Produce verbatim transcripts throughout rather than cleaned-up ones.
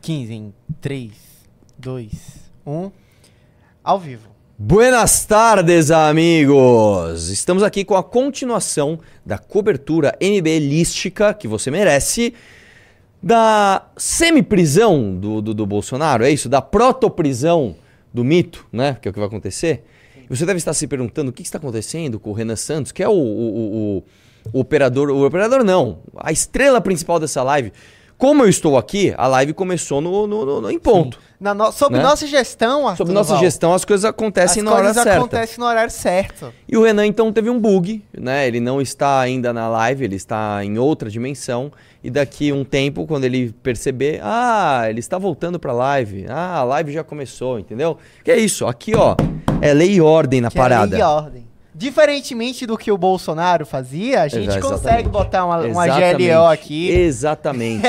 quinze em três, dois, um. Ao vivo. Buenas tardes, amigos! Estamos aqui com a continuação da cobertura N B A-lística que você merece da semi-prisão do, do, do Bolsonaro, é isso? Da proto-prisão do mito, né? Que é o que vai acontecer. E você deve estar se perguntando o que está acontecendo com o Renan Santos, que é o, o, o, o operador... O operador não, a estrela principal dessa live. Como eu estou aqui, a live começou no, no, no, no em ponto. Na no, sob né? nossa gestão, Arthur Sob nossa Val, gestão, as coisas acontecem as na hora coisas certa. acontecem no horário certo. E o Renan, então, teve um bug, né? Ele não está ainda na live, ele está em outra dimensão. E daqui um tempo, quando ele perceber, ah, ele está voltando pra live. Ah, a live já começou, entendeu? Que é isso, aqui, ó, é lei e ordem na Que parada. É lei e ordem. Diferentemente do que o Bolsonaro fazia, a gente Exa- consegue botar uma, uma G Exatamente. L O aqui. Exatamente.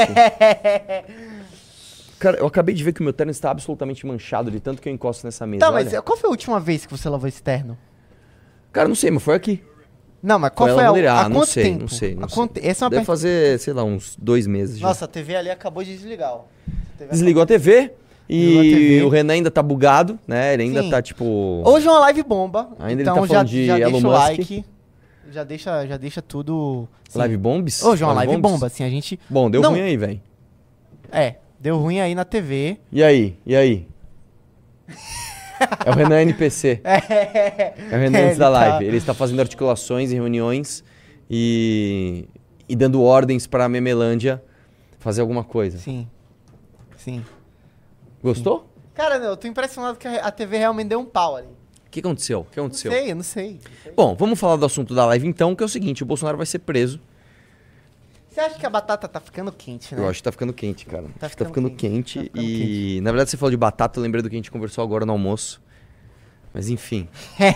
Cara, eu acabei de ver que o meu terno está absolutamente manchado de tanto que eu encosto nessa mesa. Tá, mas olha. qual foi a última vez que você lavou esse terno? Cara, não sei, mas foi aqui. Não, mas qual Foi foi, a a, lavanderia. há Ah, não quanto sei, tempo? não sei, não Há sei. quanto- Essa é uma Deve per- fazer, sei lá, uns dois meses já. Nossa, a T V ali acabou de desligar. Ó. A T V Desligou a T V Desligou a e T V. o Renan ainda tá bugado, né? Ele ainda Sim. tá tipo... Hoje é uma live bomba, Ainda ele então tá já, falando de já Elon deixa o Musk. like, já deixa, já deixa tudo... sim. Live bombs? Hoje é uma live bombs? bomba, assim, a gente... Bom, deu Não. ruim aí, velho. É, deu ruim aí na T V. E aí? E aí? É o Renan N P C. É, É o Renan É, antes da ele tá- live. Ele está fazendo articulações e reuniões e, e dando ordens pra Memelândia fazer alguma coisa. Sim, sim. Gostou? Cara, eu tô impressionado que a a T V realmente deu um pau ali. O que aconteceu? O que Não aconteceu? sei, eu não sei. Bom, vamos falar do assunto da live então, que é o seguinte, o Bolsonaro vai ser preso. Você acha que a batata tá ficando quente, né? Eu acho que tá ficando quente, cara. Tá Acho que tá ficando ficando quente, quente. tá ficando e, na verdade, você falou de batata, eu lembrei do que a gente conversou agora no almoço. Mas, enfim.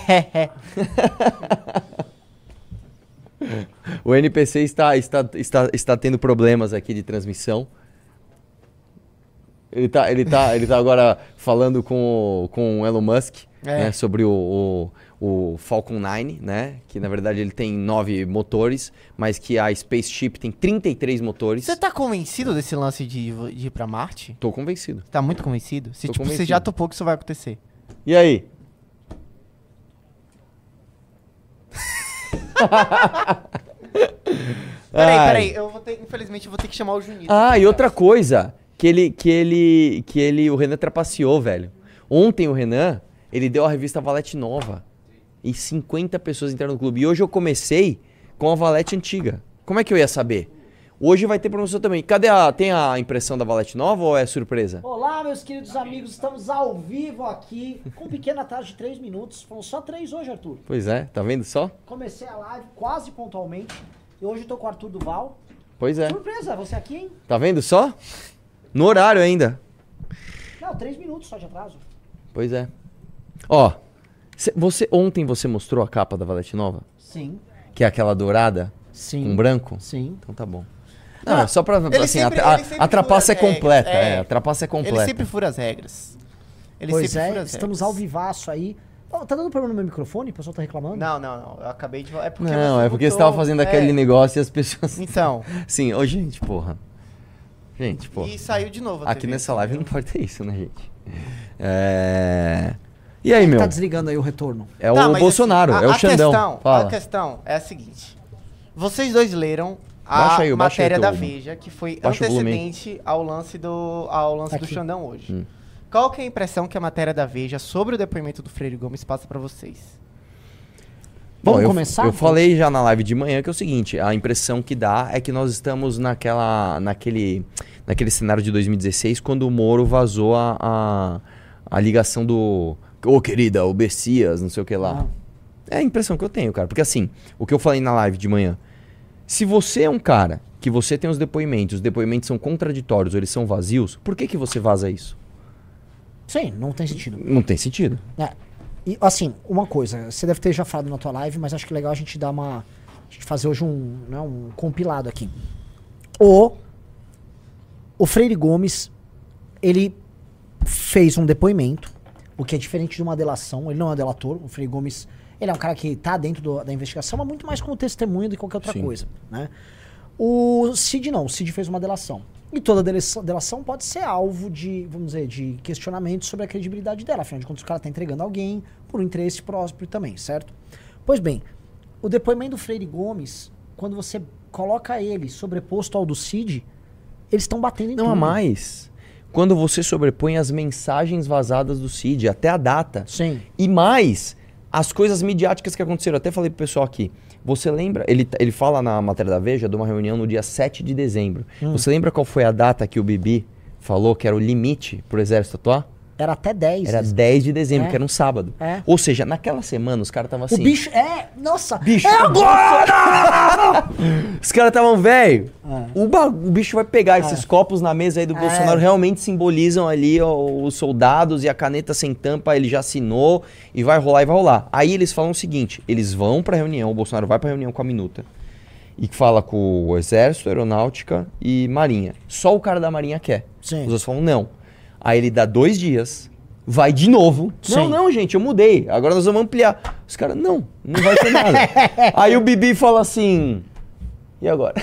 O N P C está, está, está, está tendo problemas aqui de transmissão. Ele tá, ele tá, ele tá agora falando com o, com o Elon Musk, É. né, sobre o, o, o Falcon nove, né? Que na verdade ele tem nove motores, mas que a Spaceship tem trinta e três motores. Você tá convencido desse lance de, de ir pra Marte? Tô convencido. Tá muito convencido? Se Tô tipo, você convencido. já topou que isso vai acontecer. E aí? Peraí, Ai. peraí, eu vou ter, infelizmente eu vou ter que chamar o Junito. Ah, aqui, e outra cara. coisa, que ele, que ele, que ele, o Renan trapaceou, velho. Ontem o Renan, ele deu a revista Valete Nova e cinquenta pessoas entraram no clube. E hoje eu comecei com a Valete antiga. Como é que eu ia saber? Hoje vai ter promoção também. Cadê a, tem a impressão da Valete Nova ou é surpresa? Olá, meus queridos amigos, estamos ao vivo aqui, com um pequeno atraso de três minutos. Foram só três hoje, Arthur. Pois é, tá vendo só? Comecei a live quase pontualmente. E hoje eu tô com o Arthur Duval. Pois é. Surpresa, você aqui, hein? Tá vendo só? No horário ainda. Não, três minutos só de atraso. Pois é. Ó, cê- você ontem você mostrou a capa da Valete Nova? Sim, Que é aquela dourada sim. com branco? Sim. Então tá bom. Não, é só pra, Ele assim, sempre- a, a, ele sempre a trapaça é fura as completa, regras, é, é. a trapaça é completa. Ele sempre fura as regras. Ele Pois sempre é, fura as estamos regras. ao vivaço aí. Ó, tá dando problema no meu microfone? O pessoal tá reclamando? Não, não, não. Eu acabei de... É porque Não, você é porque você botou- tava fazendo é. aquele negócio e as pessoas... Então, Sim, ô gente, porra. Gente, porra. e saiu de novo a Aqui T V, nessa live não entendeu? pode ter isso, né, gente? É... E aí, Quem meu? tá desligando aí o retorno? É Tá, o mas Bolsonaro, assim, é a- o a Xandão. Questão, Fala. A questão é a seguinte. Vocês dois leram a Baixa aí, baixa aí matéria teu- da Veja, que foi baixa o volume aí. antecedente ao lance do, ao lance do Aqui. Xandão hoje. Hum. Qual que é a impressão que a matéria da Veja sobre o depoimento do Freire Gomes passa pra vocês? Bom, Vamos eu, começar? Eu falei já na live de manhã que é o seguinte, a impressão que dá é que nós estamos naquela, naquele, naquele cenário de dois mil e dezesseis, quando o Moro vazou a, a, a ligação do... Ô, querida, o Bessias, não sei o que lá. Ah. É a impressão que eu tenho, cara. Porque assim, o que eu falei na live de manhã, se você é um cara que você tem os depoimentos, os depoimentos são contraditórios, ou eles são vazios, por que que você vaza isso? Sim, não tem sentido. Não tem sentido. É. E assim, uma coisa, você deve ter já falado na tua live, mas acho que é legal a gente dar uma. A gente fazer hoje um, né, um compilado aqui. O, o Freire Gomes, ele fez um depoimento, o que é diferente de uma delação. Ele não é um delator, o Freire Gomes, ele é um cara que tá dentro do- da investigação, mas muito mais como testemunha do que qualquer outra Sim. coisa, né? O Cid não, o Cid fez uma delação. E toda delação, delação pode ser alvo de, vamos dizer, de questionamento sobre a credibilidade dela. Afinal de contas, o cara está entregando alguém por um interesse próprio também, certo? Pois bem, o depoimento do Freire Gomes, quando você coloca ele sobreposto ao do Cid, eles estão batendo em Não tudo. há mais. Quando você sobrepõe as mensagens vazadas do Cid, até a data. Sim. E mais, as coisas midiáticas que aconteceram. Até falei pro pessoal aqui. Você lembra, ele, ele fala na matéria da Veja de uma reunião no dia sete de dezembro. Hum. Você lembra qual foi a data que o Bibi falou que era o limite pro exército atuar? Era até dez. Era dez de dezembro, é. que era um sábado. É. Ou seja, naquela semana os caras estavam assim... O bicho... É... Nossa! Bicho, é agora! Os caras estavam, velho, é. o, o bicho vai pegar. É. Esses copos na mesa aí do é. Bolsonaro realmente simbolizam ali ó, os soldados e a caneta sem tampa, ele já assinou e vai rolar e vai rolar. Aí eles falam o seguinte, eles vão pra reunião, o Bolsonaro vai pra reunião com a minuta e fala com o Exército, Aeronáutica e Marinha. Só o cara da Marinha quer. Sim. Os outros falam não. Aí ele dá dois dias, vai de novo. Sim. Não, não, gente, eu mudei. Agora nós vamos ampliar. Os caras, não, não vai ter nada. Aí o Bibi fala assim, e agora?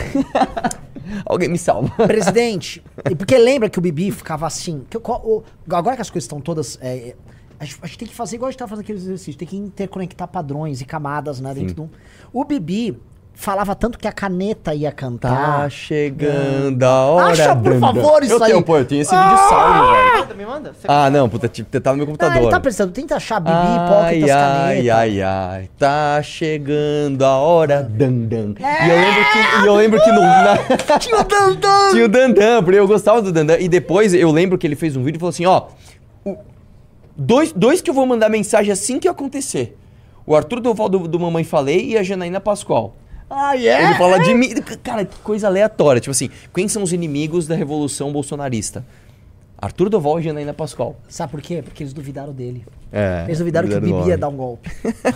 Alguém me salva. Presidente, porque lembra que o Bibi ficava assim, que, o, agora que as coisas estão todas... É, a, gente, a gente tem que fazer igual a gente tava fazendo aqueles exercícios, tem que interconectar padrões e camadas, né, dentro do... O Bibi... falava tanto que a caneta ia cantar. Tá chegando a hora. Acha, por dan, favor, dan. isso eu aí. Tenho, pô, eu tenho esse vídeo salvo, velho. Manda, me manda. Você Ah, não, puta, tipo, tá no meu computador. Ah, ele tá precisando. Tenta achar Bibi, ai, Pocket, as ai, canetas. ai, ai, tá chegando a hora, dan, dan. É. E eu lembro que, e eu lembro que no... Na... Tinha o Dandan. Tinha o Dandan, porque eu gostava do Dandan. E depois eu lembro que ele fez um vídeo e falou assim, ó... O... Dois, dois que eu vou mandar mensagem assim que acontecer. O Arthur Doval do, do Mamãe Falei e a Janaína Pascoal. Ah, é? Ele fala de mim. Cara, que coisa aleatória. Tipo assim, quem são os inimigos da revolução bolsonarista? Arthur Doval e Janaína Pascoal. Sabe por quê? Porque eles duvidaram dele. É, eles duvidaram que o Bibi ia dar um golpe.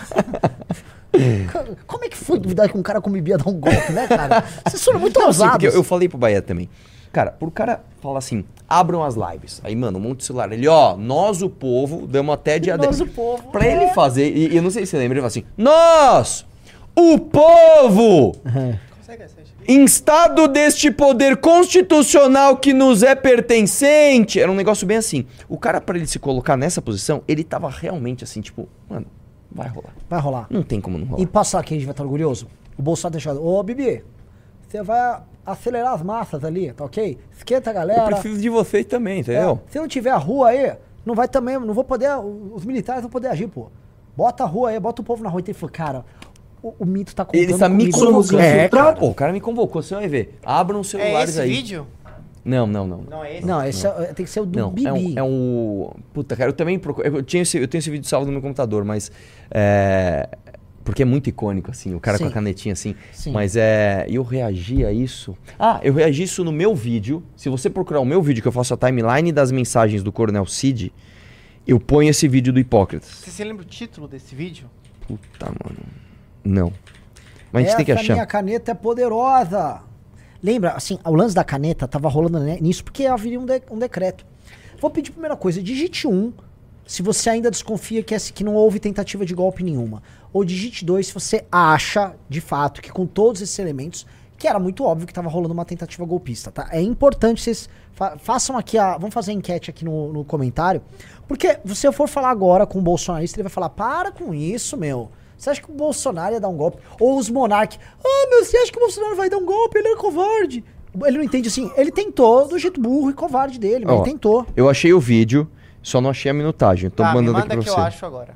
Como é que foi duvidar que um cara com Bibi ia dar um golpe, né, cara? Vocês foram muito Não, ousados. sim, porque eu falei pro Bahia também. Cara, por cara falar assim, abram as lives. Aí, mano, um monte de celular. Ele, ó, nós o povo, damos até de Nós o povo. Pra é. ele fazer, e, e eu não sei se você lembra, ele fala assim, nós, o povo, Uhum. em estado deste poder constitucional que nos é pertencente. Era um negócio bem assim. O cara, pra ele se colocar nessa posição, ele tava realmente assim, tipo, mano, vai rolar. Vai rolar. Não tem como não rolar. E passar que a gente vai estar orgulhoso? O Bolsonaro deixando. Ô, Bibi, você vai acelerar as massas ali, tá ok? Esquenta a galera. Eu preciso de vocês também, entendeu? É, se não tiver a rua aí, não vai também, não vou poder, os militares não vão poder agir, pô. Bota a rua aí, bota o povo na rua. Então ele falou, cara, o, o mito tá contando Ele está me comigo. convocando. É, cara. Pô, o cara me convocou, você vai ver. Abram os É celulares esse aí. vídeo? Não, não, não. Não é esse? Não, esse é- tem que ser o do Não, Bibi. é um, é um... Puta, cara, eu também procuro... Eu, tinha esse, eu tenho esse vídeo salvo no meu computador, mas... É... Porque é muito icônico, assim, o cara Sim. com a canetinha assim. Sim. Mas é... Eu reagi a isso... Ah, eu reagi isso no meu vídeo. Se você procurar o meu vídeo, que eu faço a timeline das mensagens do Coronel Cid, eu ponho esse vídeo do Hipócritas. Você se lembra o título desse vídeo? Puta, mano. Não. Mas a gente Essa tem que achar. minha caneta é poderosa. Lembra, assim, o lance da caneta tava rolando né, nisso porque haveria um, de- um decreto. Vou pedir a primeira coisa, digite um, se você ainda desconfia que, esse- que não houve tentativa de golpe nenhuma. Ou digite dois, se você acha, de fato, que com todos esses elementos, que era muito óbvio que tava rolando uma tentativa golpista, tá? É importante vocês fa- façam aqui a... Vamos fazer a enquete aqui no, no comentário. Porque se eu for falar agora com o bolsonarista, ele vai falar, para com isso, meu. Você acha que o Bolsonaro ia dar um golpe? Ou os monarcas, ah, meu, você acha que o Bolsonaro vai dar um golpe? Ele é covarde. Ele não entende assim, ele tentou do jeito burro e covarde dele, mas Ó, ele tentou. Eu achei o vídeo, só não achei a minutagem. Tô Tá, me mandando manda aqui pra que você. eu acho agora.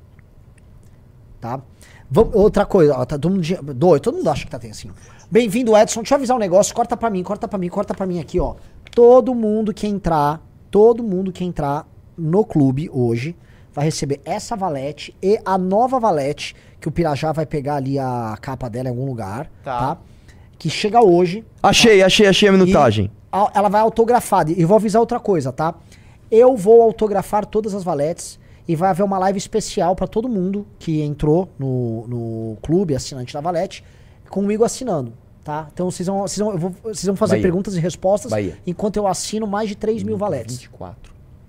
Tá? Vam- outra coisa, ó, tá todo mundo, de- doido, todo mundo acha que tá tem assim. Bem-vindo, Edson. Deixa eu avisar um negócio. Corta pra mim, corta pra mim, corta pra mim aqui, ó. Todo mundo que entrar, todo mundo que entrar no clube hoje vai receber essa valete e a nova valete, que o Pirajá vai pegar ali a capa dela em algum lugar, Tá. tá? Que chega hoje. Achei, achei, achei a minutagem. E a- ela vai autografada. E eu vou avisar outra coisa, tá? Eu vou autografar todas as valetes e vai haver uma live especial pra todo mundo que entrou no, no clube, assinante da valete, comigo assinando, tá? Então vocês vão, vocês vão, eu vou- vocês vão fazer Bahia. perguntas e respostas Bahia. enquanto eu assino mais de três mil valetes. vinte e quatro.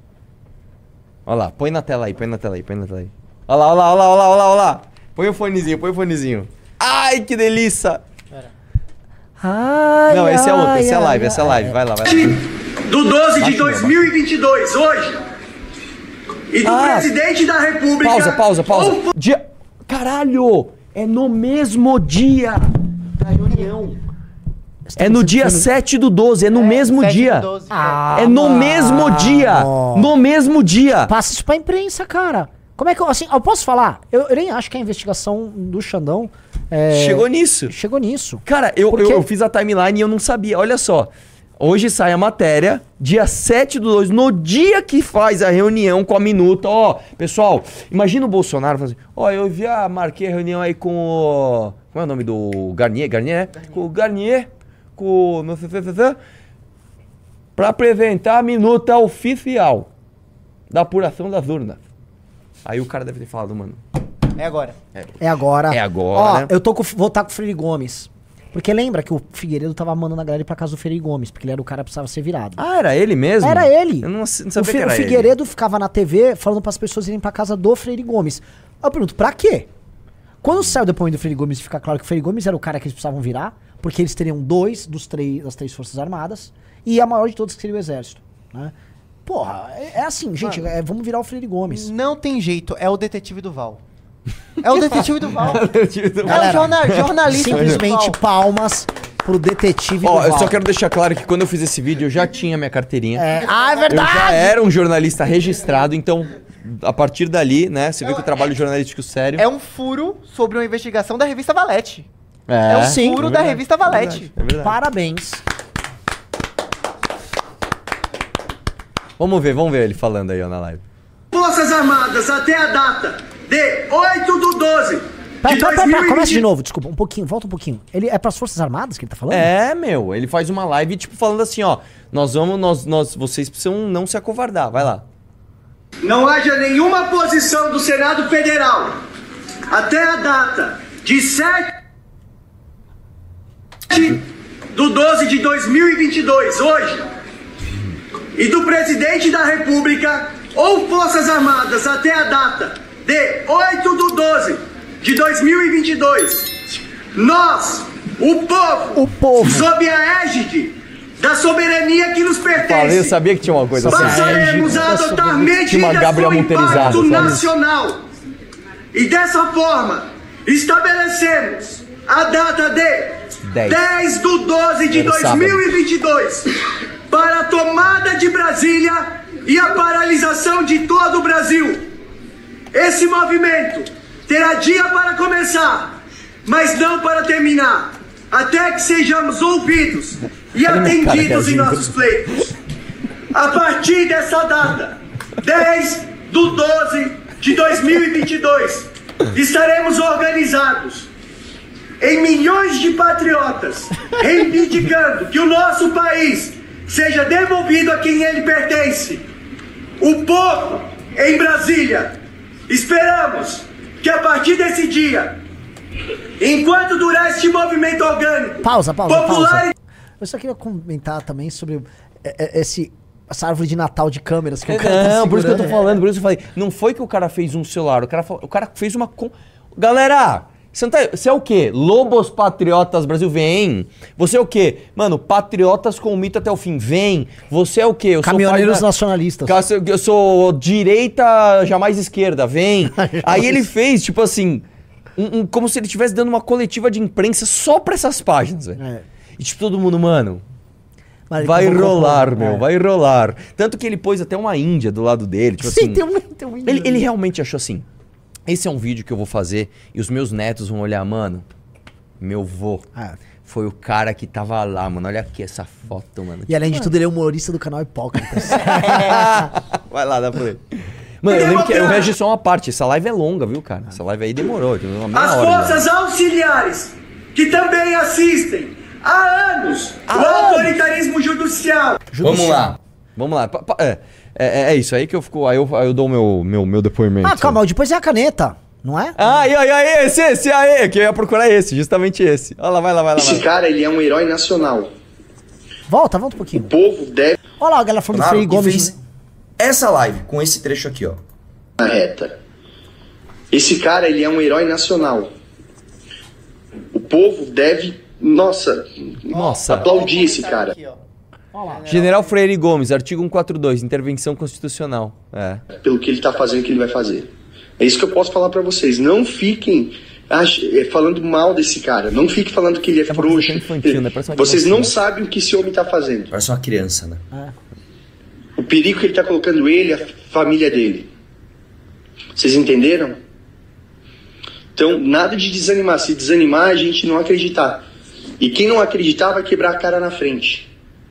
Olha lá, põe na tela aí, põe na tela aí, põe na tela aí. Olha lá, olha lá, olha lá, olha lá, olha lá. Põe o fonezinho, põe o fonezinho. Ai, que delícia! Pera. Ai, Não, esse é outro, ai, esse é ai, live, esse é ai, live. ai. Vai lá, vai lá. Do doze de dois mil e vinte e dois, hoje. E do Ah, presidente da República. Pausa, pausa, pausa. ou- Dia... Caralho! É no mesmo dia da reunião. É no dia sete do doze, é no mesmo sete do dia. doze. Ah, É no mano. mesmo dia. No mesmo dia. Passa isso pra imprensa, cara. Como é que eu, assim, eu posso falar? Eu, eu nem acho que a investigação do Xandão é, Chegou nisso. chegou nisso. Cara, eu, Por eu, quê? eu fiz a timeline e eu não sabia. Olha só. Hoje sai a matéria, dia sete do dois, no dia que faz a reunião com a minuta. Ó, pessoal, imagina o Bolsonaro fazendo. Ó, eu vi a, marquei a reunião aí com o. Como é o nome do Garnier? Garnier, né? Com o Garnier, com o. Pra apresentar a minuta oficial da apuração das urnas. Aí o cara deve ter falado, mano. É agora. É agora. É agora. Ó, eu tô com, vou estar com o Freire Gomes. Porque lembra que o Figueiredo tava mandando a galera ir pra casa do Freire Gomes, porque ele era o cara que precisava ser virado. Ah, era ele mesmo? Era ele. Eu não, não sabia o, Fi- que era o Figueiredo ficava na T V falando pras pessoas irem pra casa do Freire Gomes. Eu pergunto, pra quê? Quando saiu o depoimento do Freire Gomes, fica claro que o Freire Gomes era o cara que eles precisavam virar, porque eles teriam dois dos três, das três forças armadas, e a maior de todas que seria o exército, né? Porra, é, é assim, gente, é, vamos virar o Freire Gomes. Não tem jeito, é o detetive do Val. É o detetive do Val. ele. É o jorna- jornalista Simplesmente do Val. palmas pro detetive Ó, do eu Val. só quero deixar claro que quando eu fiz esse vídeo eu já tinha minha carteirinha. É, ah, é Eu verdade! já era um jornalista registrado, então a partir dali, né, você vê que o trabalho jornalístico sério. É um furo sobre uma investigação da revista Valete. É, É um sim, furo é da verdade, revista é Valete. verdade, é verdade. Parabéns. Vamos ver, vamos ver ele falando aí ó, na live. Forças Armadas até a data de oito do doze Pera, de pera, pera, pera, começa de dois mil e vinte. novo, desculpa, um pouquinho, volta um pouquinho. Ele é pras Forças Armadas que ele tá falando? É, meu, ele faz uma live tipo falando assim, ó, nós vamos, nós, nós, vocês precisam não se acovardar, vai lá. Não haja nenhuma posição do Senado Federal até a data de sete do doze de dois mil e vinte e dois, hoje, e do Presidente da República ou Forças Armadas até a data de oito do doze de dois mil e vinte e dois, nós, o povo, O povo. sob a égide da soberania que nos Falei, eu pertence, sabia que tinha uma coisa assim. passaremos a adotar Tinha uma medidas Gabriel com Monterizada, impacto sabe? nacional. E dessa forma, estabelecemos a data de Dez. dez do doze de Era dois mil e vinte e dois para a tomada de Brasília e a paralisação de todo o Brasil. Esse movimento terá dia para começar, mas não para terminar, até que sejamos ouvidos e Olha minha cara, atendidos em Gazinho. nossos pleitos. A partir dessa data, dez do doze de dois mil e vinte e dois, estaremos organizados em milhões de patriotas, reivindicando que o nosso país seja devolvido a quem ele pertence. O povo em Brasília. Esperamos que a partir desse dia, enquanto durar este movimento orgânico, Pausa, pausa, popular pausa. Eu só queria comentar também sobre é, é, esse, essa árvore de Natal de câmeras que o cara tá Não, por isso que eu tô segurando. falando, por isso que eu falei. Não foi que o cara fez um celular, o cara, falou- o cara fez uma. com- Galera, você, não tá, você é o quê? Lobos Patriotas Brasil, vem. Você é o quê? Mano, Patriotas com o mito até o fim, vem. Você é o quê? Eu sou Caminhoneiros pai da- nacionalistas. Cara, Eu eu sou direita, jamais esquerda, vem. Aí ele fez, tipo assim, um- um- como se ele estivesse dando uma coletiva de imprensa só pra essas páginas, velho. É. E tipo, todo mundo, mano, Mas ele vai convocou- rolar, meu, é. vai rolar. Tanto que ele pôs até uma índia do lado dele, tipo Sim, assim. tem um, tem um Ele, ele realmente achou assim, esse é um vídeo que eu vou fazer e os meus netos vão olhar, mano, meu vô Ah. foi o cara que tava lá, mano, olha aqui essa foto, mano. E além de tudo, ele é humorista do canal Hipócritas. Vai lá, dá pra ele. Mano, eu lembro que eu regi só uma parte, essa live é longa, viu, cara? Essa live aí demorou, demorou uma meia as hora. né? forças auxiliares, que também assistem há anos Há o anos. autoritarismo judicial. Vamos lá. Vamos lá. Pa- pa- É, é, é isso aí que eu fico. Aí eu, aí eu dou o meu, meu, meu depoimento. Ah, calma, depois é a caneta, não é? Ah, aí, aí, aí, esse, esse aí, que eu ia procurar esse, justamente esse. Olha lá, vai lá, vai lá. Vai Esse lá. cara, ele é um herói nacional. Volta, volta um pouquinho. O povo deve Olha lá, a galera falando do Claro, Freire e Gomes. fez essa live com esse trecho aqui, ó. na reta. Esse cara, ele é um herói nacional. O povo deve Nossa, Nossa. aplaudi esse cara. Aqui, ó. Olha lá. General Freire Gomes, artigo cento e quarenta e dois, intervenção constitucional. É. Pelo que ele tá fazendo, que ele vai fazer. É isso que eu posso falar pra vocês. Não fiquem ach- eh, falando mal desse cara. Não fiquem falando que ele é É uma coisa frouxo. tão infantil, né? Parece uma Vocês criança. não sabem o que esse homem tá fazendo. Parece uma criança, né? O perigo que ele tá colocando ele e a família dele. Vocês entenderam? Então, nada de desanimar. Se desanimar, a gente não acreditar. E quem não acreditar vai quebrar a cara na frente.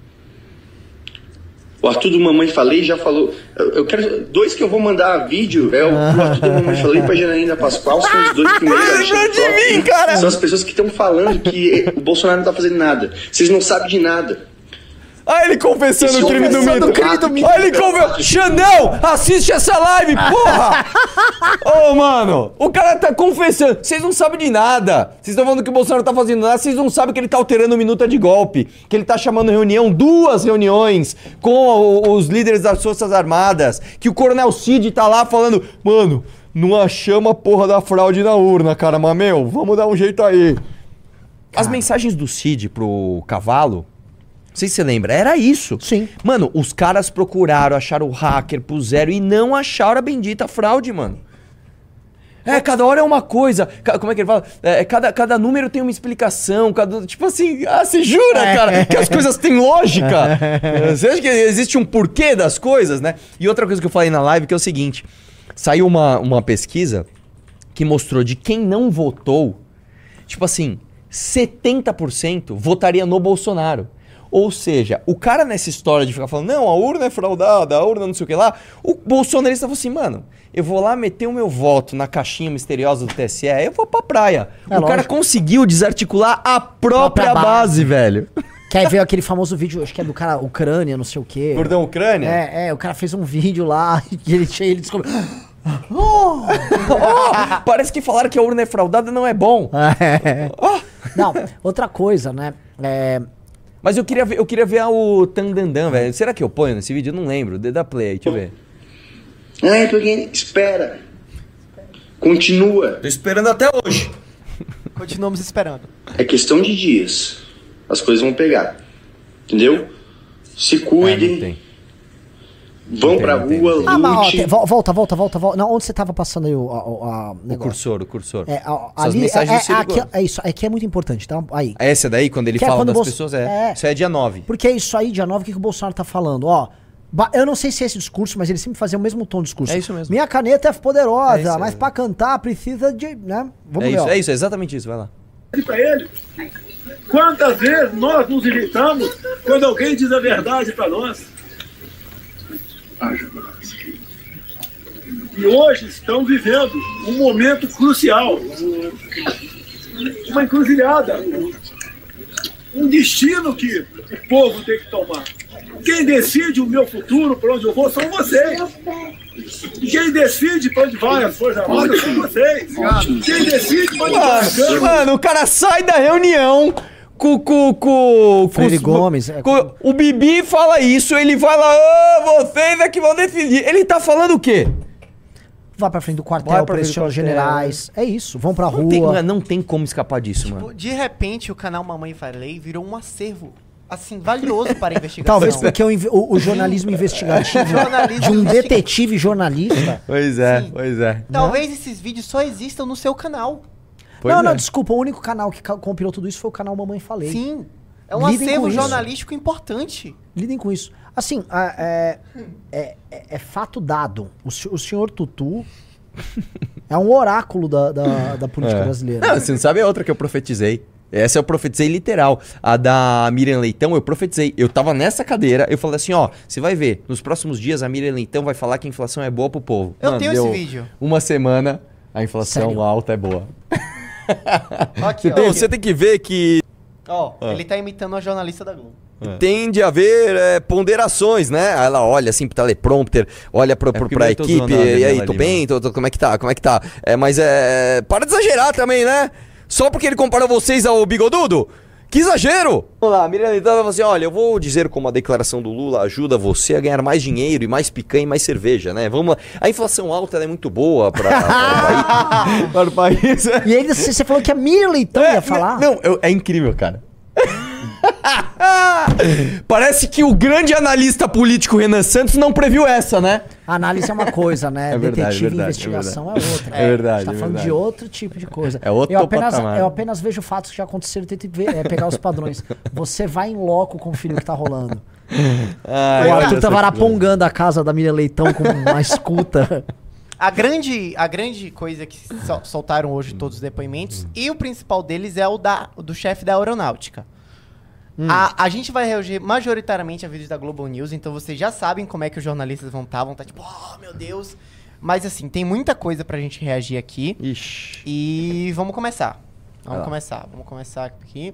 O Arthur do Mamãe Falei já falou. Eu, eu quero. Dois que eu vou mandar vídeo é o pro Arthur do Mamãe Falei e pra Janaína Pascoal. São os dois primeiros. Lembrou de mim, cara! São as pessoas que estão falando que o Bolsonaro não tá fazendo nada. Vocês não sabem de nada. Ah, ele confessando Esse o crime do confessando mito. o crime do mito. Olha ele confessando. Xandão, assiste essa live, porra! Ô, mano, o cara tá confessando. Vocês não sabem de nada. Vocês estão falando que o Bolsonaro tá fazendo nada. Vocês não sabem que ele tá alterando minuta de golpe. Que ele tá chamando reunião, duas reuniões com o- os líderes das Forças Armadas. Que o Coronel Cid tá lá falando, mano, não achamos a porra da fraude na urna, cara. Mas, meu, vamos dar um jeito aí. As mensagens do Cid pro Cavalo... Não sei se você lembra, era isso. Sim. Mano, os caras procuraram, acharam o hacker, puseram e não acharam a bendita fraude, mano. É, cada hora é uma coisa. Ca- Como é que ele fala? É, cada, cada número tem uma explicação. Cada, tipo assim, ah, você jura, cara, que as coisas têm lógica? Você acha que existe um porquê das coisas, né? E outra coisa que eu falei na live que é o seguinte: saiu uma, uma pesquisa que mostrou de quem não votou, tipo assim, setenta por cento votaria no Bolsonaro. Ou seja, o cara nessa história de ficar falando, não, a urna é fraudada, a urna não sei o que lá, o bolsonarista falou assim, mano, eu vou lá meter o meu voto na caixinha misteriosa do T S E, eu vou pra praia. É o cara lógico. conseguiu desarticular a própria Própria base, base. velho. Que aí veio aquele famoso vídeo, acho que é do cara Ucrânia, não sei o quê. Gordão Ucrânia? É, é, o cara fez um vídeo lá e ele, ele descobriu. Oh, parece que falaram que a urna é fraudada não é bom. É. Oh. Não, outra coisa, né? É, Mas eu queria ver, eu queria ver o Tandandam, velho. Será que eu ponho nesse vídeo? Eu não lembro. Dê da play aí, deixa eu ver. Ai, porque espera. Continua. Tô esperando até hoje. Continuamos esperando. É questão de dias. As coisas vão pegar. Entendeu? Se Ah, não cuidem. tem. Vão Não tem, pra não tem, rua, não tem. Ah, mas ó, lute. tem- vol- volta, volta, volta, volta. Não, onde você tava passando aí o, a, a- a O negócio? cursor, o cursor. É, a- São as ali, mensagens é, do Ciro é, aqui, Gomes. é isso, aqui é muito importante, tá? Aí. Essa daí, quando ele Que é fala quando das o Bolso- pessoas, é. é. Isso é dia nove. Porque é isso aí, dia nove, o que, que o Bolsonaro tá falando? Ó, ba- eu não sei se é esse discurso, mas ele sempre fazia o mesmo tom de discurso. É isso mesmo. Minha caneta é poderosa, É isso, mas é. pra cantar precisa de, né? Vamos É ver, isso, ó. é isso, é exatamente isso, vai lá. para ele. Quantas vezes nós nos irritamos quando alguém diz a verdade para nós? E hoje estão vivendo um momento crucial, uma encruzilhada, um destino que o povo tem que tomar. Quem decide o meu futuro, para onde eu vou, são vocês. Quem decide para onde vai as Forças Armadas são vocês. Quem decide para onde vai a Mano, Câmara. mano, o cara sai da reunião com, com, com, Freire com- Gomes, é. com- o Bibi fala isso, ele vai lá, "Ah, vocês é que vão decidir." Ele tá falando o quê? Vai pra frente do Vai quartel, pra frente do pressiona os quartel. generais. É isso, vão pra Não tem, rua. mano, não tem como escapar disso, Tipo, mano. de repente, o canal Mamãe Falei virou um acervo, assim, valioso para a investigação. Talvez porque o, inve- o- o jornalismo investigativo Jornalismo de um investiga- detetive jornalista. Pois é, Sim. pois é. Talvez esses vídeos só existam no seu canal. Pois não, é. não, desculpa, o único canal que ca- compilou tudo isso foi o canal Mamãe Falei. Sim. É um Lidem com acervo isso. jornalístico importante. Lidem com isso. Assim, a- é, é, é- é fato dado. O, se- o senhor Tutu é um oráculo da, da, da política É. brasileira. Não, você não sabe a outra que eu profetizei. Essa eu profetizei literal. A da Miriam Leitão eu profetizei. Eu tava nessa cadeira, eu falei assim, ó, você vai ver, nos próximos dias a Miriam Leitão vai falar que a inflação é boa pro povo. Eu tenho esse deu vídeo. Uma semana, a inflação Sério? alta é boa. Aqui, Você, ó. tem, você tem que ver que Ó, ele tá imitando a jornalista da Globo. tem de haver é, ponderações, né? Aí ela olha assim pro teleprompter, olha pro, pro, porque pra eu tô equipe, zoando a e aí, Daniela tô Lima. bem, tô, tô- como é que tá, como é que tá? É, mas é, para de exagerar também, né? Só porque ele comparou vocês ao Bigodudo? Que exagero! Vamos lá, a Miriam Leitão falou assim, olha, eu vou dizer como a declaração do Lula ajuda você a ganhar mais dinheiro e mais picanha e mais cerveja, né? Vamos lá. A inflação alta ela é muito boa para, para, o país, para o país. E ainda você falou que a Miriam Leitão É, ia falar? Não, eu- é incrível, cara. Parece que o grande analista político Renan Santos não previu essa, né? Análise é uma coisa, né? É verdade, Detetive e verdade, investigação é é, outra. É verdade, A gente tá é falando verdade. de outro tipo de coisa. É outro eu apenas, patamar. eu apenas vejo fatos que já aconteceram e tento ver- é, pegar os padrões. Você vai em loco conferir o que tá rolando. Ai, o olha Arthur essa tava coisa. arapongando a casa da Miriam Leitão com uma escuta. A grande, a grande coisa que sol- soltaram hoje todos os depoimentos, e o principal deles é o da, o do chefe da aeronáutica. A, a gente vai reagir majoritariamente a vídeos da Globo News, então vocês já sabem como é que os jornalistas vão estar, vão estar tipo, oh meu Deus. Mas assim, tem muita coisa pra gente reagir aqui. Ixi. E vamos começar. Vamos Vai lá. começar, vamos começar aqui.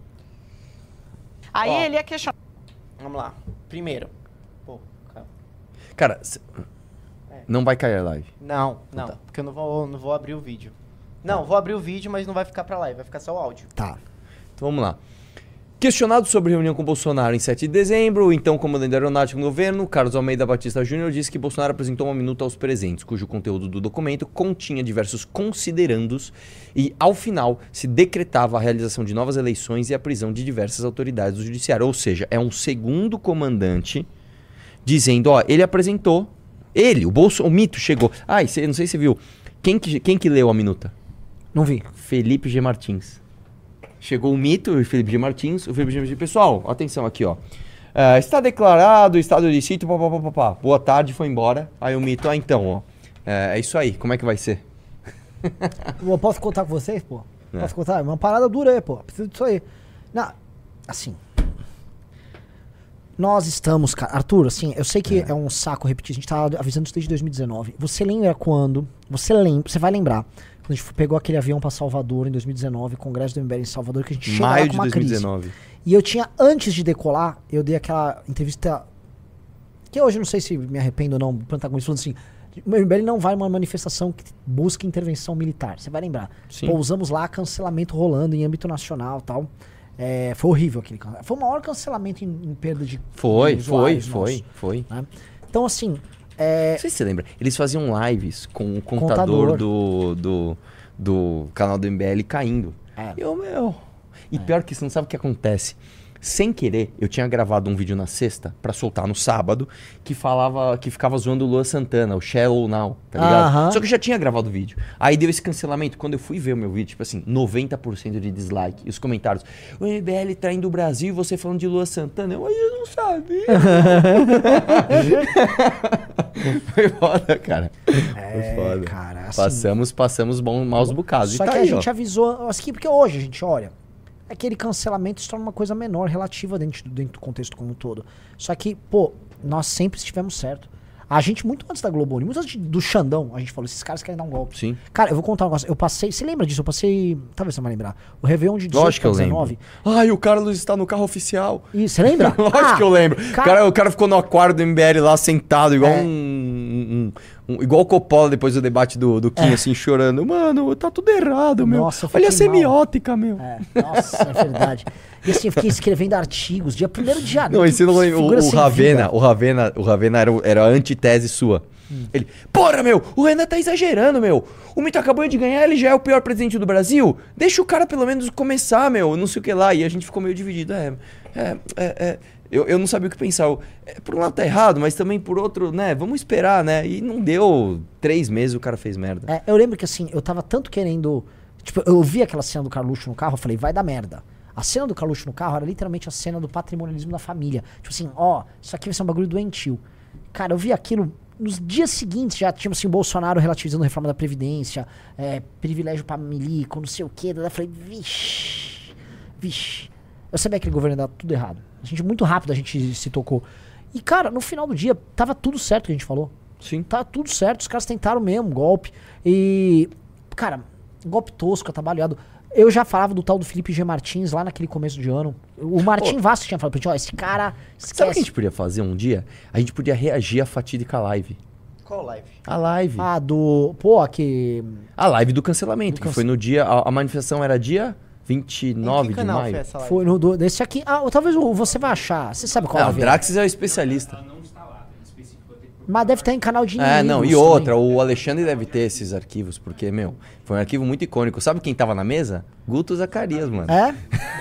Aí Ó. ele ia questionar. Vamos lá. Primeiro. Pô, calma. Cara, cê- não vai cair a live. Não, não, tá. porque eu não vou, não vou abrir o vídeo. Não, vou abrir o vídeo, mas não vai ficar pra live, vai ficar só o áudio. Tá. Então vamos lá. Questionado sobre reunião com Bolsonaro em sete de dezembro, o então comandante da aeronáutica do governo, Carlos Almeida Batista Júnior, disse que Bolsonaro apresentou uma minuta aos presentes, cujo conteúdo do documento continha diversos considerandos e, ao final, se decretava a realização de novas eleições e a prisão de diversas autoridades do judiciário. Ou seja, é um segundo comandante dizendo, ó, ele apresentou, ele, o, Bolso, o mito chegou. Ah, e cê- não sei se você viu, quem que, quem que leu a minuta? Não vi. Felipe G. Martins. Chegou o mito, o Felipe G. Martins, o Felipe G. Martins, pessoal, atenção aqui, ó. É, está declarado o estado de sítio, pá, pá, pá, pá, pá. Boa tarde, foi embora. Aí o mito, ah, então, ó. É, é isso aí, como é que vai ser? Eu posso contar com vocês, pô? É. Posso contar? É uma parada dura aí, pô. Preciso disso aí. Não, assim. Nós estamos, cara. Arthur, assim, eu sei que é, um saco repetir. A gente tá avisando isso desde dois mil e dezenove. Você lembra quando? Você lembra, você vai lembrar. Quando a gente pegou aquele avião pra Salvador em dois mil e dezenove, Congresso do M B L em Salvador, que a gente chegou lá Maio com de uma dois mil e crise. dezenove. E eu tinha, antes de decolar, eu dei aquela entrevista. Que hoje eu não sei se me arrependo ou não, o protagonista falando assim. O M B L não vai numa manifestação que busca intervenção militar. Você vai lembrar. Sim. Pousamos lá, cancelamento rolando em âmbito nacional e tal. É, foi horrível aquele cancelamento. Foi o maior cancelamento em, em perda de. Foi, de foi, usuários foi, nossos, foi. né? Então, assim. É, Não sei se você lembra, eles faziam lives com o contador, Contador. Do, do, do canal do M B L caindo. É. E eu, meu... E pior que você não sabe o que acontece. Sem querer, eu tinha gravado um vídeo na sexta pra soltar no sábado que falava, que ficava zoando o Luan Santana, o Shallow Now, tá ligado? Aham. Só que eu já tinha gravado o vídeo. Aí deu esse cancelamento. Quando eu fui ver o meu vídeo, tipo assim, noventa por cento de dislike. E os comentários, o M B L traindo o Brasil e você falando de Luan Santana. Eu, "Ai, eu não sabia. Foi foda, cara. é, Foi foda. cara, assim, Passamos, passamos bons, maus bocados. Só e tá que aí, a gente ó. avisou. Assim, porque hoje a gente olha. Aquele cancelamento se torna uma coisa menor, relativa dentro, do- dentro do contexto como um todo. Só que, pô, nós sempre estivemos certo. A gente, muito antes da Globo News, muito antes de- do Xandão, a gente falou, esses caras querem dar um golpe. Sim. Cara, eu vou contar um negócio. Eu passei, você lembra disso? Eu passei, talvez você não vai lembrar. O Réveillon de dezoito Lógico que eu pra lembro. dezenove. Ai, o Carlos está no carro oficial. Ih, você lembra? Lógico Ah, que eu lembro. O cara- cara, o cara ficou no aquário do M B L lá sentado, igual É. um, um- um- Igual o Coppola depois do debate do, do Kim, É. assim, chorando. Mano, tá tudo errado, meu. Nossa, eu Olha a fiquei mal. semiótica, meu. É, nossa, é verdade. E assim, eu fiquei escrevendo artigos, dia primeiro de janeiro. Não, e você não lembra. O, figura o sem Ravena, vida. o Ravena, o Ravena era, o- era a antitese sua. Ele, porra, meu, o Renan tá exagerando, meu. O Mito acabou de ganhar, ele já é o pior presidente do Brasil. Deixa o cara pelo menos começar, meu, não sei o que lá. E a gente ficou meio dividido. É, é, é, é. Eu, eu não sabia o que pensar. Eu, é, por um lado tá errado, mas também por outro, né, vamos esperar, né. E não deu três meses, o cara fez merda. É, eu lembro que assim, eu tava tanto querendo. Tipo, eu vi aquela cena do Carluxo no carro, eu falei, vai dar merda. A cena do Carluxo no carro era literalmente a cena do patrimonialismo da família. Tipo assim, ó, isso aqui vai ser um bagulho doentio. Cara, eu vi aquilo. Nos dias seguintes já tinha assim, o Bolsonaro relativizando a reforma da Previdência, é, privilégio pra milico, não sei o quê. Daí eu falei, vixe, vixe. Eu sabia que aquele governo ia dar tudo errado. A gente, muito rápido a gente se tocou. E, cara, no final do dia, tava tudo certo que a gente falou. Sim. Tá tudo certo, os caras tentaram mesmo, golpe. E, cara, golpe tosco, atabalhado. Eu já falava do tal do Felipe G. Martins lá naquele começo de ano. O Martim Pô. Vasco tinha falado pra gente, ó, esse cara Sabe o que a esquece. gente podia fazer um dia? A gente podia reagir à fatídica live. Qual live? A live. Ah, do... Pô, que... A live do cancelamento, Do que cance- foi no dia. A, a manifestação era dia vinte e Em nove que de canal maio. foi essa live? Foi no do, desse aqui. Ah, ou talvez o- você vai achar. Você sabe qual Não, é o a Draxis é o especialista. Mas deve estar em canal de É, não, e inimigos outra, também. o Alexandre deve ter esses arquivos, porque, meu, foi um arquivo muito icônico. Sabe quem tava na mesa? Guto Zacarias, mano. É?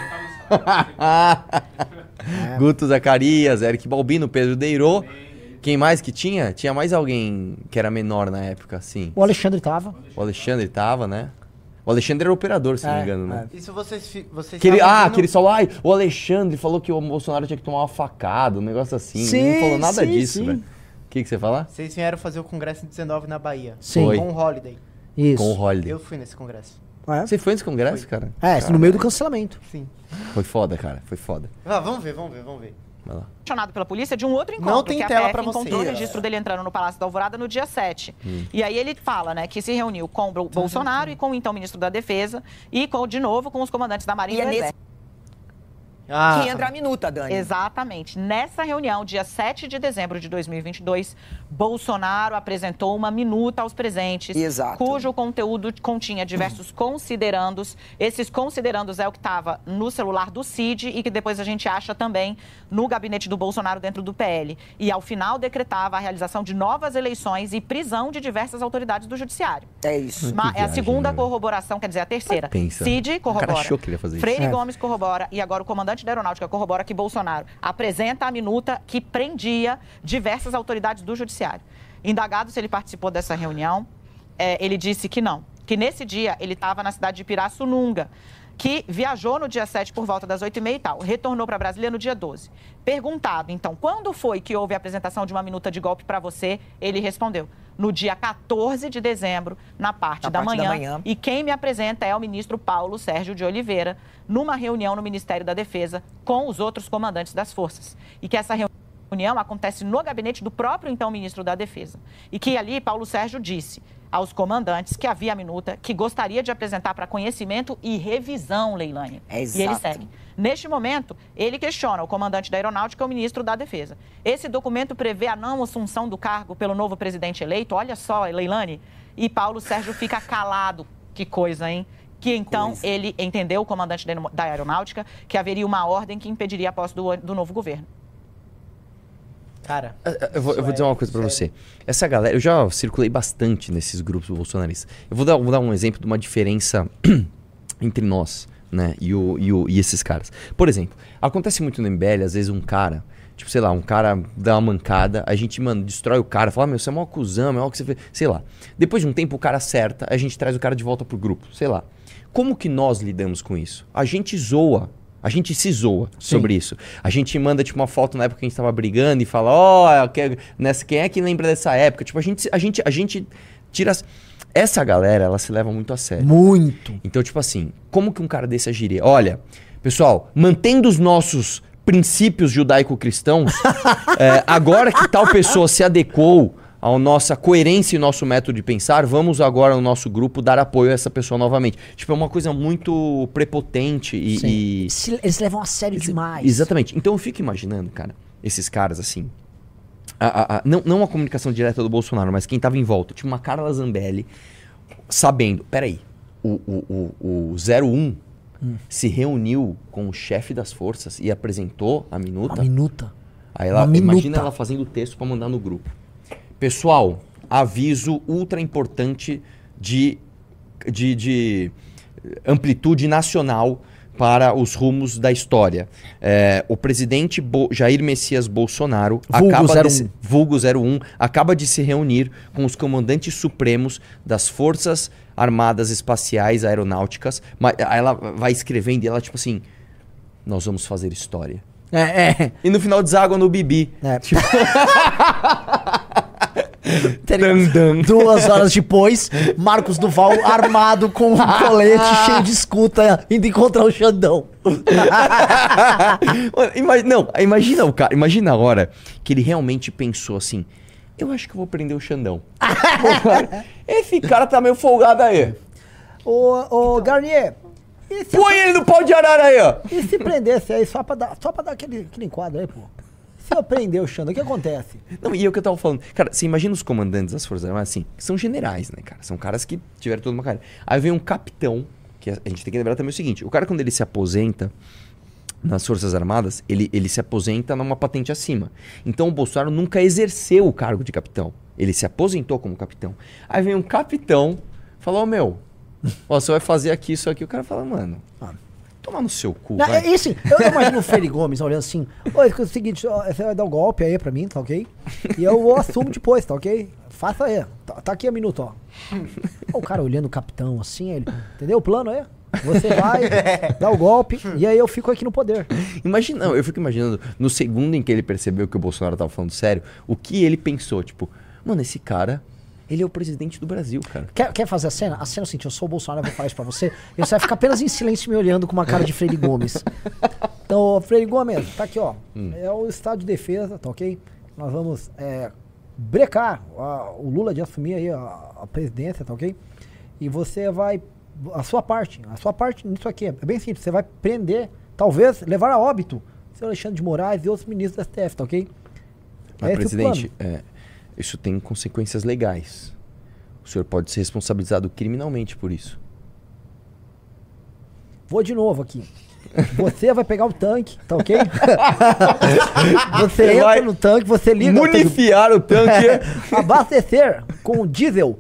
Guto Zacarias, Eric Balbino, Pedro Deirô. Quem mais que tinha? Tinha mais alguém que era menor na época, assim. O Alexandre tava. O Alexandre tava, né? O Alexandre era operador, se não É, me engano, né? E se vocês, fi- vocês Que ele, estavam ah, vendo- que ele falou, ai, o Alexandre falou que o Bolsonaro tinha que tomar uma facada, um negócio assim. Ele Sim, não falou nada sim, disso, sim. velho. O que, que você fala? Vocês vieram fazer o congresso em dezenove na Bahia. Sim. Foi. Com o Holiday. Isso. Com o Holiday. Eu fui nesse congresso. É, Você foi nesse congresso, cara? é no meio do cancelamento. Sim. Foi foda, cara. Foi foda. Ah, vamos ver, vamos ver, vamos ver. Vai lá. Questionado pela polícia de um outro encontro Não tem que a tela P F pra você. encontrou o registro dele entrando no Palácio da Alvorada no dia sete. E aí ele fala, né, que se reuniu com o Bo- Bolsonaro e com o então ministro da Defesa e com, de novo com os comandantes da Marinha E e do é nesse Exército. Ah, que entra a minuta, Dani. Exatamente. Nessa reunião, dia sete de dezembro de dois mil e vinte e dois, Bolsonaro apresentou uma minuta aos presentes, Exato. cujo conteúdo continha diversos considerandos. Esses considerandos é o que estava no celular do Cid e que depois a gente acha também no gabinete do Bolsonaro dentro do P L. E, ao final, decretava a realização de novas eleições e prisão de diversas autoridades do Judiciário. É isso. Ma- é a viagem, segunda né, velho? corroboração, quer dizer, a terceira. Pensa. Cid O cara corrobora. achou que ele ia fazer isso. Freire É. Gomes corrobora e agora o comandante da Aeronáutica corrobora que Bolsonaro apresenta a minuta que prendia diversas autoridades do Judiciário. Indagado se ele participou dessa reunião, eh, ele disse que não. Que nesse dia ele estava na cidade de Pirassununga, que viajou no dia sete por volta das oito e meia e tal, retornou para Brasília no dia doze. Perguntado, então, quando foi que houve a apresentação de uma minuta de golpe para você, ele respondeu, no dia quatorze de dezembro, na parte, Na da, parte da manhã, manhã. e quem me apresenta é o ministro Paulo Sérgio de Oliveira, numa reunião no Ministério da Defesa com os outros comandantes das forças. E que essa reunião acontece no gabinete do próprio então ministro da Defesa. E que ali Paulo Sérgio disse aos comandantes que havia a minuta, que gostaria de apresentar para conhecimento e revisão, Leilani. É E ele exato. segue. Neste momento, ele questiona o comandante da Aeronáutica e o ministro da Defesa. Esse documento prevê a não assunção do cargo pelo novo presidente eleito? Olha só, Leilani. E Paulo Sérgio fica calado. Que coisa, hein? Que então coisa. ele entendeu, o comandante da da Aeronáutica, que haveria uma ordem que impediria a posse do, do novo governo. Cara, Eu vou, eu vou isso dizer é uma coisa pra sério. você. Essa galera, eu já circulei bastante nesses grupos bolsonaristas. Eu vou dar, vou dar um exemplo de uma diferença entre nós, né, e, o, e, o, e esses caras. Por exemplo, acontece muito no M B L, às vezes um cara, tipo, sei lá, um cara dá uma mancada, a gente, mano, destrói o cara, fala, ah, meu, você é mó cuzão, é mó que você fez, sei lá. Depois de um tempo o cara acerta, a gente traz o cara de volta pro grupo, sei lá. Como que nós lidamos com isso? A gente zoa. A gente se zoa sobre isso. A gente manda, tipo, uma foto na época que a gente tava brigando e fala, ó, oh, nessa quem é que lembra dessa época? Tipo, a gente, a gente, a gente tira... as- Essa galera, ela se leva muito a sério. Muito. Então, tipo assim, como que um cara desse agiria? Olha, pessoal, mantendo os nossos princípios judaico-cristãos, é, agora que tal pessoa se adequou à nossa coerência e nosso método de pensar, vamos agora no nosso grupo dar apoio a essa pessoa novamente. Tipo, é uma coisa muito prepotente e... Sim. e- Se- Eles levam a sério demais. Exatamente. Então eu fico imaginando, cara, esses caras assim. a- a- a- não, não a comunicação direta do Bolsonaro, mas quem tava em volta. Tipo uma Carla Zambelli sabendo. Peraí, o, o, o, o zero um se reuniu com o chefe das forças e apresentou a minuta. Uma minuta. Aí ela, Uma minuta. imagina ela fazendo o texto pra mandar no grupo. Pessoal, aviso ultra importante de, de, de amplitude nacional para os rumos da história. É, o presidente Bo- Jair Messias Bolsonaro, Vulgo acaba zero um. de se, vulgo zero um, acaba de se reunir com os comandantes supremos das Forças Armadas Espaciais Aeronáuticas. Mas aí ela vai escrevendo e ela tipo assim, nós vamos fazer história. É, é. E no final deságua no Bibi. é. Tipo, Teria- Dan, dan. Duas horas depois, Marcos Duval armado com um colete cheio de escuta indo encontrar o Xandão. Mano, ima- não, imagina o cara, imagina a hora que ele realmente pensou assim, eu acho que eu vou prender o Xandão. Esse cara tá meio folgado aí. Ô, ô Garnier, e se, Põe ele no pau de arara aí, ó. e se prendesse aí só pra dar, só pra dar aquele, aquele enquadro aí, pô? Se eu prender o Xandão, o que acontece? Não, e é o que eu tava falando. Cara, você imagina os comandantes das Forças Armadas assim, que são generais, né, cara? São caras que tiveram toda uma carreira. Aí vem um capitão, que que a gente tem que lembrar também o seguinte, o cara quando ele se aposenta nas Forças Armadas, ele, ele se aposenta numa patente acima. Então o Bolsonaro nunca exerceu o cargo de capitão. Ele se aposentou como capitão. Aí vem um capitão, falou, meu, ó, você vai fazer aqui isso aqui. O cara fala, mano, ah, toma no seu cu, Não, vai. é, assim, eu imagino o Freire Gomes olhando assim, oi, é o seguinte, ó, você vai dar um golpe aí pra mim, tá ok? E eu vou assumo depois, tá ok? Faça aí, tá, tá aqui a minuto, ó. O cara olhando o capitão assim, ele, entendeu o plano aí? Você vai, dá o golpe, e aí eu fico aqui no poder. Imagina, não, eu fico imaginando, no segundo em que ele percebeu que o Bolsonaro tava falando sério, o que ele pensou, tipo, mano, esse cara, ele é o presidente do Brasil, cara. Quer, quer fazer a cena? A cena é o seguinte, eu sou o Bolsonaro, eu vou falar isso pra você, e você vai ficar apenas em silêncio me olhando com uma cara de Freire Gomes. Então, Freire Gomes, tá aqui, ó, hum. é o estado de defesa, tá ok? Nós vamos é, brecar a, o Lula de assumir aí a, a presidência, tá ok? E você vai... A sua parte, a sua parte nisso aqui é bem simples, você vai prender, talvez levar a óbito o senhor Alexandre de Moraes e outros ministros da S T F, tá ok? Mas, é presidente, é, isso tem consequências legais. O senhor pode ser responsabilizado criminalmente por isso. Vou de novo aqui. Você vai pegar o tanque, tá ok? Você, você entra vai no tanque, você liga... Munifiar o tanque. Abastecer com diesel.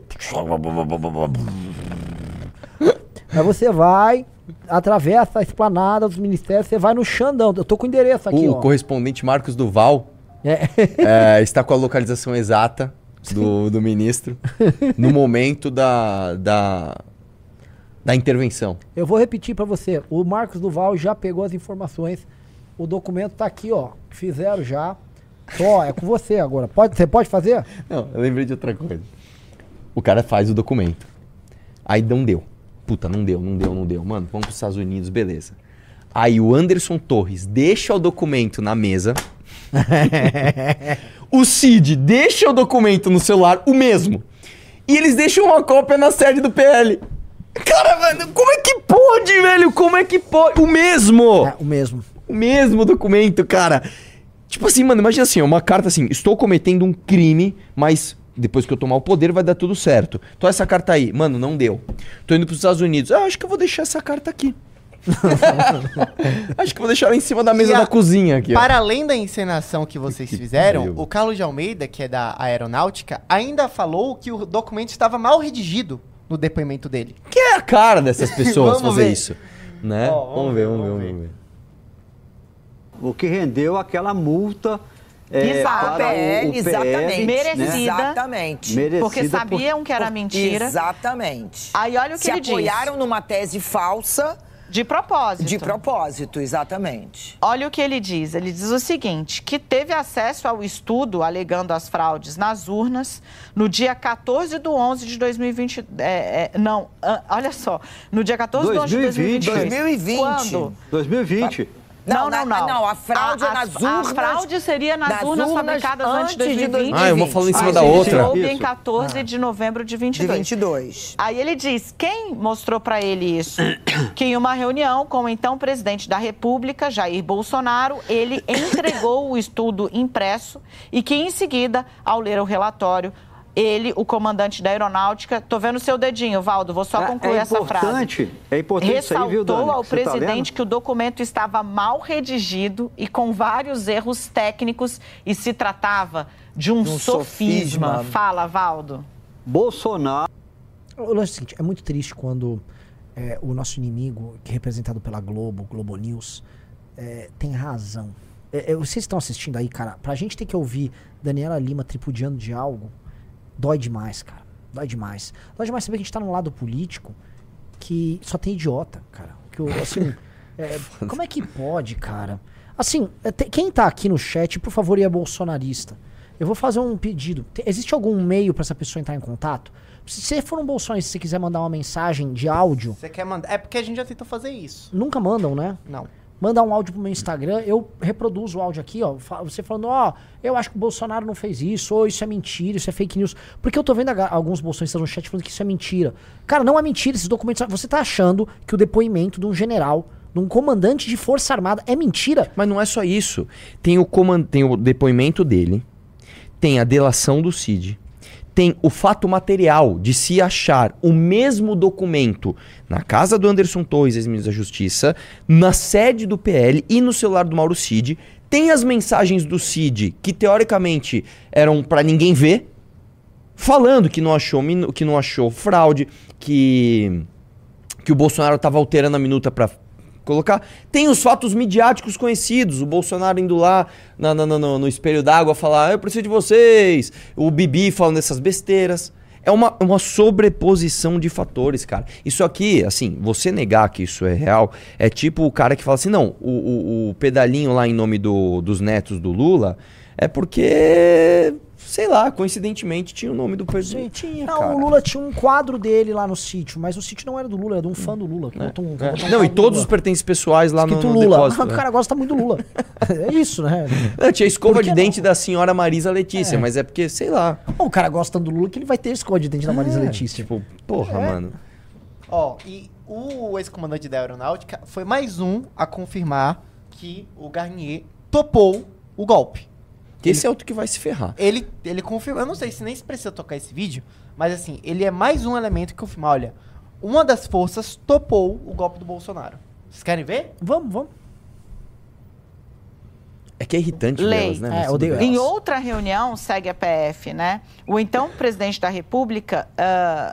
Aí você vai, atravessa a esplanada dos ministérios, você vai no Xandão. Eu tô com o endereço aqui, o ó. O correspondente Marcos Duval é. É, está com a localização exata do, do ministro no momento da, da, da intervenção. Eu vou repetir pra você. O Marcos Duval já pegou as informações. O documento tá aqui, ó. Fizeram já. Ó, é com você agora. Pode, você pode fazer? Não, eu lembrei de outra coisa. O cara faz o documento. Aí não deu. Puta, não deu, não deu, não deu. Mano, vamos pros Estados Unidos, beleza. Aí o Anderson Torres deixa o documento na mesa. O Cid deixa o documento no celular, o mesmo. E eles deixam uma cópia na sede do P L. Cara, mano, como é que pode, velho? Como é que pode? O mesmo! É, o mesmo. O mesmo documento, cara. Tipo assim, mano, imagina assim, uma carta assim, estou cometendo um crime, mas... depois que eu tomar o poder vai dar tudo certo. Então essa carta aí, mano, não deu. Tô indo pros Estados Unidos. Ah, acho que eu vou deixar essa carta aqui. Acho que eu vou deixar ela em cima da mesa a, da cozinha aqui. Para ó. além da encenação que vocês fizeram, o Carlos de Almeida, que é da aeronáutica, ainda falou que o documento estava mal redigido no depoimento dele. Que é a cara dessas pessoas Vamos fazer ver. isso. Né? Ó, vamos, ver, vamos ver, vamos ver, vamos ver. O que rendeu aquela multa... É, Exato. para o, o P L, Exatamente. Merecida. Né? Exatamente. Merecida porque sabiam por, que era por, mentira. Exatamente. Aí olha o que Se ele diz. apoiaram numa tese falsa. De propósito. De propósito, exatamente. Olha o que ele diz. Ele diz o seguinte, que teve acesso ao estudo alegando as fraudes nas urnas no dia quatorze de onze de dois mil e vinte. É, é, não, olha só. No dia quatorze de onze de dois mil e vinte. dois mil e vinte. Quando? dois mil e vinte. Não, não, não, não. Não, a fraude a, é nas urnas. A fraude seria nas, nas urnas, urnas fabricadas antes de dois mil e vinte. Ah, uma falando em cima ah, da outra. Houve em quatorze de novembro de vinte e dois. De vinte e dois. Aí ele diz, quem mostrou para ele isso? Que em uma reunião com o então presidente da República, Jair Bolsonaro, ele entregou o estudo impresso e que em seguida, ao ler o relatório, ele, o comandante da aeronáutica, tô vendo o seu dedinho, Valdo, vou só concluir é essa frase. É importante Ressaltou isso aí, viu, Dani? ao Você presidente tá que o documento estava mal redigido e com vários erros técnicos e se tratava de um, de um sofisma. sofisma. Fala, Valdo. Bolsonaro... O lance é o seguinte, é muito triste quando é, o nosso inimigo, que é representado pela Globo, Globo News, é, tem razão. É, é, vocês estão assistindo aí, cara, pra gente ter que ouvir Daniela Lima tripudiando de algo, dói demais, cara. Dói demais. Dói demais saber que a gente tá num lado político que só tem idiota, cara. Que, assim, é, como é que pode, cara? Assim, te, quem tá aqui no chat, por favor, e é bolsonarista, eu vou fazer um pedido. Tem, existe algum meio pra essa pessoa entrar em contato? Se você for um bolsonarista e você quiser mandar uma mensagem de áudio... Você quer mandar? É porque a gente já tentou fazer isso. Nunca mandam, né? Não. Manda um áudio pro meu Instagram, eu reproduzo o áudio aqui, ó. Você falando, ó, eu acho que o Bolsonaro não fez isso, ou isso é mentira, isso é fake news. Porque eu tô vendo alguns bolsonaristas no chat falando que isso é mentira. Cara, não é mentira, esses documentos... Você tá achando que o depoimento de um general, de um comandante de Força Armada, é mentira? Mas não é só isso. Tem o, comand... tem o depoimento dele, tem a delação do Cid, tem o fato material de se achar o mesmo documento na casa do Anderson Torres, ex-ministro da Justiça, na sede do P L e no celular do Mauro Cid. Tem as mensagens do Cid, que teoricamente eram pra ninguém ver, falando que não achou, minu- que não achou fraude, que, que o Bolsonaro tava alterando a minuta pra colocar. Tem os fatos midiáticos conhecidos, o Bolsonaro indo lá na, na, na, no, no espelho d'água falar, eu preciso de vocês, o Bibi falando essas besteiras. É uma, uma sobreposição de fatores, cara. Isso aqui, assim, você negar que isso é real, é tipo o cara que fala assim, não, o, o, o pedalinho lá em nome do, dos netos do Lula é porque, sei lá, coincidentemente tinha o nome do presidente. Tinha, Não, cara. o Lula tinha um quadro dele lá no sítio, mas o sítio não era do Lula, era de um fã do Lula. Que botou um, É. botou um Não, e quadro do todos Lula. os pertences pessoais lá no, Escrito no Lula. depósito. O cara gosta muito do Lula. É isso, né? Não, tinha escova Por de que dente não? da senhora Marisa Letícia, É. mas é porque, sei lá. Bom, o cara gosta tanto do Lula que ele vai ter escova de dente da Marisa É, Letícia. Tipo, porra, É. mano. Ó, e o ex-comandante da Aeronáutica foi mais um a confirmar que o Garnier topou o golpe. Que esse é outro que vai se ferrar. Ele, ele confirmou, eu não sei se nem se precisa tocar esse vídeo, mas assim, ele é mais um elemento que confirma, olha, uma das forças topou o golpe do Bolsonaro. Vocês querem ver? Vamos, vamos. É que é irritante Lei. delas, né? É, mas tudo odeio bem. Em outra reunião, segue a P F, né? O então presidente da República ah,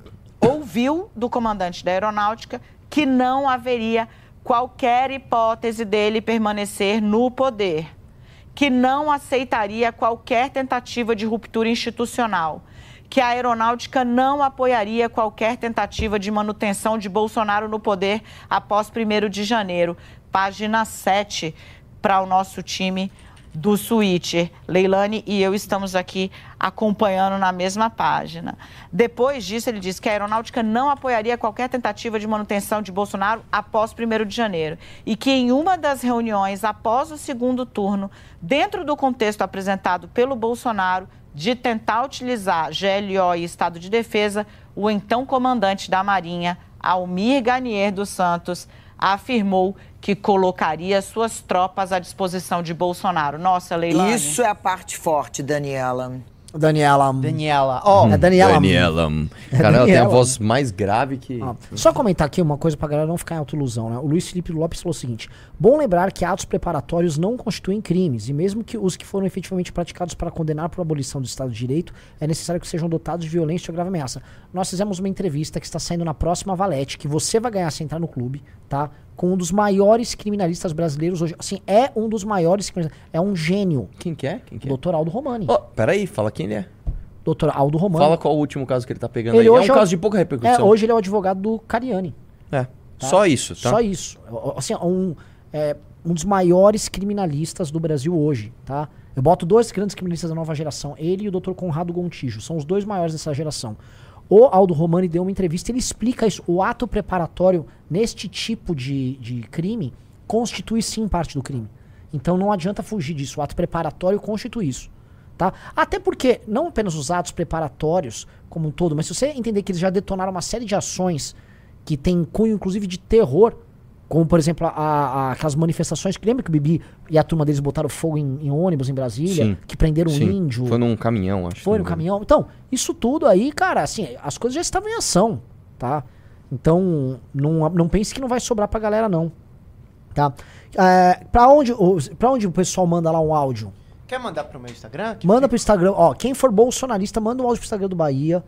ouviu do comandante da Aeronáutica que não haveria qualquer hipótese dele permanecer no poder, que não aceitaria qualquer tentativa de ruptura institucional, que a Aeronáutica não apoiaria qualquer tentativa de manutenção de Bolsonaro no poder após primeiro de janeiro. Página sete para o nosso time do Twitter. Leilani e eu estamos aqui acompanhando na mesma página. Depois disso, ele disse que a Aeronáutica não apoiaria qualquer tentativa de manutenção de Bolsonaro após primeiro de janeiro. E que em uma das reuniões, após o segundo turno, dentro do contexto apresentado pelo Bolsonaro, de tentar utilizar G L O e Estado de Defesa, o então comandante da Marinha, Almir Garnier dos Santos, afirmou que colocaria suas tropas à disposição de Bolsonaro. Nossa, Leilani. Isso é a parte forte, Daniela. Daniela. Daniela, ó. É Daniela. Daniela. Cara, ela tem a Daniela. voz mais grave que... Ó, só comentar aqui uma coisa pra galera não ficar em autoilusão, né? O Luiz Felipe Lopes falou o seguinte: bom lembrar que atos preparatórios não constituem crimes, e mesmo que os que foram efetivamente praticados para condenar por abolição do Estado de Direito, é necessário que sejam dotados de violência ou grave ameaça. Nós fizemos uma entrevista que está saindo na próxima Valete, que você vai ganhar se entrar no clube, tá? Com um dos maiores criminalistas brasileiros hoje. Assim, é um dos maiores criminalistas. É um gênio. Quem que é? Quem que é? doutor Aldo Romani. Ó, peraí, fala quem ele é. doutor Aldo Romani. Fala qual o último caso que ele tá pegando Ele aí. É um hoje é o- caso de pouca É, repercussão. hoje ele é o advogado do Cariani. É, Tá? só isso, tá? Só isso. Assim, é um, é, um dos maiores criminalistas do Brasil hoje, tá? Eu boto dois grandes criminalistas da nova geração, ele e o doutor Conrado Gontijo, são os dois maiores dessa geração. O Aldo Romani deu uma entrevista, ele explica isso. O ato preparatório neste tipo de, de crime constitui sim parte do crime. Então não adianta fugir disso. O ato preparatório constitui isso. Tá? Até porque, não apenas os atos preparatórios como um todo, mas se você entender que eles já detonaram uma série de ações que tem cunho, inclusive, de terror, como, por exemplo, a, a, aquelas manifestações que lembra que o Bibi e a turma deles botaram fogo em, em ônibus em Brasília, Sim. que prenderam Sim. um índio. Foi num caminhão, acho. Foi se no não me engano. caminhão. Então, isso tudo aí, cara, assim, as coisas já estavam em ação, tá? Então, não, não pense que não vai sobrar pra galera, não. Tá? É, pra, onde, o- pra onde o pessoal manda lá um áudio? Quer mandar pro meu Instagram? Que Manda fica- pro Instagram. Ó, quem for bolsonarista, manda um áudio pro Instagram do Bahia.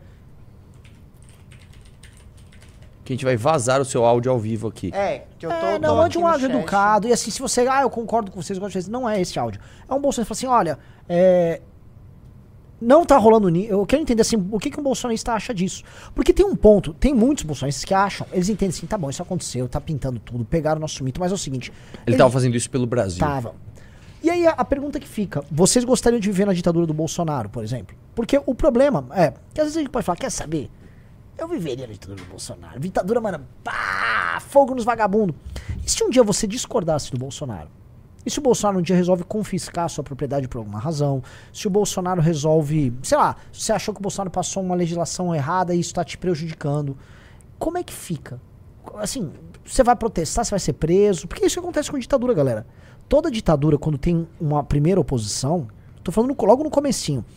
Que a gente vai vazar o seu áudio ao vivo aqui. É, que eu tô. É, tô não, mande aqui um no áudio chat. educado. E assim, se você. Ah, eu concordo com vocês, eu gosto de vocês. Não é esse áudio. É um bolsonarista que fala assim: olha, é, não tá rolando. ni- Eu quero entender assim, o que, que um bolsonarista acha disso. Porque tem um ponto, tem muitos bolsonaristas que acham, eles entendem assim, tá bom, isso aconteceu, tá pintando tudo, pegaram o nosso mito, mas é o seguinte. Ele tava fazendo isso pelo Brasil. Tava. E aí a, a pergunta que fica, vocês gostariam de viver na ditadura do Bolsonaro, por exemplo? Porque o problema é, que às vezes a gente pode falar, quer saber? Eu viveria na ditadura do Bolsonaro. Ditadura, mano, pá, fogo nos vagabundos. E se um dia você discordasse do Bolsonaro? E se o Bolsonaro um dia resolve confiscar a sua propriedade por alguma razão? Se o Bolsonaro resolve, sei lá, se você achou que o Bolsonaro passou uma legislação errada e isso tá te prejudicando, como é que fica? Assim, você vai protestar, você vai ser preso? Porque isso acontece com ditadura, galera. Toda ditadura, quando tem uma primeira oposição, tô falando no- logo no comecinho,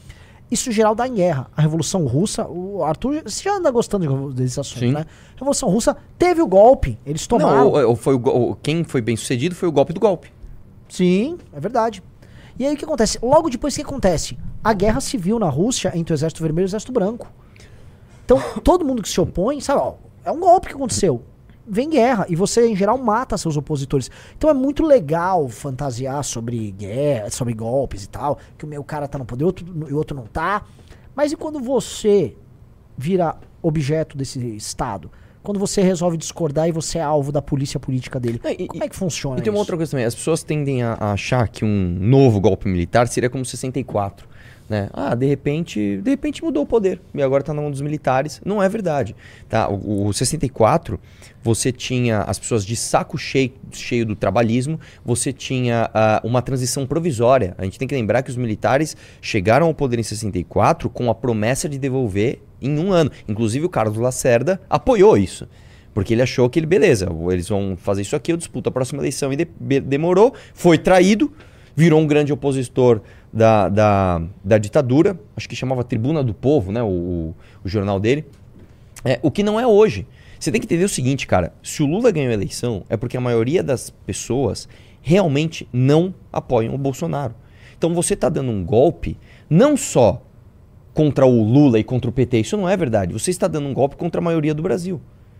Isso geral dá em guerra. A Revolução Russa, o Arthur, você já anda gostando desse assunto, Sim. né? A Revolução Russa teve o golpe, eles tomaram. Não, o- foi o go- quem foi bem sucedido foi o golpe do golpe. Sim, é verdade. E aí o que acontece? Logo depois o que acontece? A guerra civil na Rússia entre o Exército Vermelho e o Exército Branco. Então, todo mundo que se opõe, sabe, ó, é um golpe que aconteceu. Vem guerra e você, em geral, mata seus opositores. Então é muito legal fantasiar sobre guerra, sobre golpes e tal, que o meu cara tá no poder outro, e o outro não tá. Mas e quando você vira objeto desse Estado? Quando você resolve discordar e você é alvo da polícia política dele? É, e- Como é que funciona E tem uma isso? outra coisa também, as pessoas tendem a, a achar que um novo golpe militar seria como sessenta e quatro, né? Ah, de repente, de repente mudou o poder e agora tá na mão dos militares. Não é verdade, tá? O, o sessenta e quatro, você tinha as pessoas de saco cheio, cheio do trabalhismo, você tinha ah, uma transição provisória. A gente tem que lembrar que os militares chegaram ao poder em sessenta e quatro com a promessa de devolver em um ano. Inclusive o Carlos Lacerda apoiou isso. Porque ele achou que ele, beleza, eles vão fazer isso aqui, eu disputo a próxima eleição. E de- be- demorou, foi traído, virou um grande opositor da, da, da ditadura, acho que chamava Tribuna do Povo, né, o, o, o jornal dele. É, o que não é hoje. Você tem que entender o seguinte, cara, se o Lula ganhou a eleição, é porque a maioria das pessoas realmente não apoiam o Bolsonaro. Então você está dando um golpe, não só contra o Lula e contra o P T, isso não é verdade. Você está dando um golpe contra a maioria do Brasil.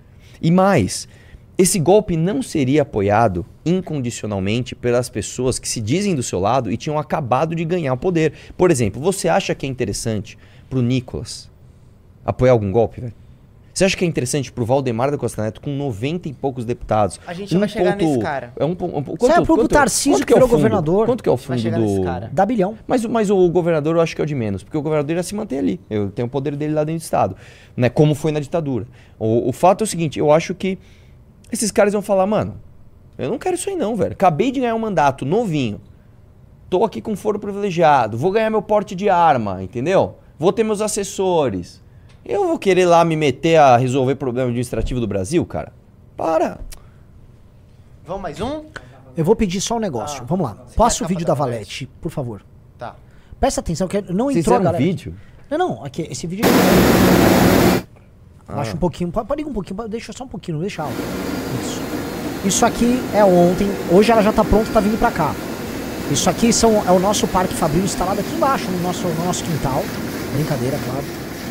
E mais, esse golpe não seria apoiado incondicionalmente pelas pessoas que se dizem do seu lado e tinham acabado de ganhar o poder. Por exemplo, você acha que é interessante pro Nicolas apoiar algum golpe, velho? Você acha que é interessante pro Valdemar da Costa Neto, com noventa e poucos deputados? A gente vai chegar nesse cara. É um, um, um, quanto, Você é pro quanto- Tarcísio quanto que é o virou fundo? governador. Quanto que é o Vai fundo chegar nesse do... cara. Dá bilhão. Mas, o- mas o governador eu acho que é o de menos, porque o governador ia se manter ali. Eu tenho o poder dele lá dentro do Estado, né? Como foi na ditadura. O, o fato é o seguinte, eu acho que esses caras vão falar, mano, eu não quero isso aí não, velho. Acabei de ganhar um mandato novinho. Tô aqui com foro privilegiado, vou ganhar meu porte de arma, entendeu? Vou ter meus assessores. Eu vou querer lá me meter a resolver problema administrativo do Brasil, cara? Para. Vamos mais um? Eu vou pedir só um negócio. Ah, Vamos lá. você Passa quer o a vídeo capa da da Valete, por favor. Tá. Presta atenção, que não Vocês entrou a fizeram um galera. vídeo? Não, não, aqui, esse vídeo aqui. Ah. Baixa um pouquinho, pode, pode ligar um pouquinho, deixa só um pouquinho, não deixa alto. Isso. Isso aqui é ontem, hoje ela já tá pronta, tá vindo pra cá. Isso aqui são, é o nosso Parque Fabril instalado aqui embaixo, no nosso, no nosso quintal. Brincadeira, claro.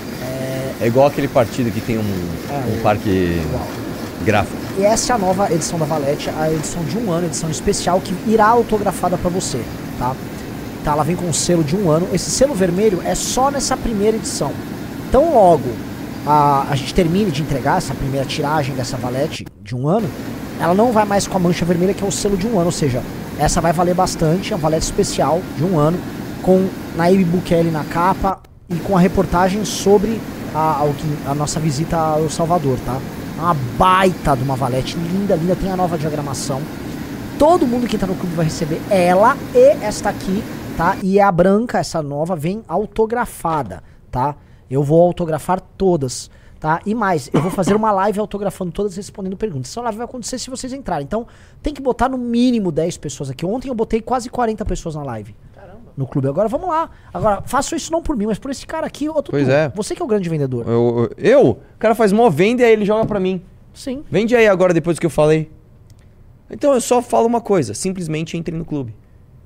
É igual aquele partido que tem um, É, um o- parque Igual. gráfico. E essa é a nova edição da Valete, a edição de um ano, edição especial que irá autografada pra você, tá? Tá, ela vem com um selo de um ano. Esse selo vermelho é só nessa primeira edição. Então logo a, a gente termine de entregar essa primeira tiragem dessa Valete de um ano, ela não vai mais com a mancha vermelha, que é o selo de um ano, ou seja, essa vai valer bastante, é uma Valete especial de um ano, com Nayib Bukele na capa e com a reportagem sobre a, ao que- a nossa visita ao Salvador, tá? Uma baita de uma Valete, linda, linda, tem a nova diagramação. Todo mundo que tá no clube vai receber ela e esta aqui, tá? E a branca, essa nova, vem autografada, tá? Eu vou autografar todas, tá? E mais, eu vou fazer uma live autografando todas, respondendo perguntas. Essa live vai acontecer se vocês entrarem. Então, tem que botar no mínimo dez pessoas aqui. Ontem eu botei quase quarenta pessoas na live. No clube. Agora vamos lá. Agora, faço isso não por mim, mas por esse cara aqui. Ô, Tutu, Pois é. Você que é o grande vendedor. Eu, eu, eu? O cara faz mó venda e aí ele joga pra mim. Sim. Vende aí agora depois do que eu falei. Então eu só falo uma coisa, simplesmente entre no clube.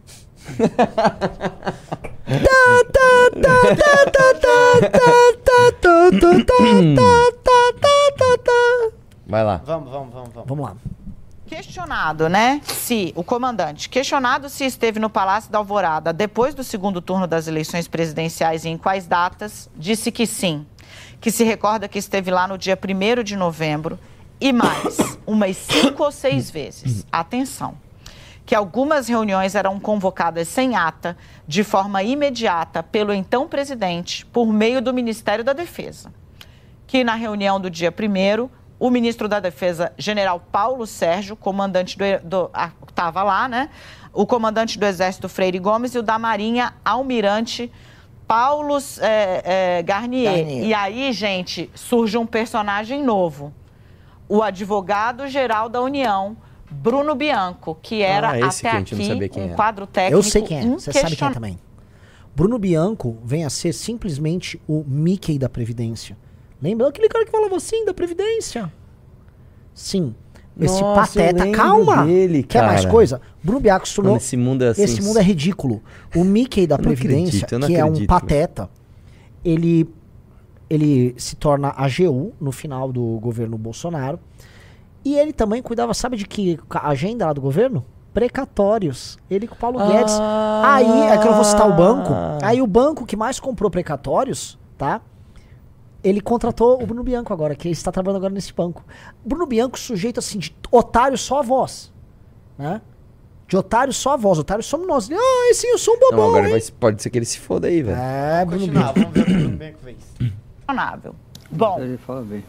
Vai lá. Vamos, vamos, vamos, vamos. Vamos lá. Questionado, né, se o comandante, questionado se esteve no Palácio da Alvorada depois do segundo turno das eleições presidenciais e em quais datas, disse que sim, que se recorda que esteve lá no dia primeiro de novembro e mais, umas cinco ou seis vezes. Atenção, que algumas reuniões eram convocadas sem ata, de forma imediata, pelo então presidente, por meio do Ministério da Defesa. Que na reunião do dia primeiro, o ministro da Defesa, general Paulo Sérgio, comandante do... estava lá, né? O comandante do Exército, Freire Gomes, e o da Marinha, almirante Paulo é, é, Garnier. Garnier. E aí, gente, surge um personagem novo. O advogado-geral da União, Bruno Bianco, que era Ah, esse até que a gente não aqui sabia quem um era. quadro técnico Eu sei quem é. Você sabe quem é inquestionável. também. Bruno Bianco vem a ser simplesmente o Mickey da Previdência. Lembra aquele cara que falava assim, da Previdência? Sim. Esse Nossa, pateta, eu lembro calma! dele, Quer mais cara. coisa? Bruno Bianco se tornou... Mano, esse mundo é assim... Esse mundo é ridículo. O Mickey da Eu não Previdência, acredito, eu não que é um acredito, pateta, ele, ele se torna A G U no final do governo Bolsonaro. E ele também cuidava, sabe de que agenda lá do governo? Precatórios. Ele com o Paulo Ah. Guedes. Aí, é que eu não vou citar o banco. Aí o banco que mais comprou precatórios, tá? Ele contratou o Bruno Bianco agora, que ele está trabalhando agora nesse banco. Bruno Bianco, sujeito assim, de otário só a voz. Né? De otário só a voz. Otário somos nós. Ele, ah, sim, eu sou um bobão, Não, agora hein? vai, pode ser que ele se foda aí, velho. É, Bruno Continuar, Bianco. vamos ver o que o Bruno Bianco fez. Questionável. Bom, Ele fala bem.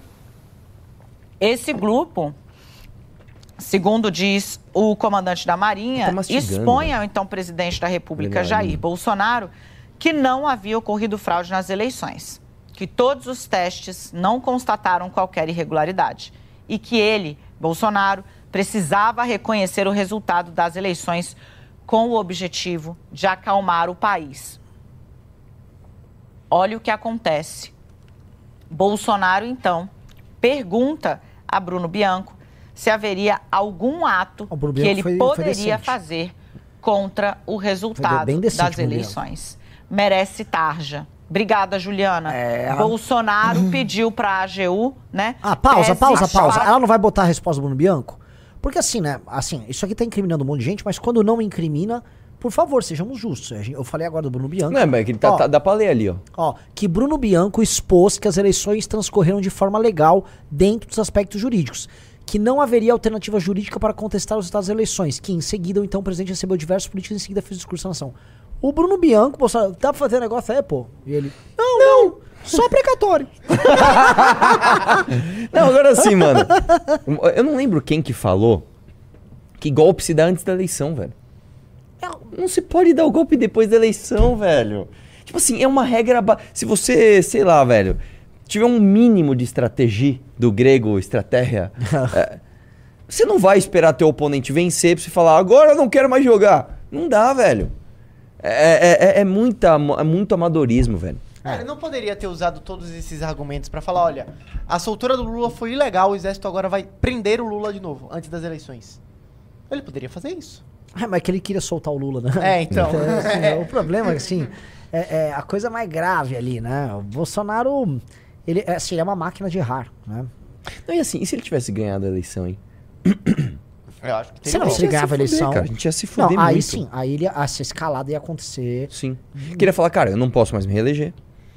esse grupo, segundo diz o comandante da Marinha, Tá mastigando, expõe né? ao então presidente da República, Verdade. Jair Bolsonaro, que não havia ocorrido fraude nas eleições, que todos os testes não constataram qualquer irregularidade e que ele, Bolsonaro, precisava reconhecer o resultado das eleições com o objetivo de acalmar o país. Olha o que acontece. Bolsonaro, então, pergunta a Bruno Bianco se haveria algum ato O Bruno que Bianco ele foi- foi poderia decente. fazer contra o resultado bem decente, das Bruno eleições. Merece tarja. Obrigada, Juliana. É, ela- Bolsonaro pediu para a A G U, né? Ah, pausa, pese pausa, a pausa. fato- Ela não vai botar a resposta do Bruno Bianco? Porque assim, né? Assim, isso aqui tá incriminando um monte de gente, mas quando não incrimina, por favor, sejamos justos. A gente- Eu falei agora do Bruno Bianco. Não, mas é que ele tá, Ó, tá- dá pra ler ali, ó. Ó, que Bruno Bianco expôs que as eleições transcorreram de forma legal dentro dos aspectos jurídicos. Que não haveria alternativa jurídica para contestar os resultados das eleições. Que em seguida, então, o presidente recebeu diversos políticos e em seguida fez discurso à nação. O Bruno Bianco, Bolsonaro, dá pra fazer negócio? É, pô. E ele, não, não, só precatório. Não, agora sim, mano. Eu não lembro quem que falou que golpe se dá antes da eleição, velho. Não se pode dar o golpe depois da eleição, velho. Tipo assim, é uma regra... Ba... Se você, sei lá, velho, tiver um mínimo de estratégia, do grego estratégia, é, você não vai esperar teu oponente vencer pra você falar, agora eu não quero mais jogar. Não dá, velho. É, é, é, muita, é muito amadorismo, velho. Ele não poderia ter usado todos esses argumentos pra falar, olha, a soltura do Lula foi ilegal, o exército agora vai prender o Lula de novo, antes das eleições. Ele poderia fazer isso. É, mas que ele queria soltar o Lula, né? É, então. assim, o problema, assim, é, é a coisa mais grave ali, né? O Bolsonaro, ele, é, assim, ele é uma máquina de errar, né? Não, e assim, e se ele tivesse ganhado a eleição, hein? Eu acho que Se teria não, um- se ele ganhava a fuder, eleição... cara, a gente ia se fuder não, aí muito. sim, aí ele, essa escalada ia acontecer. Sim. Queria falar, cara, eu não posso mais me reeleger.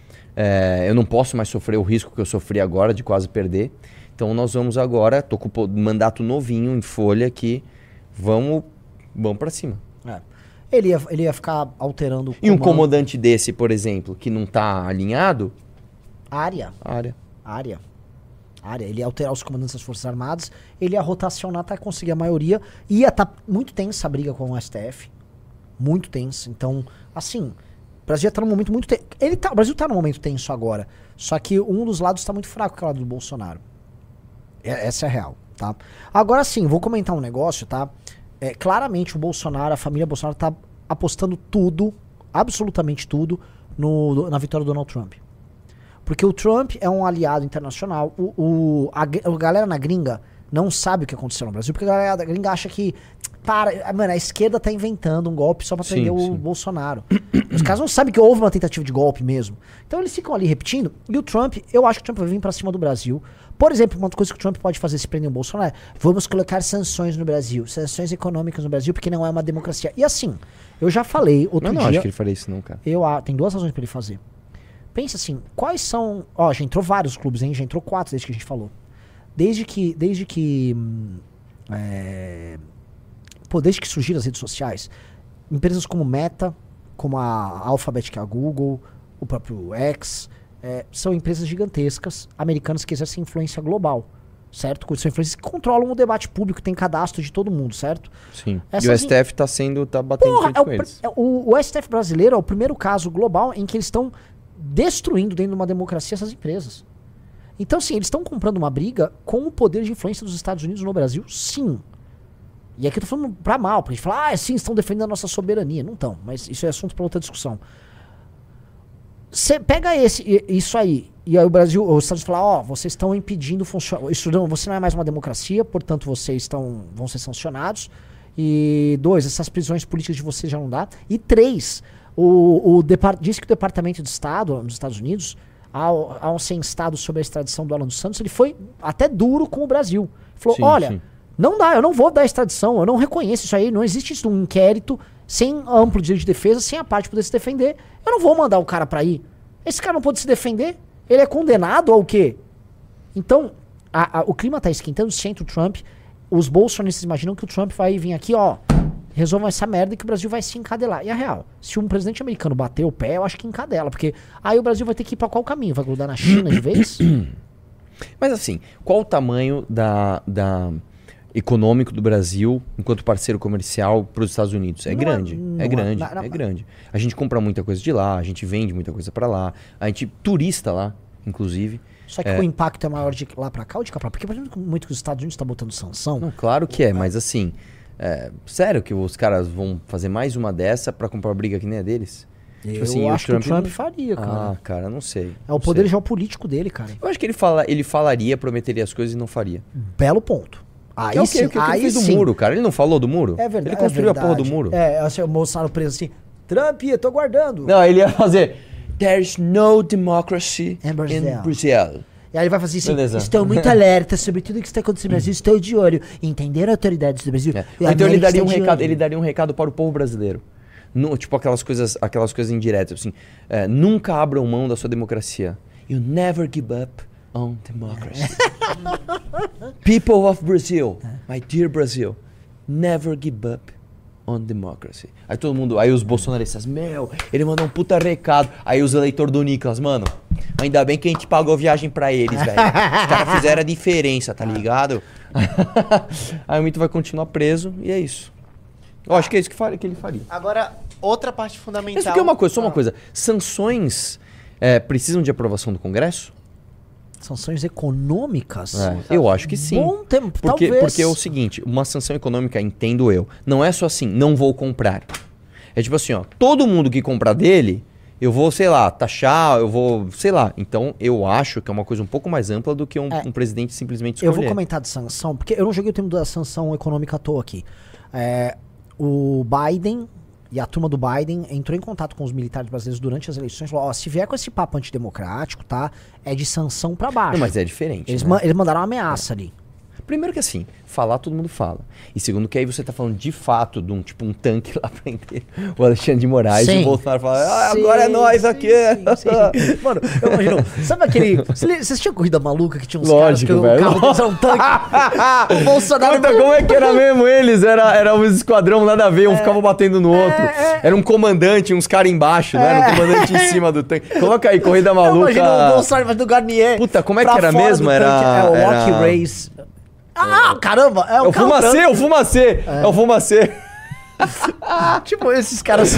É, eu não posso mais sofrer o risco que eu sofri agora de quase perder. Então nós vamos agora, tô com o po- mandato novinho em folha aqui, vamos, vamos pra cima. É. Ele, ia, ele ia ficar alterando o E um comando- comandante desse, por exemplo, que não tá alinhado, área, área. área, área. Ele ia alterar os comandantes das Forças Armadas, ele ia rotacionar até conseguir a maioria. Ia estar muito tensa a briga com o S T F. Muito tensa. Então, assim, o Brasil está num momento muito tenso. Ele tá, o Brasil está num momento tenso agora. Só que um dos lados está muito fraco, que é o lado do Bolsonaro. É- essa é a real, tá? Agora sim, vou comentar um negócio, tá? É, claramente o Bolsonaro, a família Bolsonaro tá apostando tudo, absolutamente tudo, no, na vitória do Donald Trump. Porque o Trump é um aliado internacional. O, o- a, gr- a galera na gringa não sabe o que aconteceu no Brasil, porque a galera da gringa acha que, para, mano, a esquerda tá inventando um golpe só pra Sim, prender o sim. Bolsonaro. Os caras não sabem que houve uma tentativa de golpe mesmo. Então eles ficam ali repetindo. E o Trump, eu acho que o Trump vai vir pra cima do Brasil. Por exemplo, uma coisa que o Trump pode fazer se prender o Bolsonaro é: vamos colocar sanções no Brasil, sanções econômicas no Brasil, porque não é uma democracia. E assim, eu já falei outro Eu não dia. acho que ele faria isso não, cara. Eu, ah, tem duas razões pra ele fazer. Pensa assim, quais são... Ó, já entrou vários clubes, hein? Já entrou quatro desde que a gente falou. Desde que... Desde que... hum, é, pô, desde que surgiram as redes sociais, empresas como Meta, como a Alphabet, que é a Google, o próprio X, é, são empresas gigantescas, americanas que exercem influência global, certo? São influências que controlam o debate público, tem cadastro de todo mundo, certo? Sim. E Essas o S T F tá sendo, tá batendo Porra, frente é o, com pr- eles. é o, o S T F brasileiro é o primeiro caso global em que eles estão destruindo dentro de uma democracia essas empresas. Então, sim, eles estão comprando uma briga com o poder de influência dos Estados Unidos no Brasil, sim. E aqui eu tô falando pra mal, pra gente falar, ah, sim, estão defendendo a nossa soberania. Não estão, mas isso é assunto pra outra discussão. você pega esse, i- isso aí, e aí o Brasil, os Estados Unidos falam, ó, vocês estão impedindo funcionar. Isso não, você não é mais uma democracia, portanto vocês estão, vão ser sancionados. E dois, essas prisões políticas de vocês já não dá. E três, o, o depar- diz que o Departamento de Estado nos Estados Unidos, ao, ao ser instado sobre a extradição do Alan dos Santos, ele foi até duro com o Brasil. Falou, Sim, olha, sim. não dá, eu não vou dar extradição, eu não reconheço isso aí, não existe isso, um inquérito sem amplo direito de defesa, sem a parte poder se defender. Eu não vou mandar o cara pra ir. Esse cara não pode se defender? Ele é condenado ao quê? Então, a- a- o clima tá esquentando, sente o Trump. Os bolsonaristas imaginam que o Trump vai vir aqui, ó, resolvam essa merda e que o Brasil vai se encadelar. E a real, se um presidente americano bater o pé, eu acho que encadela, porque aí o Brasil vai ter que ir pra qual caminho? Vai grudar na China de vez? Mas assim, qual o tamanho da, da econômico do Brasil enquanto parceiro comercial para os Estados Unidos? É Não é- grande, não é é- grande, na- na- é grande. A gente compra muita coisa de lá, a gente vende muita coisa para lá, a gente turista lá, inclusive. Só que É. o impacto é maior de lá pra cá ou de cá pra lá? Porque, por exemplo, muito que os Estados Unidos tá botando sanção. Não, claro que é, mas assim, é, sério que os caras vão fazer mais uma dessa para comprar briga que nem a deles? Eu Tipo assim, o acho que o Trump não- faria, cara. Ah, cara, não sei. É o não poder sei. geopolítico dele, cara. Eu acho que ele, fala, ele falaria, prometeria as coisas e não faria. Belo ponto. Aí Que é o que, sim, o que ele aí fez do sim. muro, cara. Ele não falou do muro? É verdade. Ele construiu é a porra do verdade. muro. É, assim, o Bolsonaro preso assim, Trump, eu tô guardando. Não, ele ia fazer There's no democracy Em Brasil. in Brazil. E aí ele vai fazer assim, Beleza. estou muito alerta sobre tudo que está acontecendo no Brasil, estou de olho. Entender autoridades do Brasil. É. E a Ou então ele América daria, um está de recado, olho. ele daria um recado para o povo brasileiro. Nu- tipo aquelas coisas, aquelas coisas indiretas, assim. é, nunca abram mão da sua democracia. You never give up on democracy. People of Brazil, my dear Brazil, never give up on democracy. Aí todo mundo, aí os bolsonaristas, meu, ele mandou um puta recado. Aí os eleitores do Nicolas, mano, ainda bem que a gente pagou viagem pra eles, velho. Os caras fizeram a diferença, tá ligado? Aí o Mito vai continuar preso e é isso. Eu acho que é isso que, faria, que ele faria. Agora, outra parte fundamental... Isso aqui é uma coisa, só uma Ah. coisa. Sanções é, precisam de aprovação do Congresso? Sanções econômicas? É, eu acho que sim. Bom tempo, Porque, talvez. porque é o seguinte, uma sanção econômica, entendo eu, não é só assim, não vou comprar. É tipo assim, ó, todo mundo que comprar dele, eu vou, sei lá, taxar, eu vou, sei lá. Então, eu acho que é uma coisa um pouco mais ampla do que um, É. um presidente simplesmente Eu escolher. vou comentar de sanção, porque eu não joguei o termo da sanção econômica à toa aqui. É, o Biden e a turma do Biden entrou em contato com os militares brasileiros durante as eleições e falou, ó, se vier com esse papo antidemocrático, tá, é de sanção pra baixo. Não, mas é diferente, Eles, né? ma- eles mandaram uma ameaça ali. Primeiro que assim, falar todo mundo fala. E segundo que aí você tá falando de fato de um tipo um tanque lá pra inteiro. O Alexandre de Moraes Sim. e o Bolsonaro fala, ah, Sim, agora é nós sim, aqui. sim, sim. Mano, eu imagino, sabe aquele... Você você assistiu a corrida maluca que tinha uns Lógico, caras que velho. o carro deles era um tanque? O Bolsonaro... Puta, como é que era mesmo eles? Era, era um esquadrão nada a ver, um ficava batendo no outro. Era um comandante, uns caras embaixo, né? Era um comandante em cima do tanque. Coloca aí, corrida Eu maluca. imagino o Bolsonaro, mas do Garnier. Puta, como é pra que era fora mesmo? do Era- tanque. É o era- Rocky Race. Ah, caramba! É É o, o carro fumacê, branco. o fumacê. É o fumacê. Tipo, esses caras...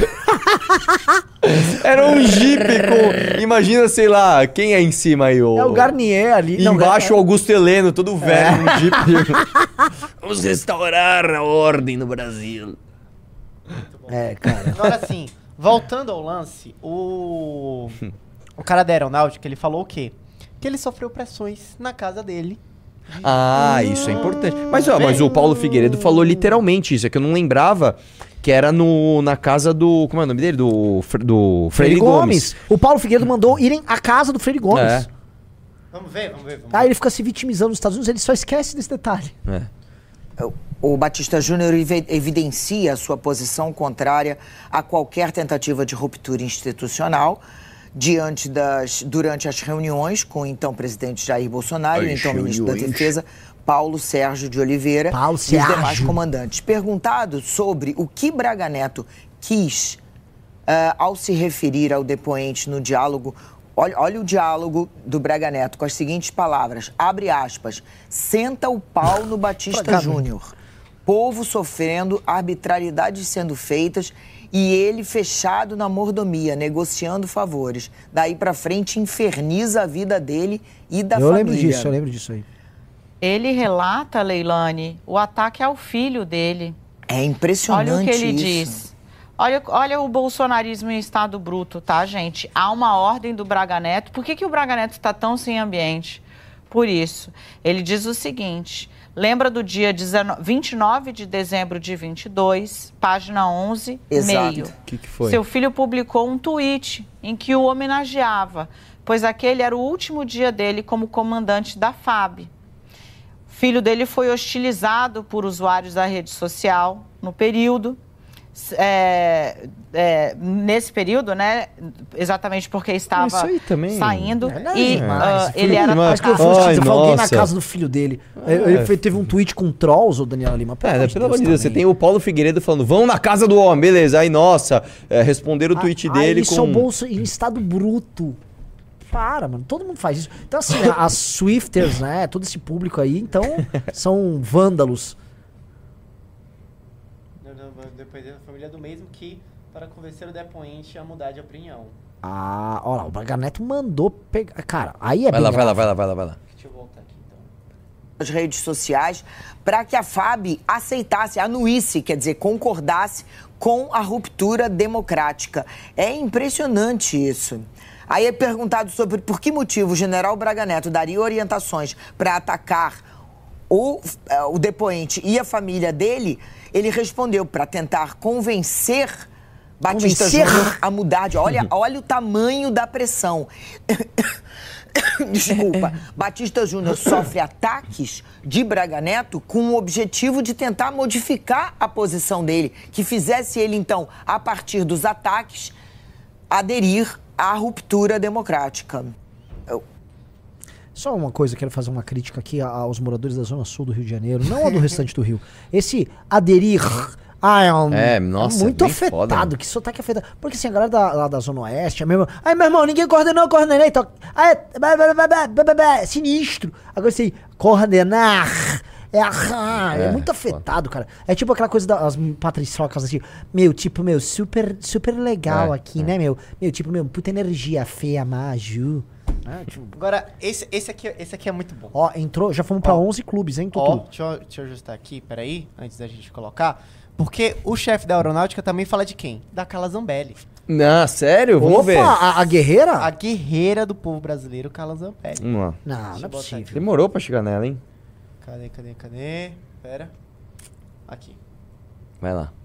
Era um jipe com. Imagina, sei lá, quem é em cima aí? O... É o Garnier ali. E Não, embaixo o é- Augusto Heleno, todo velho, no jipe. Vamos restaurar a ordem no Brasil. É, cara. Agora sim, voltando ao lance, o... O cara da aeronáutica, ele falou o quê? Que ele sofreu pressões na casa dele. Ah, isso é importante. Mas, ó, mas o Paulo Figueiredo falou literalmente isso, é que eu não lembrava que era no, na casa do. Como é o nome dele? Do, Fre- do Freire, Gomes. O Paulo Figueiredo mandou irem à casa do Freire Gomes. É. Vamos ver, vamos ver. Vamos Aí ele fica se vitimizando nos Estados Unidos, ele só esquece desse detalhe. É. O Batista Júnior evi- evidencia a sua posição contrária a qualquer tentativa de ruptura institucional diante das, durante as reuniões com o então presidente Jair Bolsonaro e o então ministro da Defesa, Paulo Sérgio de Oliveira, Paulo e os demais Sérgio. comandantes. Perguntado sobre o que Braga Neto quis ah, ao se referir ao depoente no diálogo, olha, olha o diálogo do Braga Neto com as seguintes palavras, abre aspas, senta o pau no Batista Braga Júnior. Povo sofrendo, arbitrariedades sendo feitas e ele fechado na mordomia, negociando favores. Daí pra frente inferniza a vida dele e da eu família. lembro disso, eu lembro disso aí. Ele relata, Leilani, o ataque ao filho dele. É impressionante Olha o que ele isso. diz. Olha, olha o bolsonarismo em estado bruto, tá, gente? Há uma ordem do Braga Neto. Por que, que o Braga Neto está tão sem ambiente? Por isso. Ele diz o seguinte, lembra do dia vinte e nove de dezembro de vinte e dois, página onze, Exato. meio. O que, que foi? Seu filho publicou um tweet em que o homenageava, pois aquele era o último dia dele como comandante da F A B. O filho dele foi hostilizado por usuários da rede social no período. É, é, nesse período, né? Exatamente porque estava Isso aí também. saindo. É, não é e demais. uh, ele era demais. Mas que eu Ai, fosse teve alguém na nossa. casa do filho dele. É. Ele fe- teve um tweet com trolls, o Daniela Lima. Pelo É, amor de pelo amor de Deus Deus, você também. tem o Paulo Figueiredo falando, vão na casa do homem, beleza. Aí, nossa, é, responderam o tweet Ah, dele isso com... é o bolso em estado bruto. Para, mano. Todo mundo faz isso. Então, assim, as Swifters, né? Todo esse público aí, então, são vândalos. Depois da família do mesmo que para convencer o depoente a mudar de opinião. Ah, olha lá, o Braga Neto mandou pegar. Cara, aí é Vai bem lá, vai lá, grave. vai lá, vai lá, vai lá. Deixa eu voltar aqui então. As redes sociais para que a F A B aceitasse, anuísse, quer dizer, concordasse com a ruptura democrática. É impressionante isso. Aí é perguntado sobre por que motivo o general Braga Neto daria orientações para atacar o, o depoente e a família dele, ele respondeu para tentar convencer Batista Convencer? Júnior a mudar de... Olha, olha o tamanho da pressão. Desculpa. Batista Júnior sofre ataques de Braga Neto com o objetivo de tentar modificar a posição dele, que fizesse ele, então, a partir dos ataques, aderir à ruptura democrática. Eu... Só uma coisa, quero fazer uma crítica aqui aos moradores da Zona Sul do Rio de Janeiro, não a do restante do Rio. Esse aderir... Ah, é, um, É, nossa, é muito bem afetado, foda. que sotaque afetado. Porque assim, a galera da, lá da Zona Oeste, é mesmo. Ai, meu irmão, ninguém coordenou, eu coordenei. Então, ai, blá, blá, blá, blá, blá, blá, blá, sinistro. Agora assim, coordenar. É, ah, é, É, muito afetado, cara. É tipo aquela coisa das patricocas assim, meu, tipo, meu, super, super legal É, aqui, é. né, meu? Meu, tipo, meu, puta energia feia, Maju. Né, tipo, Agora, esse, esse, aqui, esse aqui é muito bom. ó, entrou, já fomos pra Ó. onze clubes, hein, Ó, Tutu? deixa eu, deixa eu ajustar aqui, peraí, antes da gente colocar. Porque o chefe da aeronáutica também fala de quem? Da Carla Zambelli. Não, sério? Vamos Opa, ver. a, a guerreira? A guerreira do povo brasileiro, Carla Zambelli. Vamos lá. Não, Deixa não é eu botar possível. aqui. Demorou pra chegar nela, hein? Cadê, cadê, cadê? Pera. Aqui. Vai lá.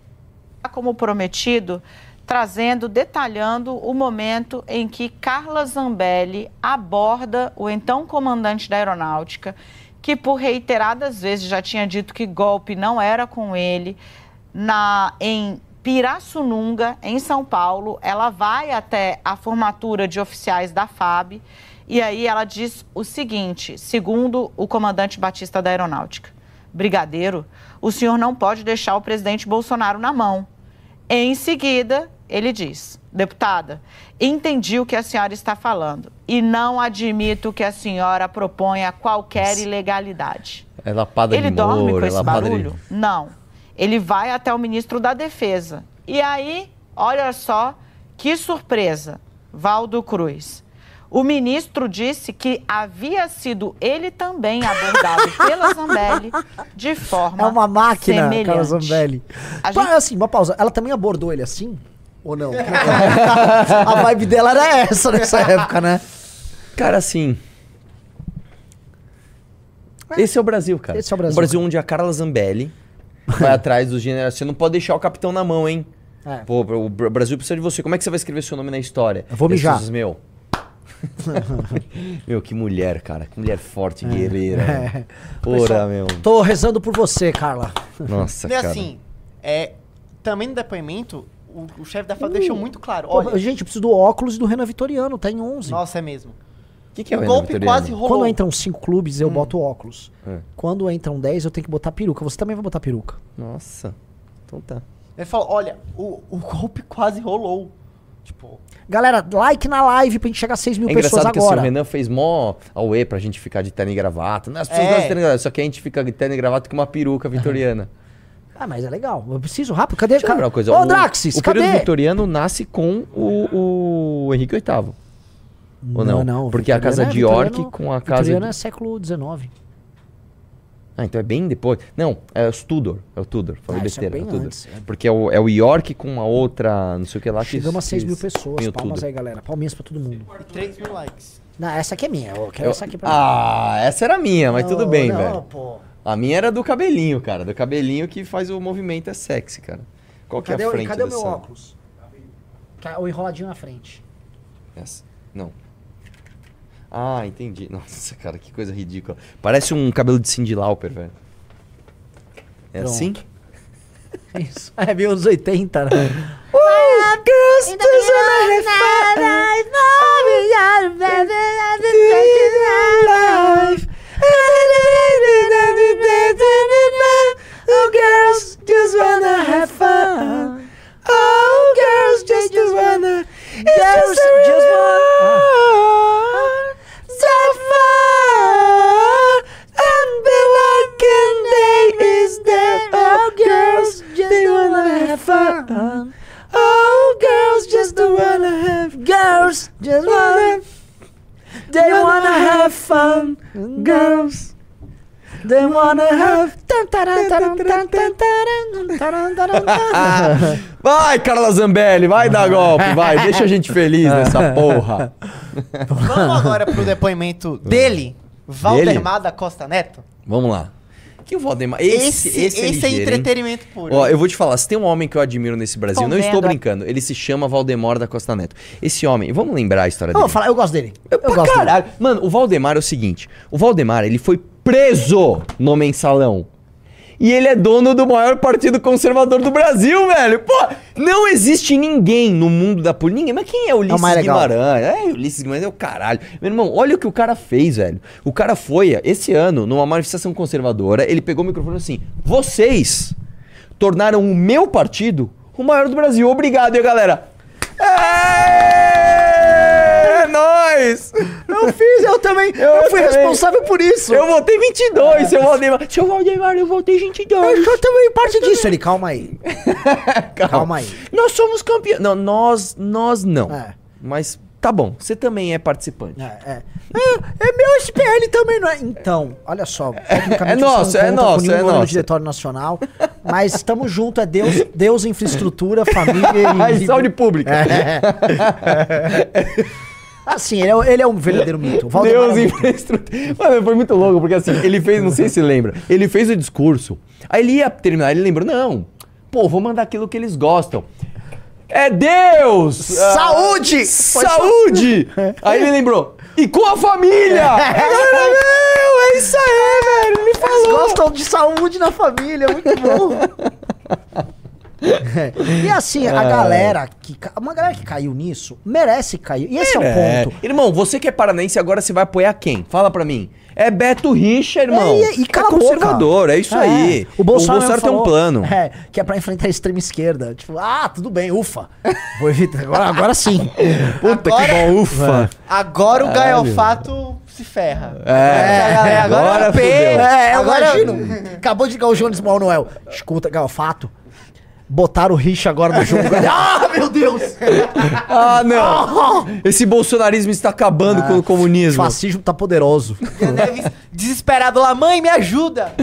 Como prometido, trazendo, detalhando o momento em que Carla Zambelli aborda o então comandante da aeronáutica, que por reiteradas vezes já tinha dito que golpe não era com ele, na, em Pirassununga, em São Paulo. Ela vai até a formatura de oficiais da F A B e aí ela diz o seguinte, segundo o comandante Batista da aeronáutica: brigadeiro, o senhor não pode deixar o presidente Bolsonaro na mão. Em seguida, ele diz: deputada, entendi o que a senhora está falando e não admito que a senhora proponha qualquer ilegalidade. É lapada Ele de dorme Moro, com é esse lapada barulho? de... Não. Ele vai até o ministro da Defesa. E aí, olha só que surpresa, Valdo Cruz. O ministro disse que havia sido ele também abordado pela Zambelli de forma É uma máquina, semelhante. Carla Zambelli. A Pá, gente- assim, uma pausa. Ela também abordou ele assim? Ou não? A vibe dela era essa nessa época, né? Cara, assim... Esse é o Brasil, cara. Esse é o Brasil, O Brasil onde a Carla Zambelli vai atrás dos generais. Você não pode deixar o capitão na mão, hein? É. Pô, o Br- Brasil precisa de você. Como é que você vai escrever seu nome na história? Eu vou E as mijar. pessoas, meu... meu, que mulher, cara. Que mulher forte, guerreira. É. Porra, Pessoal, meu. Tô rezando por você, Carla. Nossa, E cara. assim, é, também no depoimento, o, o chefe da F A B Uh, deixou muito claro. Pô, Olha, gente, eu preciso do óculos e do Renan Vitoriano, tá em onze. nossa, é mesmo. O que, que é o o golpe Vitoriano? quase rolou. Quando entram cinco clubes, eu Hum. boto óculos. É. Quando entram dez, eu tenho que botar peruca. Você também vai botar peruca. Nossa. Então tá. Ele falou, olha, o, o golpe quase rolou. Tipo, Galera, like na live pra gente chegar a seis mil É pessoas engraçado que assim, agora. o Renan fez mó auê pra gente ficar de terno e gravata. Não, as pessoas É. gostam de terno e gravata, só que a gente fica de terno e gravata com uma peruca vitoriana. Ah, mas é legal. Eu preciso rápido. Cadê? Deixa eu lembrar uma coisa. Ô, o, Draxis, o cadê? período vitoriano nasce com o, o Henrique oitavo. Ou não? Porque a casa de Vitoriano é- York com a casa... Vitoriano de- é século dezenove. Ah, então é bem depois. Não, é o Tudor. É o Tudor. Falei Ah, isso é besteira. bem é o Tudor. antes, é. Porque é o, é o York com uma outra, não sei o que lá. Chegamos a seis mil pessoas. Tem o Palmas Tudor. aí, galera. Palminhas pra todo mundo. E três mil likes. Não, essa aqui é minha. Eu quero Eu- essa aqui pra Ah, essa era minha, mas Não, tudo bem, não, velho. pô. A minha era do cabelinho, cara. Do cabelinho que faz o movimento é sexy, cara. Qual que Cadê, é a o- frente cadê o dessa? meu óculos? Tá, o enroladinho na frente. Essa? Não. Ah, entendi. Nossa, cara, que coisa ridícula. Parece um cabelo de Cyndi Lauper, velho. É Pronto. assim? Isso. É meio anos oitenta, né? Oh, girls just wanna have girls just wanna they wanna have fun. Girls they wanna have tan, taran, taran, tan, tan, taran, taran, taran, taran. Vai, Carla Zambelli, vai dar golpe, vai. Deixa a gente feliz nessa porra. Vamos agora pro depoimento dele, Valdemar da Costa Neto. Vamos lá. Que o Valdemar... Esse, Esse, esse, é, esse é ligeiro, hein? entretenimento puro. Ó, eu vou te falar, se tem um homem que eu admiro nesse Brasil, não Escondendo estou a- brincando, ele se chama Valdemar da Costa Neto. Esse homem, vamos lembrar a história Não, dele. vou falar, eu gosto dele. Eu, Pra gosto dele. caralho. Mano, o Valdemar é o seguinte, o Valdemar, ele foi preso no Mensalão. E ele é dono do maior partido conservador do Brasil, velho. Pô, não existe ninguém no mundo da política. Ninguém. Mas quem é Ulisses mais legal. Guimarães? É, Ulisses Guimarães é o caralho. Meu irmão, olha o que o cara fez, velho. O cara foi, esse ano, numa manifestação conservadora, ele pegou o microfone assim: vocês tornaram o meu partido o maior do Brasil. Obrigado, e a galera. É nóis! Eu fiz, eu também. Eu, Eu fui também. responsável por isso. Eu votei vinte e dois, seu Valdemar. Seu Valdemar, eu votei vinte e dois. Eu sou também parte disso. Ele, calma aí. Calma aí. Nós somos campeões. Não, nós, nós não. É. Mas tá bom, você também é participante. É, é. É, é meu S P L também, não é? Então, olha só. É nosso, é nosso, é No nosso. Diretório Nacional, mas estamos juntos, é Deus, Deus, infraestrutura, família E saúde pública. É. Assim, ele é, ele é um verdadeiro mito. O Valdemar Deus é um mito. infraestrutura. Mano, foi muito louco, porque assim, ele fez, não sei se lembra, ele fez o discurso, aí ele ia terminar, ele lembrou, não, pô, vou mandar aquilo que eles gostam. É Deus! Saúde! Ah, saúde! Aí ele lembrou, e com a família! Agora, meu, é isso aí, velho, ele Eles falou. gostam de saúde na família, muito bom. É. E assim, a galera que ca- uma galera que caiu nisso merece cair. E esse é, É. o ponto. Irmão, você que é paranaense, agora você vai apoiar quem? Fala pra mim. É Beto Richa, irmão. É, e, e cala é a boca. conservador, é isso É. aí. O Bolsonaro, tem um falou, plano. É, que é pra enfrentar a extrema esquerda. Tipo, ah, tudo bem, ufa. Vou evitar. Agora, agora sim. Puta Agora- que bom, ufa. Agora o Caralho. Gaiofato se ferra. É, galera, agora agora é P. fudeu. É, eu Agora- imagino. Acabou de ligar o Jones Mal Noel. Escuta, Galfato. Botaram o Richa agora no jogo. Ah, meu Deus! Ah, não. Esse bolsonarismo está acabando com o O comunismo. fascismo tá poderoso. Neves desesperado lá, mãe, me ajuda!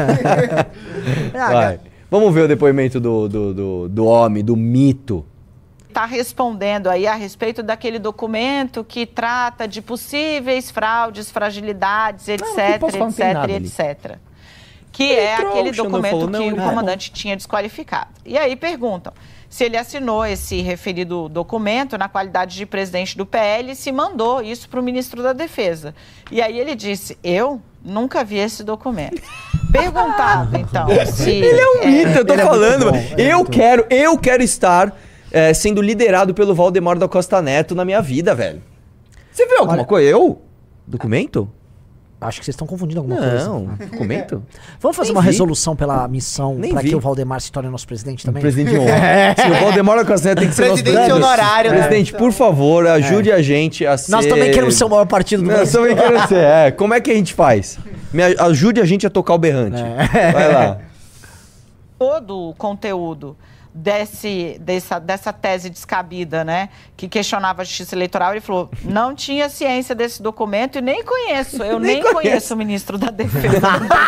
Ah, Vai. Vamos ver o depoimento do, do, do, do homem, do mito. Está respondendo aí a respeito daquele documento que trata de possíveis fraudes, fragilidades, etc, não posso falar, não tem etc, nada e ali. etcétera. Que é entrou, aquele o Xandão documento falou, que não, o ele- comandante tinha desqualificado. E aí perguntam se ele assinou esse referido documento na qualidade de presidente do P L e se mandou isso para o ministro da Defesa. E aí ele disse, eu nunca vi esse documento. Perguntado, então, se... Ele é um mito, eu tô ele é falando. muito bom, ele é eu muito quero, eu quero estar é, sendo liderado pelo Valdemar da Costa Neto na minha vida, velho. Você viu alguma Olha- coisa? Eu? Documento? Acho que vocês estão confundindo alguma coisa. Não, documento? Vamos fazer Nem uma vi. resolução pela missão Nem pra vi. que o Valdemar se torne nosso presidente também? Presidente de honra. Sim, o Valdemar da Costa Neto tem que ser nosso Presidente presidente. honorário, né? Presidente, por favor, ajude a gente a ser... Nós também queremos ser o maior partido do Nós Brasil. também queremos ser, é. Como é que a gente faz? Me aj- ajude a gente a tocar o berrante. Vai lá. todo o conteúdo desse, dessa, dessa tese descabida, né, que questionava a justiça eleitoral, ele falou, não tinha ciência desse documento e nem conheço, eu nem, nem conheço. conheço o ministro da Defesa.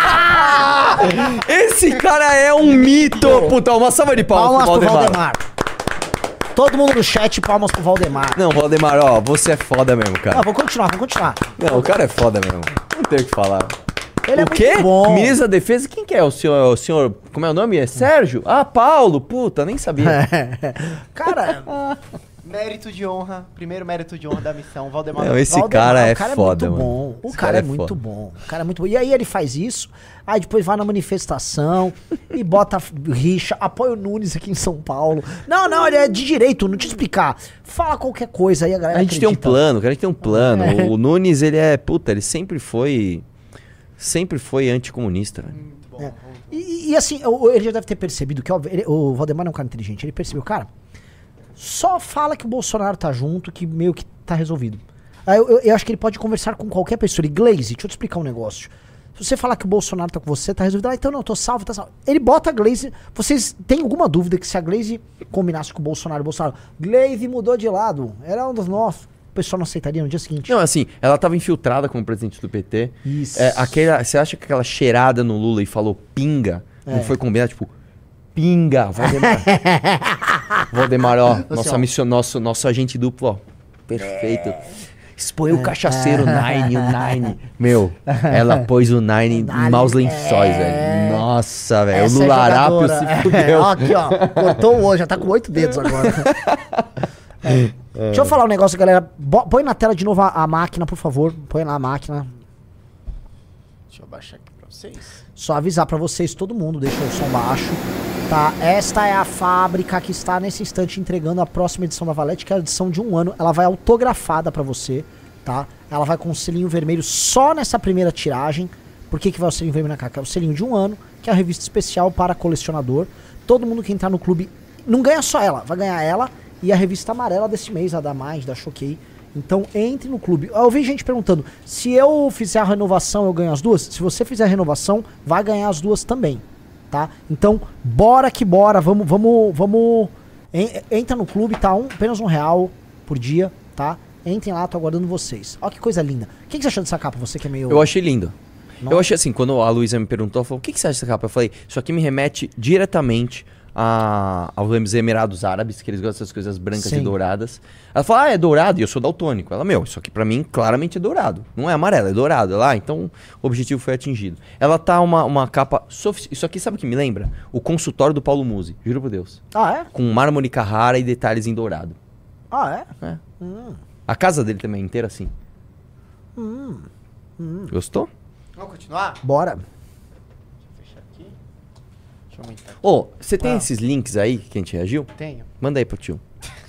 Esse cara é um mito! Puta, uma salva de palmas, palmas pro Valdemar. Valdemar. Todo mundo no chat, palmas pro Valdemar. Não, Valdemar, ó, você é foda mesmo, cara. Não, vou continuar, vou continuar. Não, o cara é foda mesmo. Não tem o que falar. Ele o é quê? muito bom. Ministro da Defesa, quem que é? O senhor, o senhor, como é o nome? É Sérgio? Ah, Paulo, puta, nem sabia. Cara, Mérito de honra, primeiro mérito de honra da missão, Valdemar. Não, esse Valdemar, cara é o cara foda, é muito mano. bom. O Esse cara, cara é, é muito foda. bom. O cara é muito bom. E aí ele faz isso, aí depois vai na manifestação e bota rixa, apoia o Nunes aqui em São Paulo. Não, não, ele é de direito, não te explicar. Fala qualquer coisa aí a galera A gente tem um acredita. plano, cara, a gente tem um plano. É. O Nunes, ele é, puta, ele sempre foi, sempre foi anticomunista, velho. Muito bom. É. E, e assim, o- ele já deve ter percebido que ó, ele- o Valdemar é um cara inteligente. Ele percebeu, cara, só fala que o Bolsonaro tá junto, que meio que tá resolvido. Aí eu, eu- eu acho que ele pode conversar com qualquer pessoa. Ele, Glaze, deixa eu te explicar um negócio. Se você falar que o Bolsonaro tá com você, tá resolvido. Ah, então não, tô salvo, tá salvo. Ele bota a Glaze. Vocês têm alguma dúvida que se a Glaze combinasse com o Bolsonaro, o Bolsonaro, Glaze mudou de lado, era um dos nossos. O pessoal não aceitaria no dia seguinte. Não, assim, ela tava infiltrada como presidente do P T. Isso. É, aquela, você acha que aquela cheirada no Lula e falou pinga, É. não foi combinado? Tipo, pinga, Valdemar. Valdemar, ó, nossa ó. mission, nosso, nosso agente duplo, ó, perfeito. Expõe o cachaceiro Nine, o Nine. Meu, ela pôs o Nine em maus lençóis, velho. Nossa, velho. O Essa é Lula Arápio jogadora. se É, fudeu. ó, aqui, ó. Cortou o olho, já tá com oito dedos agora. É. Deixa eu falar um negócio, galera. Bo- põe na tela de novo a, a máquina, por favor. Põe lá a máquina. Deixa eu baixar aqui pra vocês. Só avisar pra vocês, todo mundo, deixa o som baixo. Tá? Esta é a fábrica que está nesse instante entregando a próxima edição da Valete, que é a edição de um ano. Ela vai autografada pra você, tá? Ela vai com um selinho vermelho só nessa primeira tiragem. Por que, que vai o selinho vermelho na capa? É o selinho de um ano, que é a revista especial para colecionador. Todo mundo que entrar no clube não ganha só ela, vai ganhar ela e a revista amarela desse mês, a da Mind, da Choquei. Então entre no clube. Eu vi gente perguntando, se eu fizer a renovação eu ganho as duas? Se você fizer a renovação, vai ganhar as duas também, tá? Então, bora que bora, vamos, vamos, vamos... En- entra no clube, tá? Um, apenas um real por dia, tá? Entrem lá, tô aguardando vocês. Olha que coisa linda. O que, que você achou dessa capa? Você que é meio... Eu achei lindo. Nossa. Eu achei assim, quando a Luísa me perguntou, ela falou, o que, que você acha dessa capa? Eu falei, isso aqui me remete diretamente a, aos Emirados Árabes, que eles gostam dessas coisas brancas Sim. e douradas. Ela falou, ah, é dourado, e eu sou daltônico. Ela, meu, isso aqui pra mim claramente é dourado. Não é amarelo, é dourado. Ela, ah, então o objetivo foi atingido. Ela tá uma, uma capa... Sofic... Isso aqui sabe o que me lembra? O consultório do Paulo Musi, juro por Deus. Ah, é? Com mármore Carrara e detalhes em dourado. Ah, é? É. Hum, A casa dele também é inteira assim. hum, hum. Gostou? Vamos continuar? Bora. Deixa eu fechar aqui. Deixa eu aumentar aqui. Ô, você tem Ah. esses links aí que a gente reagiu? Tenho. Manda aí pro tio.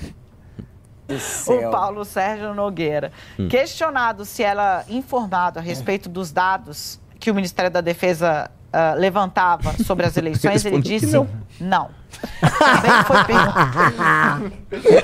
Do O céu. Paulo Sérgio Nogueira. Hum. Questionado se ela informado a respeito dos dados que o Ministério da Defesa ah, levantava sobre as eleições, ele Respondi que disse não. não. Também foi perguntado.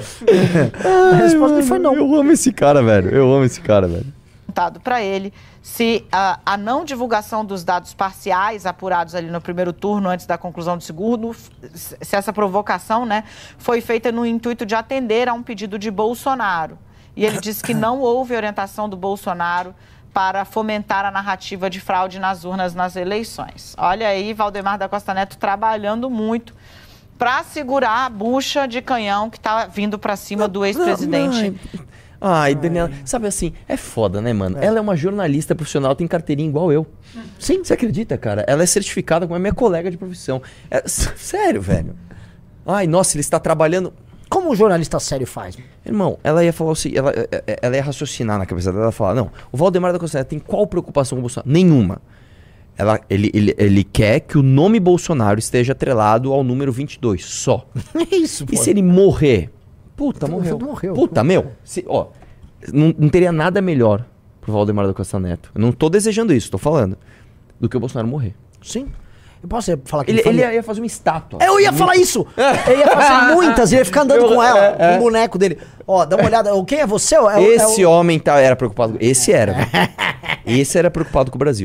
A resposta dele foi não. Eu amo esse cara, velho. Eu amo esse cara, velho. perguntado para ele se a, a não divulgação dos dados parciais apurados ali no primeiro turno, antes da conclusão do segundo, se essa provocação, né, foi feita no intuito de atender a um pedido de Bolsonaro. E ele disse que não houve orientação do Bolsonaro para fomentar a narrativa de fraude nas urnas nas eleições. Olha aí, Valdemar da Costa Neto trabalhando muito para segurar a bucha de canhão que está vindo para cima do ex-presidente. Ai, Daniela, sabe assim, é foda, né, mano? Ela é uma jornalista profissional, tem carteirinha igual eu. Sim. Você acredita, cara? Ela é certificada como a minha colega de profissão. É, s- sério, velho. Ai, nossa, ele está trabalhando... Como um jornalista sério faz? Irmão, ela ia falar assim, ela, ela ia raciocinar na cabeça dela, ela ia falar, não, o Valdemar da Costa Neto tem qual preocupação com o Bolsonaro? Nenhuma. Ela, ele, ele, ele quer que o nome Bolsonaro esteja atrelado ao número vinte e dois, só. É isso, pô. E se ele morrer? Puta, Tudo morreu. morreu. Puta, meu. Se, ó, não, não teria nada melhor pro Valdemar da Costa Neto. Eu não tô desejando isso, tô falando. Do que o Bolsonaro morrer. Sim. Eu posso falar que Ele, ele, ele faria- ia, ia fazer uma estátua. Eu ia falar isso! Eu ia fazer muitas, ele ia ficar andando Eu- com ela, é, é. com o boneco dele. Ó, dá uma olhada. O Quem é você? É o- é o- Esse é o- homem tá, era preocupado. Esse era, velho. Esse era preocupado com o Brasil. velho.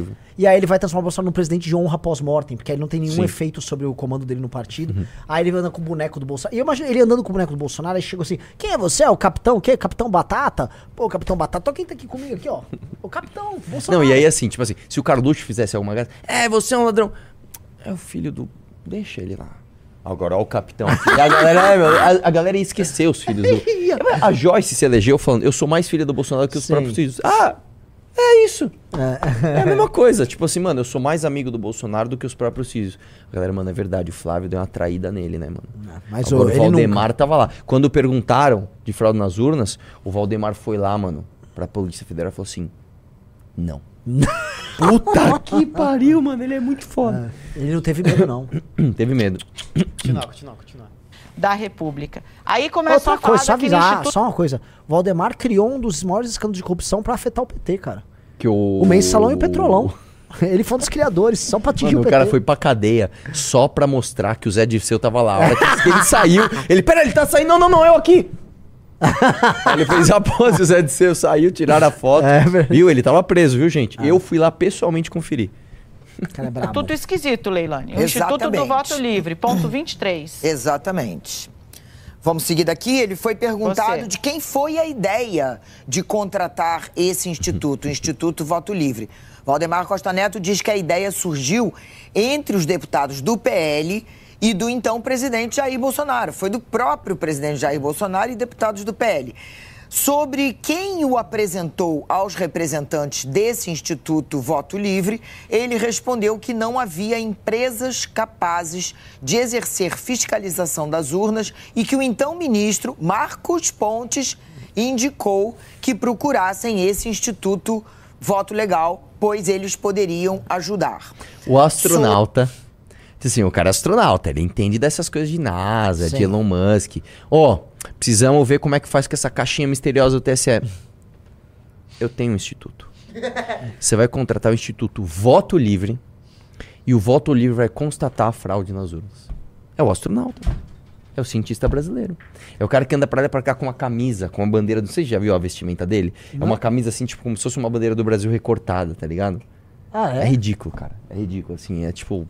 E aí ele vai transformar o Bolsonaro num presidente de honra pós-mortem, porque aí ele não tem nenhum Sim. efeito sobre o comando dele no partido. Uhum. Aí ele anda com o boneco do Bolsonaro. E eu imagino ele andando com o boneco do Bolsonaro, aí chegou assim, quem é você? É o capitão? O quê? Capitão Batata? Pô, Capitão Batata, ó quem tá aqui comigo aqui, ó. O capitão, Bolsonaro. Não, e aí assim, tipo assim, se o Carluxo fizesse alguma coisa, é, você é um ladrão. É o filho do... Deixa ele lá. Agora, ó o capitão aqui. A galera, é, meu, a, a galera ia esquecer os filhos do... A Joyce se elegeu falando, eu sou mais filha do Bolsonaro que os Sim. próprios filhos. Ah, é isso. É. é a mesma coisa. Tipo assim, mano, eu sou mais amigo do Bolsonaro do que os próprios filhos. A galera, mano, é verdade, o Flávio deu uma traída nele, né, mano? Mas Agora, o, o Valdemar nunca... tava lá. Quando perguntaram de fraude nas urnas, o Valdemar foi lá, mano, pra Polícia Federal e falou assim, não. Puta que pariu, mano, ele é muito foda. É, ele não teve medo, não. Teve medo. Continua, continua, continua. Da República. Aí começou Outra a falar coisa, só daquele avisar, instituto... só uma coisa. Valdemar criou um dos maiores escândalos de corrupção pra afetar o P T, cara. Que o... O Mensalão e o Petrolão. Ele foi um dos criadores, só pra atingir Mano, o P T. o cara foi pra cadeia só pra mostrar que o Zé Dirceu tava lá. A hora que ele saiu, ele, pera, ele tá saindo, não, não, não, eu aqui. Aí ele fez a pose, o Zé Dirceu saiu, tiraram a foto. É, viu? Ele tava preso, viu, gente? Eu fui lá pessoalmente conferir. Cara, é brabo. Tudo esquisito, Leilani. O Instituto do Exatamente. Voto Livre, ponto vinte e três. Exatamente. Vamos seguir daqui. Ele foi perguntado Você. de quem foi a ideia de contratar esse instituto, o Instituto Voto Livre. Valdemar Costa Neto diz que a ideia surgiu entre os deputados do P L e do então presidente Jair Bolsonaro. Foi do próprio presidente Jair Bolsonaro e deputados do P L. Sobre quem o apresentou aos representantes desse Instituto Voto Livre, ele respondeu que não havia empresas capazes de exercer fiscalização das urnas e que o então ministro Marcos Pontes indicou que procurassem esse Instituto Voto Legal, pois eles poderiam ajudar. O astronauta... Assim, o cara é astronauta, ele entende dessas coisas de NASA, Sim. de Elon Musk. Ó, oh, precisamos ver como é que faz com essa caixinha misteriosa do T S E. Eu tenho um instituto. Você vai contratar o Instituto Voto Livre e o Voto Livre vai constatar a fraude nas urnas. É o astronauta. É o cientista brasileiro. É o cara que anda pra lá e pra cá com uma camisa, com uma bandeira... Não sei se já viu a vestimenta dele. Não. É uma camisa assim, tipo, como se fosse uma bandeira do Brasil recortada, tá ligado? Ah, é? É ridículo, cara. É ridículo, assim, é tipo...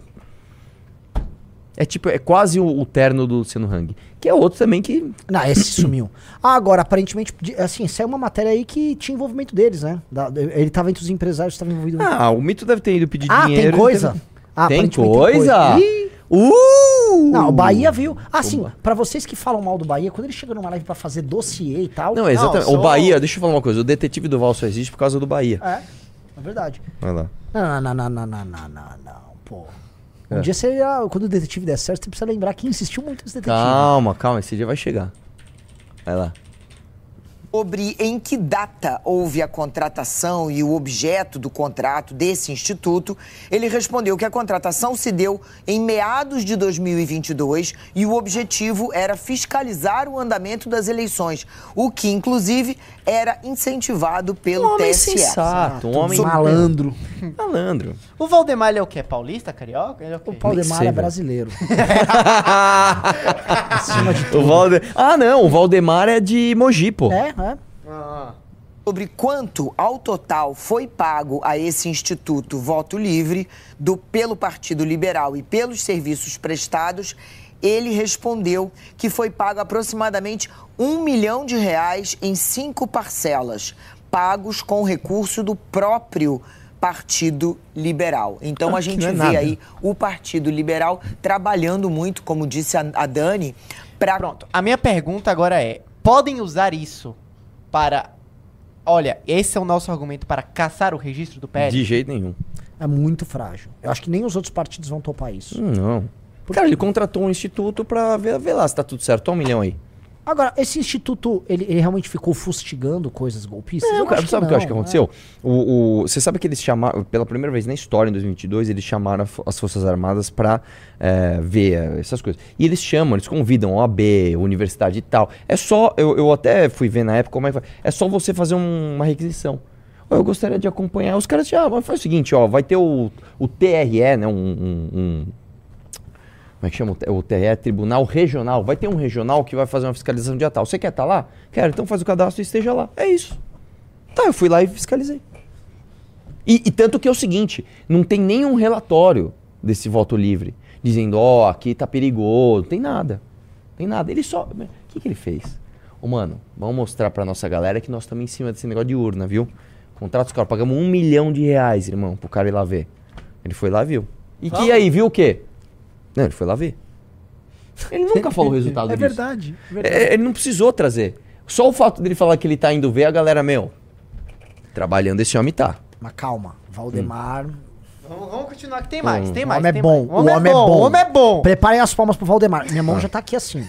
É tipo, é quase o, o terno do Luciano Hang. Que é outro também que... Não, esse sumiu. Ah, agora, aparentemente, de- assim, saiu uma matéria aí que tinha envolvimento deles, né? Da- ele tava entre os empresários que estavam envolvidos. Ah, o Mito deve ter ido pedir Ah, dinheiro. tem coisa? Teve... Ah, tem aparentemente coisa? Ih! Uh! Não, o Bahia viu. Ah, sim, Oba. pra vocês que falam mal do Bahia, quando ele chega numa live pra fazer dossiê e tal... Não, exatamente. Não, O só- Bahia, deixa eu falar uma coisa. O detetive do Val só existe por causa do Bahia. É, é verdade. Vai lá. Não, não, não, não, não, não, não, não, pô. Um É. dia você, ia- quando o detetive der certo, você precisa lembrar que insistiu muito nesse detetive. Calma, calma. Esse dia vai chegar. Vai lá. Sobre em que data houve a contratação e o objeto do contrato desse instituto, ele respondeu que a contratação se deu em meados de dois mil e vinte e dois e o objetivo era fiscalizar o andamento das eleições, o que, inclusive, era incentivado pelo Um homem T S E. sensato, um homem... Malandro. Malandro. O Valdemar, ele é o quê? Paulista? Carioca? Ele é o quê? O Valdemar sei, é velho. brasileiro. Acima de O tudo. Valde... Ah, não. O Valdemar é de Mogi, pô. É, é. Sobre quanto ao total foi pago a esse Instituto Voto Livre do, pelo Partido Liberal e pelos serviços prestados, ele respondeu que foi pago aproximadamente um milhão de reais em cinco parcelas, pagos com recurso do próprio Partido Liberal. Então Ah, a que gente não é vê nada. aí o Partido Liberal trabalhando muito, como disse a, a Dani, para... Pronto. A minha pergunta agora é: podem usar isso para... Olha, esse é o nosso argumento para caçar o registro do P L? De jeito nenhum. É muito frágil. Eu acho que nem os outros partidos vão topar isso. Hum, Não. Cara, ele contratou um instituto pra ver, ver lá se tá tudo certo. Toma um milhão aí. Agora, esse instituto, ele, ele realmente ficou fustigando coisas golpistas? Não, Eu cara, acho sabe o que eu acho que não, aconteceu? O, o- você sabe que eles chamaram, pela primeira vez na história, em dois mil e vinte e dois, eles chamaram a fo- as Forças Armadas pra é, ver é, essas coisas. E eles chamam, eles convidam O A B, universidade e tal. É só, eu, eu até fui ver na época como é que foi. É só você fazer um- uma requisição. Ó, eu gostaria de acompanhar. Os caras já, mas faz o seguinte, ó, vai ter o, o T R E, né, um... um- um- como é que chama? O T R E, Tribunal Regional. Vai ter um regional que vai fazer uma fiscalização dia tal. Você quer estar lá? Quero, então faz o cadastro e esteja lá. É isso. Tá, eu fui lá e fiscalizei. E, e tanto que é o seguinte, não tem nenhum relatório desse voto livre, dizendo, ó, oh, aqui tá perigoso, não tem nada. Não tem nada. Ele só... O que que ele fez? Ô, mano, vamos mostrar pra nossa galera que nós estamos em cima desse negócio de urna, viu? Contratos, cara, pagamos um milhão de reais, irmão, pro cara ir lá ver. Ele foi lá, viu. E que aí, viu o quê? Não, ele foi lá ver. Ele nunca falou o resultado é disso. Verdade, é verdade. É, ele não precisou trazer. Só o fato dele falar que ele tá indo ver, a galera, meu, trabalhando esse homem tá. Mas calma, Valdemar... Hum. Vamos, vamos continuar que tem mais, Hum. tem O mais. homem é tem bom, mais. o homem é bom. O homem é bom. Preparem as palmas pro Valdemar. Minha mão já tá aqui assim.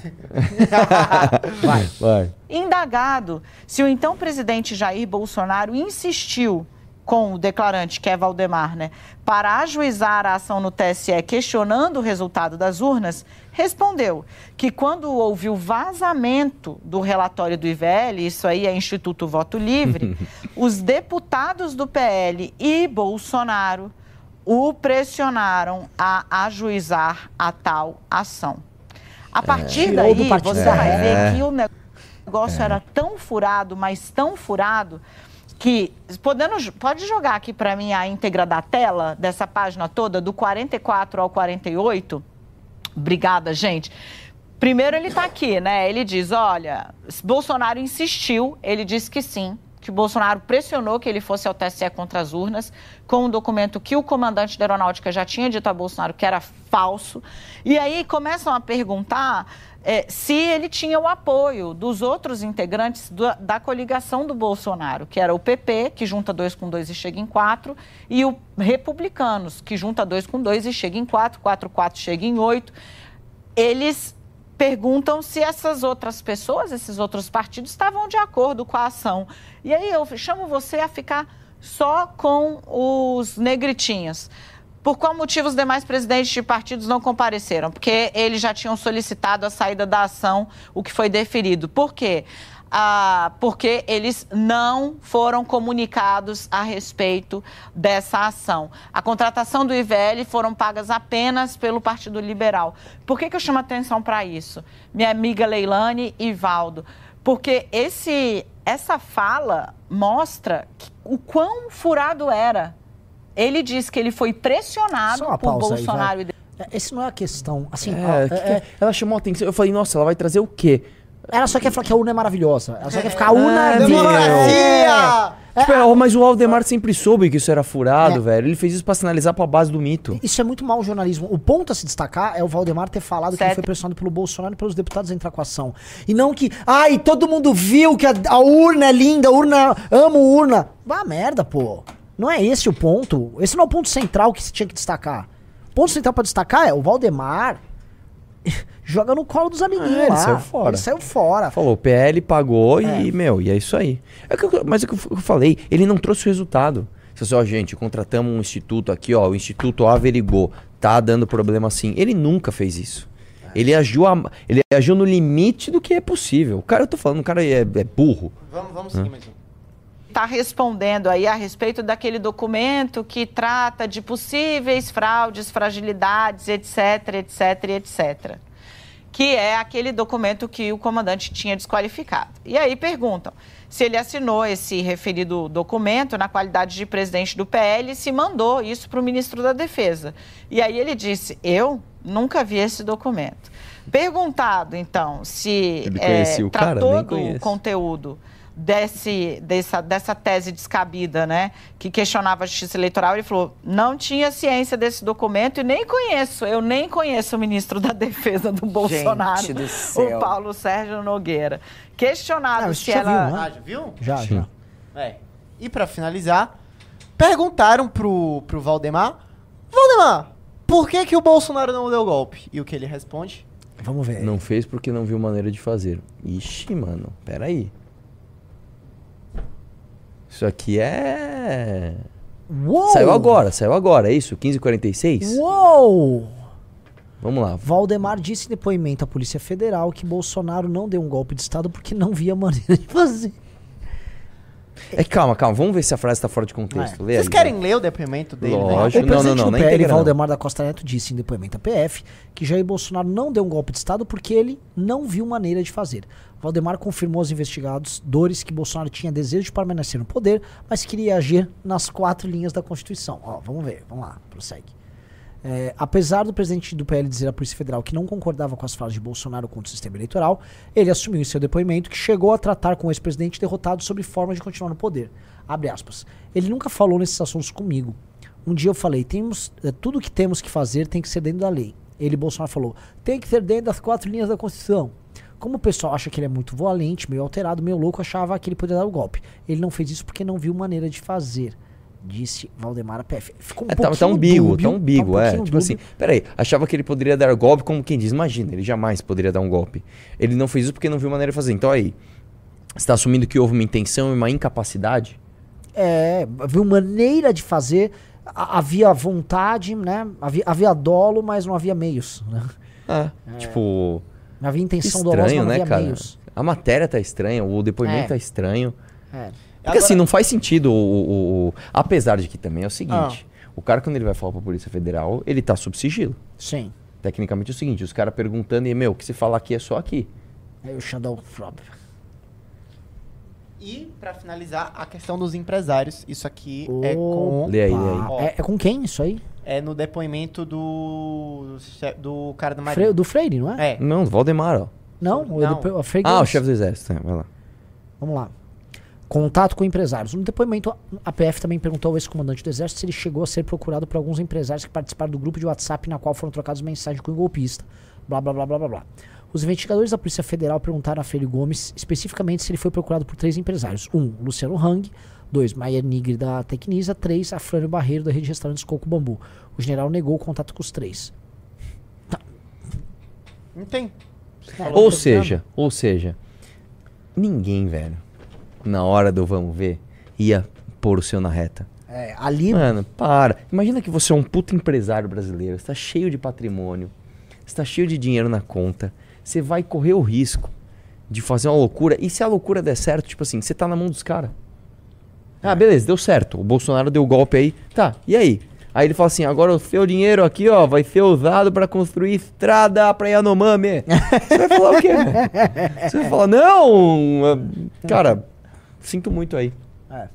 Vai. Vai. Indagado se o então presidente Jair Bolsonaro insistiu com o declarante, que é Valdemar, né, para ajuizar a ação no T S E questionando o resultado das urnas, respondeu que quando houve o vazamento do relatório do I V L, isso aí é Instituto Voto Livre, os deputados do P L e Bolsonaro o pressionaram a ajuizar a tal ação. A partir Tirou daí, do partido. você vai É. ver que o negócio era tão furado, mas tão furado, que podendo, pode jogar aqui para mim a íntegra da tela, dessa página toda, do quarenta e quatro ao quarenta e oito. Obrigada, gente. Primeiro ele está aqui, né? Ele diz, olha, Bolsonaro insistiu, ele disse que sim, que o Bolsonaro pressionou que ele fosse ao T S E contra as urnas, com um documento que o comandante da Aeronáutica já tinha dito a Bolsonaro que era falso. E aí começam a perguntar é, se ele tinha o apoio dos outros integrantes do, da coligação do Bolsonaro, que era o P P, que junta dois com dois e chega em quatro, e o Republicanos, que junta dois com dois e chega em quatro, quatro, quatro chega em oito. Eles perguntam se essas outras pessoas, esses outros partidos, estavam de acordo com a ação. E aí eu chamo você a ficar só com os negritinhos. Por qual motivo os demais presidentes de partidos não compareceram? Porque eles já tinham solicitado a saída da ação, o que foi deferido. Por quê? Ah, porque eles não foram comunicados a respeito dessa ação. A contratação do I V L foram pagas apenas pelo Partido Liberal. Por que que eu chamo atenção para isso? Minha amiga Leilane e Valdo. Porque esse, essa fala mostra que, o quão furado era. Ele diz que ele foi pressionado Só uma por pausa aí, Bolsonaro. vai. É, esse não é a questão. Assim, É, ó, que é- que- é- ela chamou a atenção. Eu falei, nossa, ela vai trazer o quê? ela só quer falar que a urna é maravilhosa. Ela só quer ficar a urna... É, é- Democracia! É, Tipo, é, mas o Aldemar sempre soube que isso era furado, É. velho. Ele fez isso pra sinalizar pra base do mito. Isso é muito mau jornalismo. O ponto a se destacar é o Valdemar ter falado que ele Certo. foi pressionado pelo Bolsonaro e pelos deputados a entrar com a ação. E não que, ai, todo mundo viu que a, a urna é linda, a urna, amo urna. Vá merda, pô. Não é esse o ponto. Esse não é o ponto central que se tinha que destacar. O ponto central pra destacar é o Valdemar joga no colo dos amiguinhos É, ele lá. saiu fora. Ele saiu fora. Falou, o P L pagou e, É. meu, e é isso aí. É que eu- mas é o que eu falei, ele não trouxe o resultado. Você disse, ó, gente, contratamos um instituto aqui, ó, o instituto averigou, tá dando problema assim. Ele nunca fez isso. Ele agiu, a- ele agiu no limite do que é possível. O cara, eu tô falando, o cara é, é burro. Vamos, vamos seguir mais um. Está respondendo aí a respeito daquele documento que trata de possíveis fraudes, fragilidades, etc, etc, etcétera. Que é aquele documento que o comandante tinha desqualificado. E aí perguntam se ele assinou esse referido documento na qualidade de presidente do P L e se mandou isso para o ministro da Defesa. E aí ele disse, eu nunca vi esse documento. Perguntado, então, se Ele é, conhecia o cara? tratou Nem do conheço. conteúdo desse, dessa, dessa tese descabida, né, que questionava a justiça eleitoral, ele falou, não tinha ciência desse documento e nem conheço, eu nem conheço o ministro da Defesa do Bolsonaro, do céu. o Paulo Sérgio Nogueira. Questionado Ah, isso se já ela... viu, né? Ah, já viu? Já, Sim. já. É. E pra finalizar, perguntaram pro, pro Valdemar, Valdemar, por que que o Bolsonaro não deu golpe? E o que ele responde? Vamos ver. Não fez porque não viu maneira de fazer. Ixi, mano, peraí. Isso aqui é... Uou! Saiu agora, saiu agora, é isso? quinze e quarenta e seis? Uou! Vamos lá. Valdemar disse em depoimento à Polícia Federal que Bolsonaro não deu um golpe de Estado porque não via maneira de fazer. É que calma, calma, vamos ver se a frase tá fora de contexto. É. Lê Vocês aí, querem né? ler o depoimento dele? né? Lógico. O Não, não, presidente não, do na P L, íntegra não. Valdemar da Costa Neto, disse em depoimento à P F que Jair Bolsonaro não deu um golpe de Estado porque ele não viu maneira de fazer. Valdemar confirmou aos investigados dores que Bolsonaro tinha desejo de permanecer no poder, mas queria agir nas quatro linhas da Constituição. Ó, vamos ver, vamos lá, prossegue. É, apesar do presidente do P L dizer à Polícia Federal que não concordava com as falas de Bolsonaro contra o sistema eleitoral, ele assumiu em seu depoimento que chegou a tratar com o ex-presidente derrotado sobre forma de continuar no poder. Abre aspas. Ele nunca falou nesses assuntos comigo. Um dia eu falei, temos, é, tudo que temos que fazer tem que ser dentro da lei. Ele, Bolsonaro, falou, tem que ser dentro das quatro linhas da Constituição. Como o pessoal acha que ele é muito valente, meio alterado, meio louco, achava que ele poderia dar o golpe. Ele não fez isso porque não viu maneira de fazer, disse Valdemar à P F. Ficou um É, tá, pouquinho tá ambíguo, dúbio, tá ambíguo, tá um é. pouquinho Tipo assim, dúbio. peraí, achava que ele poderia dar golpe, como quem diz, imagina, ele jamais poderia dar um golpe. Ele não fez isso porque não viu maneira de fazer. Então aí, você tá assumindo que houve uma intenção e uma incapacidade? É, viu maneira de fazer, a- havia vontade, né? Havia, havia dolo, mas não havia meios. Né? É, tipo... Não havia intenção dolosa, mas Estranho, não né, havia cara? meios. A matéria tá estranha, o depoimento É. tá estranho. É. Porque Agora- assim, não faz sentido o, o- o- Apesar de que também é o seguinte, Ah. o cara quando ele vai falar pra Polícia Federal, ele tá sob sigilo. Sim. Tecnicamente é o seguinte, os caras perguntando e, meu, o que se falar aqui é só aqui. Aí o Xandão... E, pra finalizar, a questão dos empresários. Isso aqui é com... Lê aí, lê aí. Opa. É, é com quem isso aí? É no depoimento do... do cara do Marinho. Fre- do Freire, não é? É. Não, Valdemar, ó. Não, Não. o depo- o Freire Ah, o Gomes. chefe do exército, é, vai lá. Vamos lá. Contato com empresários. No depoimento, a P F também perguntou ao ex-comandante do Exército se ele chegou a ser procurado por alguns empresários que participaram do grupo de WhatsApp na qual foram trocadas mensagens com o golpista. Blá, blá, blá, blá, blá, blá. Os investigadores da Polícia Federal perguntaram a Freire Gomes especificamente se ele foi procurado por três empresários. Um, Luciano Hang. Dois, Maier Nigri da Tecnisa. Três, Afrânio Barreiro da rede de restaurantes Coco Bambu. O general negou o contato com os três. Não tem. Ou seja, ou seja, ninguém, velho, na hora do vamos ver, ia pôr o seu na reta. É, ali... Mano, para. Imagina que você é um puta empresário brasileiro, você tá cheio de patrimônio, você tá cheio de dinheiro na conta, você vai correr o risco de fazer uma loucura, e se a loucura der certo, tipo assim, você tá na mão dos caras. Ah, beleza, deu certo, o Bolsonaro deu o golpe aí, tá, e aí? Aí ele fala assim, agora o seu dinheiro aqui, ó, vai ser usado pra construir estrada pra Yanomami. Você vai falar o quê? Você vai falar, não, cara, sinto muito aí. É.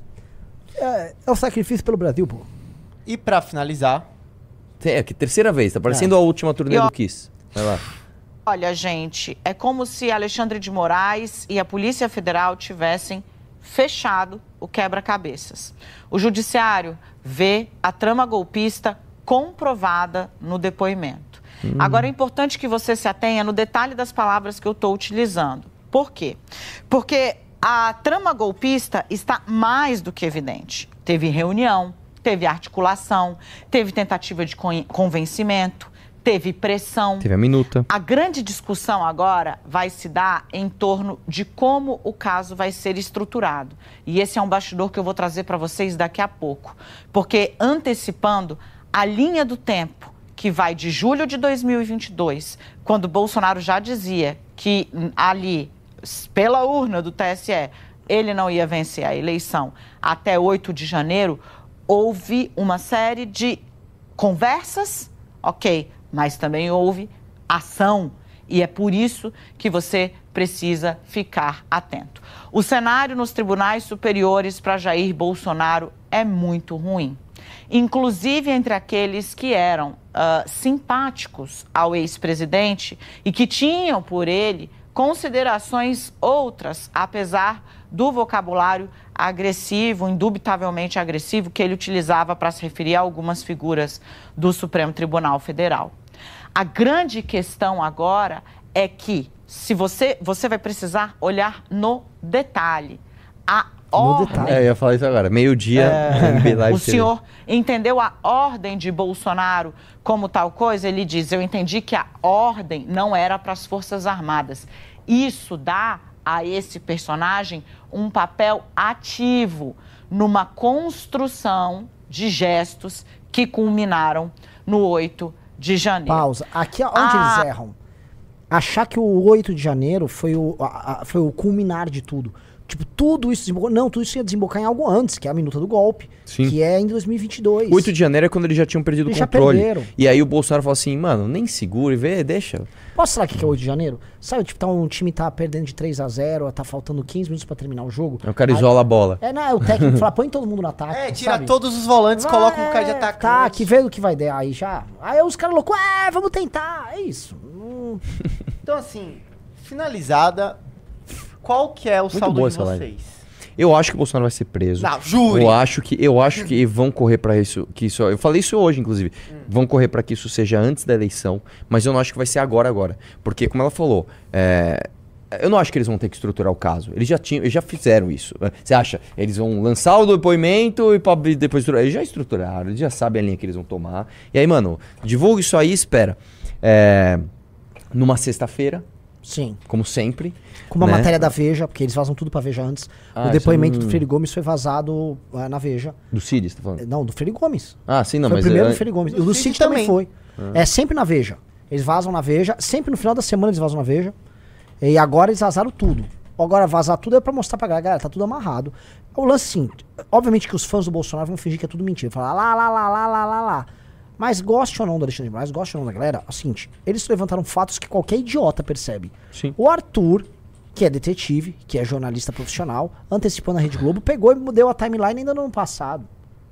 É, é o sacrifício pelo Brasil, pô. E pra finalizar... É, que terceira vez, tá parecendo a última turnê E ó- do Kiss. Vai lá. Olha, gente, é como se Alexandre de Moraes e a Polícia Federal tivessem fechado o quebra-cabeças. O judiciário vê a trama golpista comprovada no depoimento. Agora, é importante que você se atenha no detalhe das palavras que eu estou utilizando. Por quê? Porque a trama golpista está mais do que evidente. Teve reunião, teve articulação, teve tentativa de con- convencimento, teve pressão. Teve a minuta. A grande discussão agora vai se dar em torno de como o caso vai ser estruturado. E esse é um bastidor que eu vou trazer para vocês daqui a pouco. Porque antecipando a linha do tempo que vai de julho de dois mil e vinte e dois, quando Bolsonaro já dizia que hum, ali, pela urna do T S E, ele não ia vencer a eleição até oito de janeiro, houve uma série de conversas, ok, mas também houve ação. E é por isso que você precisa ficar atento. O cenário nos tribunais superiores para Jair Bolsonaro é muito ruim. Inclusive entre aqueles que eram uh, simpáticos ao ex-presidente e que tinham por ele considerações outras, apesar do vocabulário agressivo, indubitavelmente agressivo, que ele utilizava para se referir a algumas figuras do Supremo Tribunal Federal. A grande questão agora é que se você, você vai precisar olhar no detalhe. A ordem... detalhe. É, eu ia falar isso agora. Meio-dia, M B Live O T V. senhor entendeu a ordem de Bolsonaro como tal coisa? Ele diz, eu entendi que a ordem não era para as Forças Armadas. Isso dá a esse personagem um papel ativo numa construção de gestos que culminaram no oito de janeiro. Pausa. Aqui é onde Ah. eles erram. Achar que o oito de janeiro foi o, a- a- foi o culminar de tudo. Tipo, tudo isso desembocou. Não, tudo isso ia desembocar em algo antes, que é a minuta do golpe. Sim. Que é em dois mil e vinte e dois. oito de janeiro é quando eles já tinham perdido o Eles já controle. perderam. E aí o Bolsonaro falou assim, mano, nem segura e vê, deixa. Posso falar o que que é oito de janeiro? Sabe, tipo, tá um time tá perdendo de três a zero, tá faltando quinze minutos pra terminar o jogo. Aí o cara isola a bola. É, não, é o técnico fala, põe todo mundo no ataque. É, tira sabe? todos os volantes, Vai, coloca um cara de atacante. Tá, que vê o que vai dar aí já. Aí os caras loucos, é, vamos tentar. É isso. Hum. Então, assim, finalizada, qual que é o saldo boa de essa live. vocês? Eu acho que o Bolsonaro vai ser preso. Não, jure. Eu acho que eu acho que vão correr pra isso, que isso. Eu falei isso hoje, inclusive. Hum. Vão correr pra que isso seja antes da eleição, mas eu não acho que vai ser agora agora, porque como ela falou, é, eu não acho que eles vão ter que estruturar o caso. Eles já tinham, eles já fizeram isso. Você acha? Eles vão lançar o depoimento e pra depois estruturar. Eles já estruturaram, eles já sabem a linha que eles vão tomar. E aí, mano, divulga isso aí, e espera. É, numa sexta-feira. Sim. Como sempre. Com uma né? matéria da Veja, porque eles vazam tudo pra Veja antes. Ah, o depoimento isso é um- do Freire Gomes foi vazado uh, na Veja. Do Cid, você tá falando? Não, do Freire Gomes. Ah, sim, não, foi mas... o primeiro é- do Freire Gomes. Do O do Cid Cid também também. foi. É sempre na Veja. Eles vazam na Veja. Sempre no final da semana eles vazam na Veja. E agora eles vazaram tudo. Agora vazar tudo é pra mostrar pra galera, galera, tá tudo amarrado. O lance, sim, obviamente que os fãs do Bolsonaro vão fingir que é tudo mentira. Falar lá, lá, lá, lá, lá, lá, lá. Mas goste ou não do Alexandre de Moraes, goste ou não da galera, é o seguinte, eles levantaram fatos que qualquer idiota percebe. Sim. O Arthur, que é detetive, que é jornalista profissional, antecipando a Rede Globo, pegou e mudou a timeline ainda no ano passado.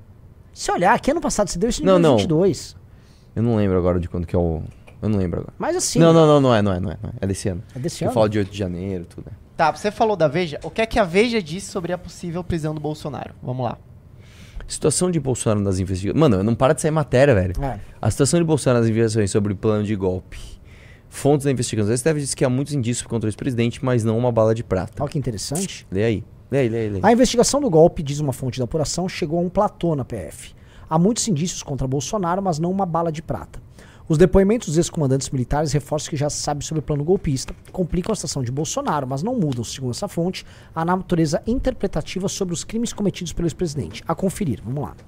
Se olhar, aqui ano passado se deu isso em Não, dois mil e não. vinte e dois. Eu não lembro agora de quando que é o... Eu não lembro agora. Mas assim, Não, não, não, não é, não é, não é. Não é. É desse ano. é desse Eu ano. falo de oito de janeiro, tudo. né? Tá, você falou da Veja. O que é que a Veja disse sobre a possível prisão do Bolsonaro? Vamos lá. Situação de Bolsonaro nas investigações. Mano, não para de sair matéria, velho. É. A situação de Bolsonaro nas investigações sobre o plano de golpe. Fontes da investigação. O S T F disse que há muitos indícios contra o ex-presidente, mas não uma bala de prata. Olha que interessante. Lê aí. Lê aí, lê aí, lê aí. A investigação do golpe, diz uma fonte da apuração, chegou a um platô na P F. Há muitos indícios contra Bolsonaro, mas não uma bala de prata. Os depoimentos dos ex-comandantes militares reforçam que já se sabe sobre o plano golpista, complicam a situação de Bolsonaro, mas não mudam, segundo essa fonte, a natureza interpretativa sobre os crimes cometidos pelo ex-presidente. A conferir, vamos lá.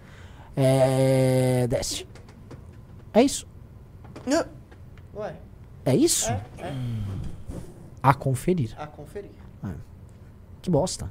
É... Desce. É isso. Ué, É isso? é, é. A conferir. A conferir. Que bosta.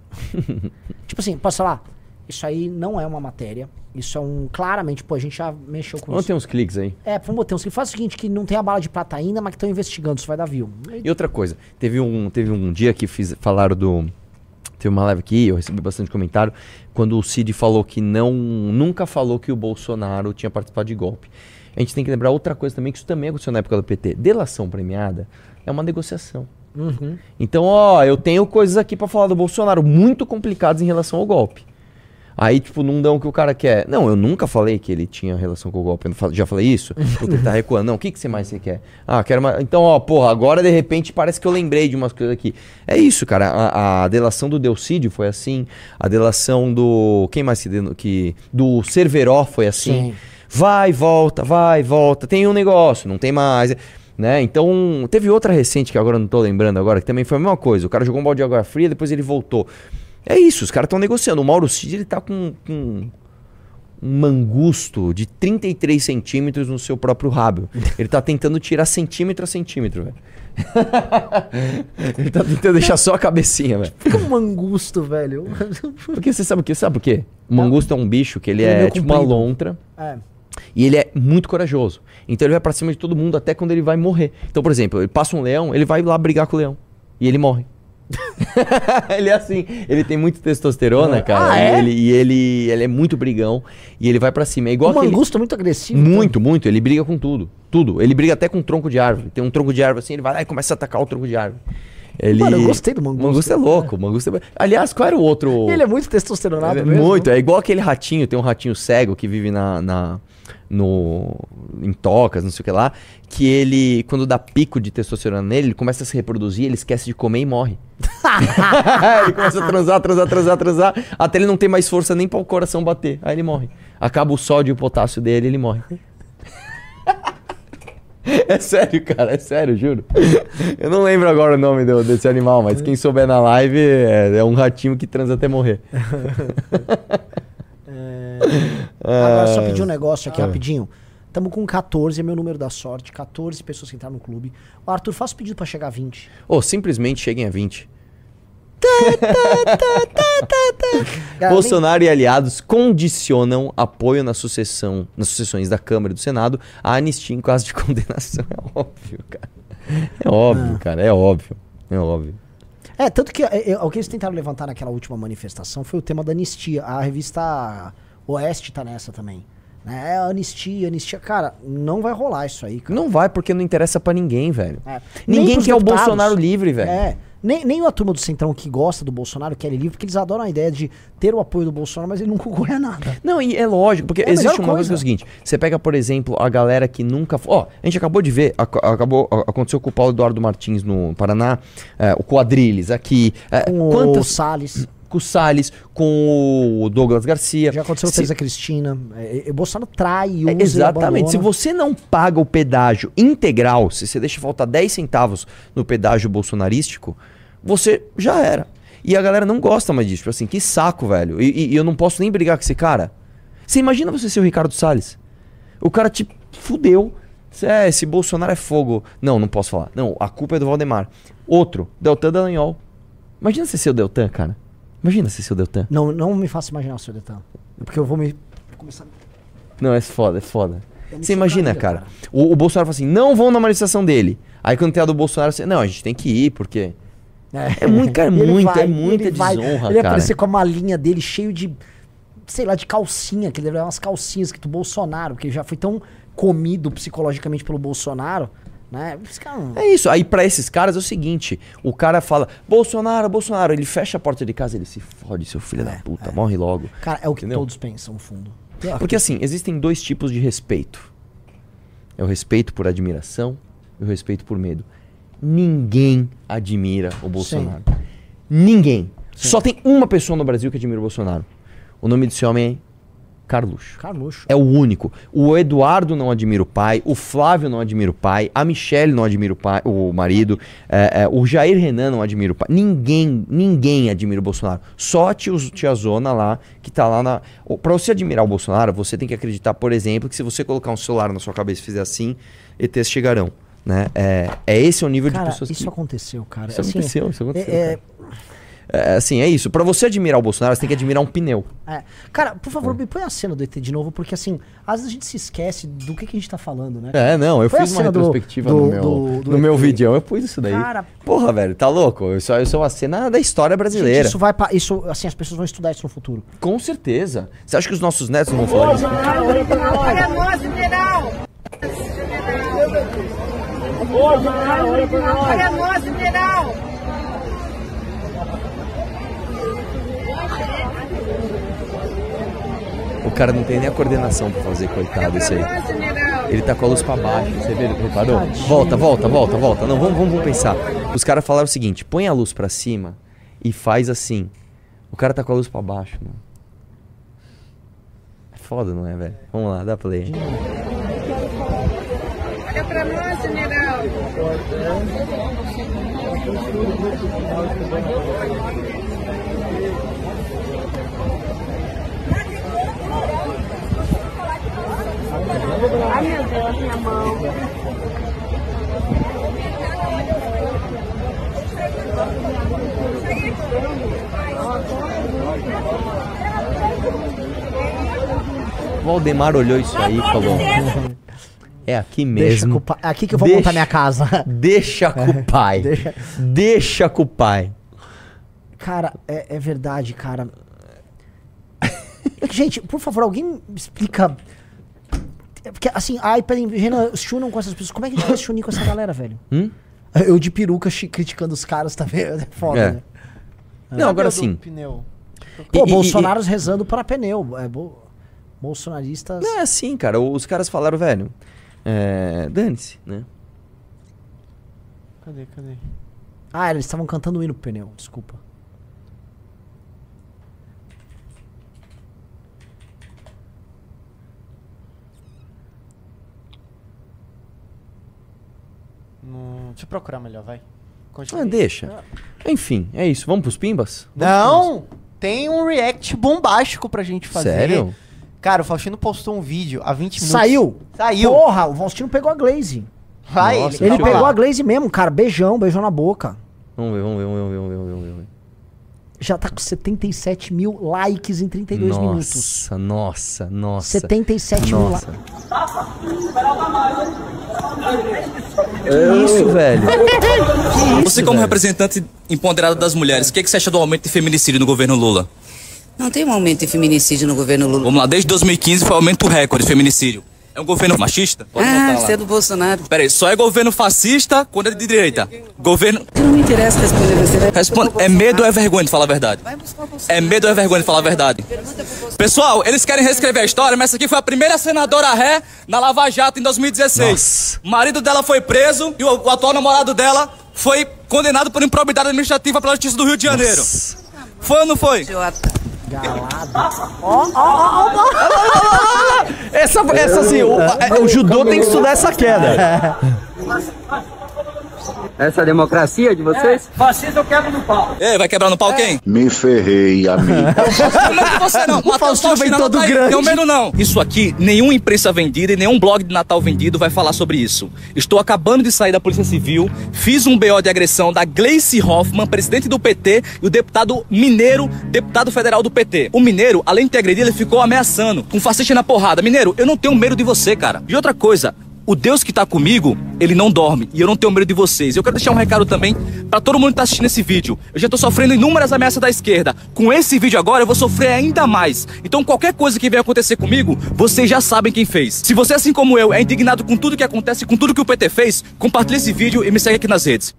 Tipo assim, posso falar? Isso aí não é uma matéria. Isso é um... Claramente, pô, a gente já mexeu com Vamos isso. ter uns cliques aí. É, vamos botar uns que faz o seguinte, que não tem a bala de prata ainda, mas que estão investigando, isso vai dar view. E outra coisa, teve um, teve um dia que fiz, falaram do... Teve uma live aqui, eu recebi bastante comentário, quando o Cid falou que não, nunca falou que o Bolsonaro tinha participado de golpe. A gente tem que lembrar outra coisa também, que isso também aconteceu na época do P T. Delação premiada é uma negociação. Uhum. Então, ó, eu tenho coisas aqui pra falar do Bolsonaro muito complicadas em relação ao golpe. Aí, tipo, não dão o que o cara quer. Não, eu nunca falei que ele tinha relação com o golpe. Eu não fa- já falei isso? Puta, ele tá recuando. Não, o que, que você mais você quer? Ah, quero mais... Então, ó, porra, agora de repente parece que eu lembrei de umas coisas aqui. É isso, cara. A, a delação do Delcídio foi assim. A delação do... Quem mais se deu? Que... Do Cerveró foi assim. Sim. Vai, volta, vai, volta. Tem um negócio, não tem mais... Né? Então, teve outra recente que agora eu não tô lembrando agora, que também foi a mesma coisa. O cara jogou um balde de água fria, depois ele voltou. É isso, os caras estão negociando. O Mauro Cid, ele tá com, com um mangusto de trinta e três centímetros no seu próprio rabo. Ele tá tentando tirar centímetro a centímetro, velho. Ele tá tentando deixar só a cabecinha, velho. Fica um mangusto, velho. Porque você sabe o que? Sabe por quê? O mangusto é um bicho que ele Ele é é, meio tipo uma comprido. lontra. É. E ele é muito corajoso. Então ele vai pra cima de todo mundo até quando ele vai morrer. Então, por exemplo, ele passa um leão, ele vai lá brigar com o leão. E ele morre. Ele é assim, ele tem muito testosterona, cara. Ah, é? E, ele, e ele, ele é muito brigão. E ele vai pra cima. É igual O aquele... mangusto é muito agressivo. Muito, muito. Ele briga com tudo. Tudo. Ele briga até com um tronco de árvore. Tem um tronco de árvore assim, ele vai lá e começa a atacar o tronco de árvore. Ele... Mano, eu gostei do mangusto. O mangusto é louco. O mangusto é... Aliás, qual era o outro... Então. Ele é muito testosteronado É mesmo. muito, é igual aquele ratinho, tem um ratinho cego que vive na, na no em tocas, não sei o que lá, que ele, quando dá pico de testosterona nele, ele começa a se reproduzir, ele esquece de comer e morre. Ele começa a transar, transar, transar, transar, até ele não ter mais força nem para o coração bater, aí ele morre. Acaba o sódio e o potássio dele, ele morre. É sério, cara, é sério, juro. Eu não lembro agora o nome do, desse animal, mas quem souber na live é, é um ratinho que transa até morrer. É... Agora, só pedir um Ah, negócio aqui ah. rapidinho. Tamo com catorze, é meu número da sorte. catorze pessoas que entraram no clube. O Arthur, faça o pedido pra chegar a vinte. Ou simplesmente cheguem a vinte. Galera, Bolsonaro e aliados condicionam apoio na sucessão, nas sucessões da Câmara e do Senado à anistia em caso de condenação. É óbvio, cara. É óbvio, Ah. cara. É óbvio. É óbvio. É, tanto que é, é, o que eles tentaram levantar naquela última manifestação foi o tema da anistia. A revista Oeste tá nessa também. Né? É anistia, anistia. Cara, não vai rolar isso aí, cara. Não vai porque não interessa pra ninguém, velho. É. Nem Ninguém pros quer o deputados. Bolsonaro livre, velho. É. Nem, nem a turma do Centrão que gosta do Bolsonaro quer ele livre, porque eles adoram a ideia de ter o apoio do Bolsonaro, mas ele não concorre a nada. Não, e é lógico, porque É a existe melhor uma coisa que é o coisa. seguinte: você pega, por exemplo, a galera que nunca. fo- Ó, a gente acabou de ver, ac- acabou, a- aconteceu com o Paulo Eduardo Martins no Paraná, é, o Quadrilles aqui. É, Com o quantas. Salles. Com o Salles, com o Douglas Garcia. Já aconteceu com a Se- Teresa Cristina. É, é, o Bolsonaro trai, usa É, e exatamente. Se abandona. você não paga o pedágio integral, se você deixa faltar dez centavos no pedágio bolsonarístico, você já era. E a galera não gosta mais disso. Tipo assim, que saco, velho. E, e- e eu não posso nem brigar com esse cara. Você imagina você ser o Ricardo Salles? O cara te fudeu. Cê, É, esse Bolsonaro é fogo. Não, não posso falar. Não, a culpa é do Valdemar. Outro, Deltan Dallagnol. Imagina você ser o Deltan, cara. Imagina você ser o Deltan. Não, não me faça imaginar o seu Deltan. Porque eu vou me começar. Não, é foda, é foda. Eu me Você imagina, seguraria, cara. cara. O, o Bolsonaro fala assim, não vão na manifestação dele. Aí quando tem a do Bolsonaro, você, não, a gente tem que ir, porque... É muito, cara, é E ele muito, vai, é muita ele vai. desonra, Ele ia cara. aparecer com a malinha dele cheio de, sei lá, de calcinha, que ele deve levar umas calcinhas que do Bolsonaro, porque ele já foi tão comido psicologicamente pelo Bolsonaro, né? Esse cara não- É isso, aí pra esses caras é o seguinte, o cara fala, Bolsonaro, Bolsonaro, ele fecha a porta de casa, ele se fode, seu filho da puta, morre logo. Cara, é o que Entendeu? todos pensam, no fundo. Porque assim, existem dois tipos de respeito. É o respeito por admiração e o respeito por medo. Ninguém admira o Bolsonaro. Ninguém. Só tem uma pessoa no Brasil que admira o Bolsonaro. O nome desse homem é Carluxo. Carluxo. É o único. O Eduardo não admira o pai, o Flávio não admira o pai, a Michelle não admira o pai, o marido, é, é, o Jair Renan não admira o pai. Ninguém, ninguém admira o Bolsonaro. Só a tio, tiazona lá, que tá lá na... O- Pra você admirar o Bolsonaro, você tem que acreditar, por exemplo, que se você colocar um celular na sua cabeça e fizer assim, E Tês chegarão. Né? É, é esse o nível Cara, de pessoas isso que... aconteceu, cara. Isso Assim, aconteceu, isso aconteceu, é- cara. É, assim, é isso. Pra você admirar o Bolsonaro, você tem que admirar um pneu. É. Cara, por favor, me põe a cena do E T de novo, porque assim, às vezes a gente se esquece do que, que a gente tá falando, né? É, não, eu Põe a fiz uma cena do- retrospectiva do- no meu, do- do no meu E T. vídeo, eu pus isso daí. Cara- Porra, velho, tá louco? Isso, isso é uma cena da história brasileira. Gente, isso vai pra, isso, assim, as pessoas vão estudar isso no futuro. Com certeza. Você acha que os nossos netos não vão falar disso? Olha nós, general! Olha nós, general! O cara não tem nem a coordenação pra fazer, coitado, isso aí. Ele tá com a luz pra baixo, você vê, reparou? Volta, volta, volta, volta. Não, vamos, vamos, vamos pensar. Os caras falaram o seguinte, põe a luz pra cima e faz assim. O cara tá com a luz pra baixo, mano. É foda, não é, velho? Vamos lá, dá play. Olha pra nós, general! Ai, meu Deus, minha mão. Valdemar olhou isso aí e falou: é aqui Deixa mesmo. com o pai- é aqui que eu vou Deixa- montar minha casa. Deixa com o pai. Deixa- Deixa com o pai. Cara, é, é verdade, cara. Gente, por favor, alguém me explica. Porque assim, ai, peraí, Renan, chunam com essas pessoas. Como é que a gente vai se unir com essa galera, velho? Hum? Eu de peruca chi- criticando os caras, tá vendo? É foda, É. né? Não, agora Cadê o do sim. Pneu? Pô, E- e- Bolsonaros rezando para pneu. É, bo- bolsonaristas. Não, é assim, cara. Os caras falaram, velho. É, dane-se, né? Cadê, cadê? Ah, eles estavam cantando o hino pro pneu, desculpa. Hum, deixa eu procurar melhor, vai. Continue. Ah, deixa. Enfim, é isso. Vamos pros pimbas? Não! Tem um react bombástico pra gente fazer. Sério? Cara, o Faustino postou um vídeo há vinte minutos. Saiu! Saiu! Porra, o Faustino pegou a Glaze. Vai, Nossa, Ele deixa eu pegou ver. a Glaze mesmo, cara. Beijão, beijão na boca. Vamos ver, vamos ver, vamos ver, vamos ver, vamos ver. já tá com setenta e sete mil likes em trinta e dois nossa, minutos. Nossa, nossa, nossa. setenta e sete mil likes. Que isso, velho? Que isso, você como velho? representante empoderada das mulheres, o que, que você acha do aumento de feminicídio no governo Lula? Não tem um aumento de feminicídio no governo Lula. Vamos lá, desde dois mil e quinze foi aumento recorde de feminicídio. É um governo machista? Pode ah, você é do Bolsonaro. Peraí, só é governo fascista quando é de direita. Governo... Não me interessa responder você. Vai Responde. É medo ou é vergonha de falar a verdade? É medo ou é vergonha de falar a verdade? Pessoal, eles querem reescrever a história, mas essa aqui foi a primeira senadora ré na Lava Jato em dois mil e dezesseis. Nossa. O marido dela foi preso e o, o atual namorado dela foi condenado por improbidade administrativa pela Justiça do Rio de Janeiro. Nossa. Foi ou não foi? Galado. Ó, ó, ó, ó. Essa, essa assim, o, o judô tem que estudar essa queda. Essa é a democracia de vocês? É, fascista eu quebro no pau. Ei, vai quebrar no pau é. quem? Me ferrei, amigo. Não é você não. O Faustino vem todo tá grande. Tem medo não. Isso aqui, nenhuma imprensa vendida e nenhum blog de Natal vendido vai falar sobre isso. Estou acabando de sair da Polícia Civil, fiz um B O de agressão da Gleice Hoffmann, presidente do P T, e o deputado Mineiro, deputado federal do P T. O Mineiro, além de ter agredido, ele ficou ameaçando, com fascista na porrada. Mineiro, eu não tenho medo de você, cara. E outra coisa... O Deus que tá comigo, ele não dorme. E eu não tenho medo de vocês. Eu quero deixar um recado também pra todo mundo que tá assistindo esse vídeo. Eu já tô sofrendo inúmeras ameaças da esquerda. Com esse vídeo agora, eu vou sofrer ainda mais. Então qualquer coisa que venha acontecer comigo, vocês já sabem quem fez. Se você, assim como eu, é indignado com tudo que acontece, com tudo que o P T fez, compartilhe esse vídeo e me segue aqui nas redes.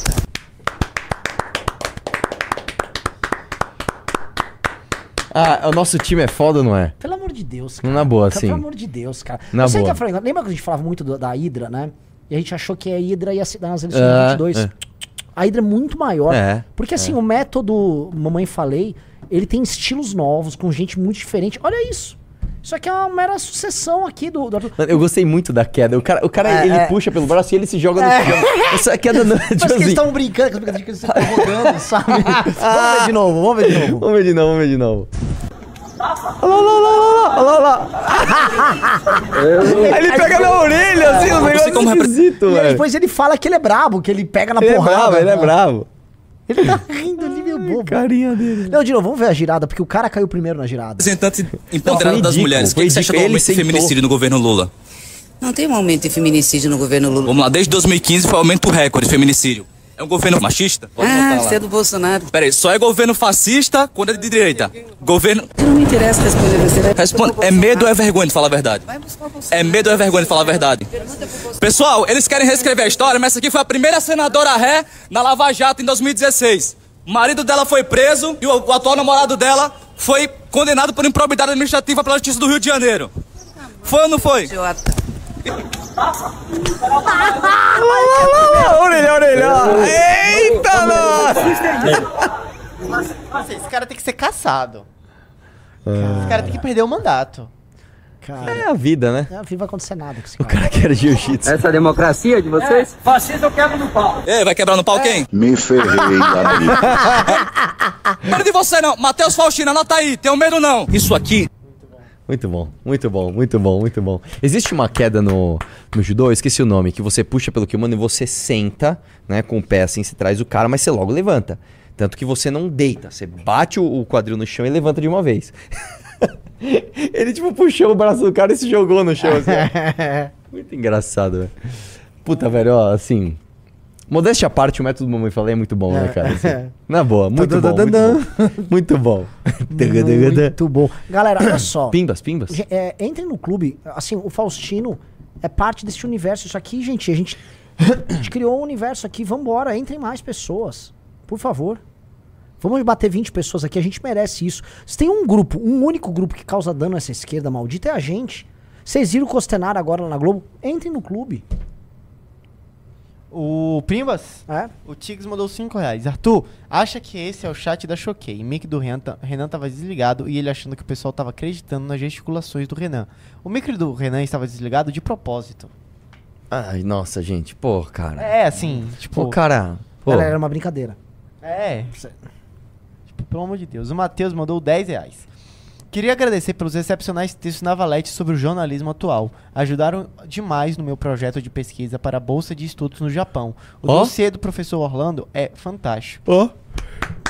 Ah, o nosso time é foda, não é? Pelo amor de Deus, cara. Na boa, sim. sim. Pelo amor de Deus, cara. Na Você boa. Que falando, lembra que a gente falava muito do, da Hydra, né? E a gente achou que a Hydra ia se dar nas eleições de vinte e dois. É. A Hydra é muito maior. É. Porque assim, é. o método Mamãe Falei, ele tem estilos novos, com gente muito diferente. Olha isso. Isso aqui é uma mera sucessão aqui do... do... Eu gostei muito da queda. O cara, o cara é, ele é. puxa pelo braço e ele se joga no é. chão. Essa queda não é tipo Mas que eles estavam brincando, que eles estão rodando, sabe? Vamos ver de novo, vamos ver de novo. Vamos ver de novo, vamos ver de novo. Olha lá, olha lá, olha lá, olha lá. Ele pega na orelha, assim, o negócio esquisito, velho. E depois ele fala que ele é brabo, que ele pega na ele porrada. É bravo, ele é bravo. Ele tá rindo ali, meu bobo. Carinha dele. Não, de novo, vamos ver a girada, porque o cara caiu primeiro na girada. Representante empoderado das mulheres, o que você acha do aumento de feminicídio no governo Lula? Não tem um aumento de feminicídio no governo Lula. Vamos lá, desde dois mil e quinze foi aumento recorde de feminicídio. É um governo machista? Pode ah, você é do Bolsonaro. Peraí, só é governo fascista quando é de direita. Governo... Não me interessa responder você. Responde. É medo ou é vergonha de falar a verdade? É medo ou é vergonha de falar a verdade? Pessoal, eles querem reescrever a história, mas essa aqui foi a primeira senadora ré na Lava Jato em dois mil e dezesseis. O marido dela foi preso e o, o atual namorado dela foi condenado por improbidade administrativa pela Justiça do Rio de Janeiro. Foi ou não foi? Idiota. Orelha, orelha. Eita, nossa! Esse cara tem que ser caçado. Esse cara tem que perder o mandato. Cara, é a vida, né? Não vai acontecer nada com esse cara. O cara quer jiu-jitsu. Essa é a democracia de vocês? É, fascista eu quebro no pau. Ei, vai quebrar no pau é. quem? Me ferrei, amigo. Medo de você não. Matheus Faustino, anota aí. Tenho medo não. Isso aqui... Muito bom, muito bom, muito bom, muito bom. Existe uma queda no, no judô, eu esqueci o nome, que você puxa pelo kimono e você senta, né, com o pé assim, você traz o cara, mas você logo levanta. Tanto que você não deita, você bate o, o quadril no chão e levanta de uma vez. Ele tipo puxou o braço do cara e se jogou no chão assim. Muito engraçado, velho. Puta, velho, ó, assim... Modéstia à parte, o método do Mamãe Falei é muito bom, né, cara? Assim, na boa, muito bom, muito bom. Muito bom. Muito bom. Galera, olha só. Pimbas, pimbas. É, entrem no clube. Assim, o Faustino é parte desse universo. Isso aqui, gente, a gente, a gente criou um universo aqui. Vambora, entrem mais pessoas. Por favor. Vamos bater vinte pessoas aqui, a gente merece isso. Se tem um grupo, um único grupo que causa dano a essa esquerda maldita, é a gente. Vocês viram o Costenaro agora lá na Globo? Entrem no clube. O Primbas, é? O Tigres mandou cinco reais. Arthur, acha que esse é o chat da Choquei? O mic do Renan, Renan tava desligado e ele achando que o pessoal tava acreditando nas gesticulações do Renan. O mic do Renan estava desligado de propósito. Ai, nossa, gente, pô, cara. É, assim, tipo... Pô, cara... Pô. Galera, era uma brincadeira. É. Tipo, pelo amor de Deus. O Matheus mandou dez reais. Queria agradecer pelos excepcionais textos na Valete sobre o jornalismo atual. Ajudaram demais no meu projeto de pesquisa para a Bolsa de Estudos no Japão. O oh. dossiê do professor Orlando é fantástico. Ó. Oh.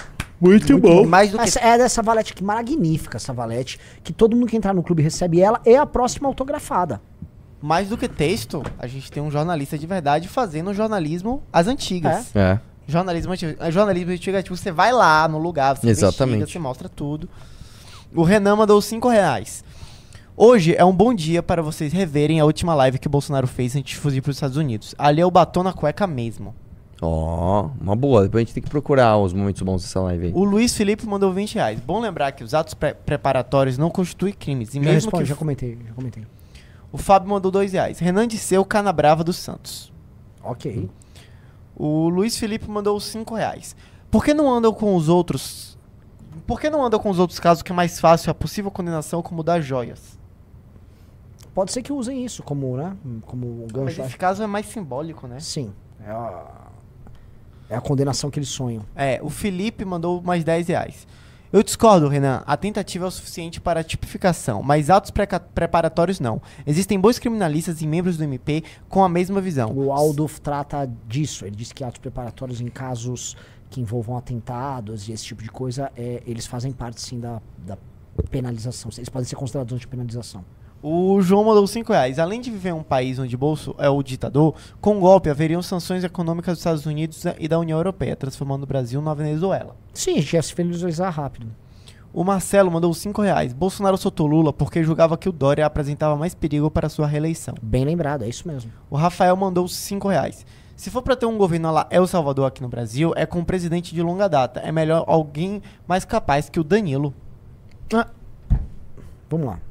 Muito, bom. Mais do que... Essa, é dessa valete aqui, magnífica essa valete, que todo mundo que entrar no clube recebe ela, e a próxima autografada. Mais do que texto, a gente tem um jornalista de verdade fazendo jornalismo às antigas. É. Jornalismo antigo. Jornalismo antigo é tipo, você vai lá no lugar, você Exatamente. investiga, você mostra tudo. O Renan mandou cinco reais. Hoje é um bom dia para vocês reverem a última live que o Bolsonaro fez antes de fugir para os Estados Unidos. Ali é o batom na cueca mesmo. Ó, oh, uma boa. Depois a gente tem que procurar os momentos bons dessa live aí. O Luiz Felipe mandou vinte reais. Bom lembrar que os atos pre preparatórios não constituem crimes. E Já mesmo respondi, que... já comentei, já comentei. O Fábio mandou dois reais. Renan Disseu, Canabrava dos Santos. Ok. O Luiz Felipe mandou cinco reais. Por que não andam com os outros... Por que não andam com os outros casos que é mais fácil a possível condenação como das joias? Pode ser que usem isso como, né? Como um gancho. Mas esse caso é mais simbólico, né? Sim. É a, é a condenação que eles sonham. É, o Felipe mandou mais dez reais. Eu discordo, Renan. A tentativa é o suficiente para a tipificação, mas atos pre preparatórios não. Existem bons criminalistas e membros do M P com a mesma visão. O Aldo trata disso. Ele diz que atos preparatórios em casos que envolvam atentados e esse tipo de coisa, é, eles fazem parte, sim, da, da penalização. Eles podem ser considerados de penalização. O João mandou cinco reais. Além de viver em um país onde Bolso é o ditador, com golpe haveriam sanções econômicas dos Estados Unidos e da União Europeia, transformando o Brasil numa Venezuela. Sim, a gente ia se finalizar rápido. O Marcelo mandou cinco reais. Bolsonaro soltou Lula porque julgava que o Dória apresentava mais perigo para sua reeleição. Bem lembrado, é isso mesmo. O Rafael mandou cinco reais. Se for para ter um governo lá El Salvador aqui no Brasil, é com um presidente de longa data. É melhor alguém mais capaz que o Danilo. Ah. Vamos lá.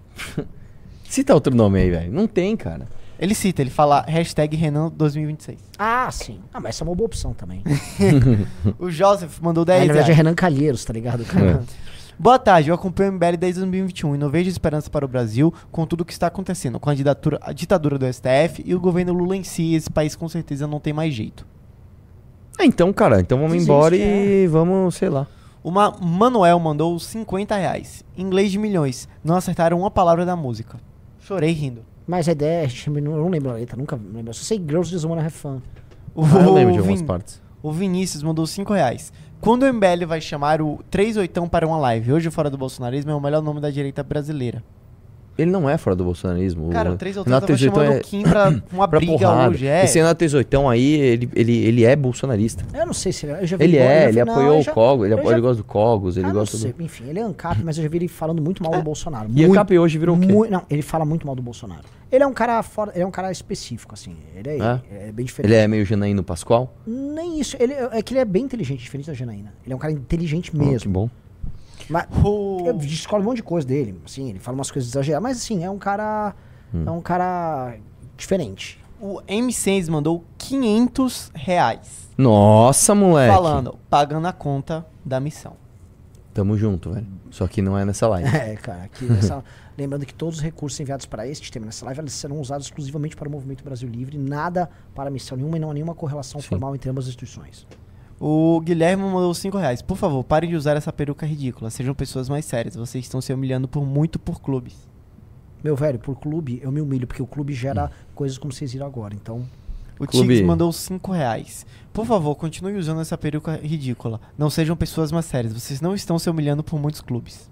Cita outro nome aí, velho. Não tem, cara. Ele cita, ele fala hashtag Renan dois mil e vinte e seis. Ah, sim. Ah, mas essa é uma boa opção também. O Joseph mandou dez Aí, na verdade, é reais. Renan Calheiros, tá ligado? Cara? É. Boa tarde, eu acompanho o M B L desde dois mil e vinte e um e não vejo esperança para o Brasil com tudo o que está acontecendo, com a ditadura, a ditadura do S T F e o governo Lula em si. Esse país com certeza não tem mais jeito. É, então, cara, então vamos Existe, embora é. e vamos, sei lá. O Ma Manuel mandou cinquenta reais. Inglês de milhões. Não acertaram uma palavra da música. Chorei rindo. Mas a ideia, a gente não, não lembro a letra, nunca lembro. Eu só sei Girls Just Wanna Have Fun. O, Ah, eu lembro de Vin- algumas partes. O Vinícius mandou cinco reais. Quando o M B L vai chamar o três oitão para uma live? Hoje, fora do bolsonarismo, é o melhor nome da direita brasileira. Ele não é fora do bolsonarismo. Cara, o o três oitão Renato tava três oitão chamando o Kim pra uma pra briga porrada. hoje, é. Esse Renato três oitão aí, ele, ele, ele é bolsonarista. Eu não sei se ele é. Eu já vi Ele eu já é, vi- ele não, apoiou eu o já- Cogos, ele, eu apo- já- ele gosta do Cogos, ele Ah, não gosta sei. do... Enfim, ele é ANCAP, mas eu já vi ele falando muito mal do Bolsonaro. E Muito- ANCAP hoje virou o quê? mui- Não, ele fala muito mal do Bolsonaro. Ele é um cara fora, ele é um cara específico, assim. Ele é, É? é bem diferente. Ele é meio Janaíno Pascoal? Nem isso. Ele, é que ele é bem inteligente, diferente da Janaína. Ele é um cara inteligente Oh, mesmo. que bom. Mas eu discordo um monte de coisa dele. Assim, ele fala umas coisas exageradas, mas assim, é um cara. Hum. É um cara diferente. O M seis mandou quinhentos reais. Nossa, moleque. Falando, pagando a conta da missão. Tamo junto, velho. Só que não é nessa live. É, cara. Aqui nessa, lembrando que todos os recursos enviados para este tema nessa live eles serão usados exclusivamente para o Movimento Brasil Livre, nada para missão nenhuma e não há nenhuma correlação Sim. formal entre ambas as instituições. O Guilherme mandou cinco reais. Por favor, parem de usar essa peruca ridícula. Sejam pessoas mais sérias. Vocês estão se humilhando por muito por clubes. Meu velho, por clube eu me humilho, porque o clube gera coisas como vocês viram agora, então... O Clube- Tiggs mandou cinco reais. Por favor, continue usando essa peruca ridícula. Não sejam pessoas mais sérias. Vocês não estão se humilhando por muitos clubes.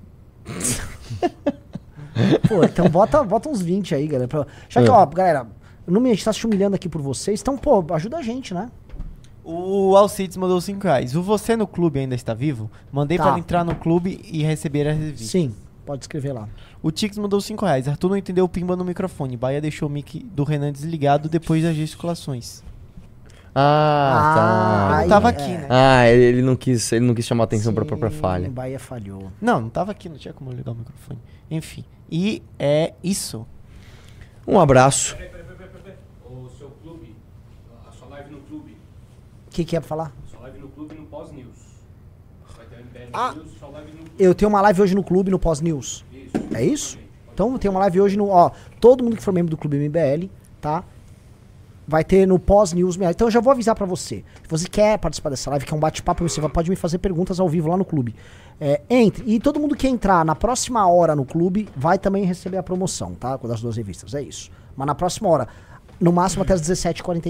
Pô, então bota, bota uns vinte aí, galera. pra- Já que, É. ó, galera, não me- a gente tá se humilhando aqui por vocês, então, pô, ajuda a gente, né? O Alcides mandou cinco reais. O Você no Clube ainda está vivo? Mandei Tá. para entrar no clube e receber a revista. Sim, pode escrever lá. O Tix mandou cinco reais. Arthur não entendeu o pimba no microfone. Bahia deixou o mic do Renan desligado depois das gesticulações. Ah, tá. Ele não tava aqui, né? Ah, ele, ele não quis, ele não quis chamar atenção pra própria falha. O Bahia falhou. Não, não tava aqui, não tinha como eu ligar o microfone. Enfim, e é isso. Um abraço. O seu clube, a sua live no clube, O que que é pra falar? sua live no clube no pós-news. Vai ter o M B L Ah. News, sua live no clube. Eu tenho uma live hoje no clube, no pós-news. É isso? Então tem uma live hoje no... Ó, todo mundo que for membro do clube M B L, tá? Vai ter no pós-news. Então eu já vou avisar pra você. Se você quer participar dessa live, que é um bate-papo, você pode me fazer perguntas ao vivo lá no clube. É, entre. E todo mundo que entrar na próxima hora no clube vai também receber a promoção, tá? Das duas revistas. É isso. Mas na próxima hora. No máximo até as dezessete e quarenta e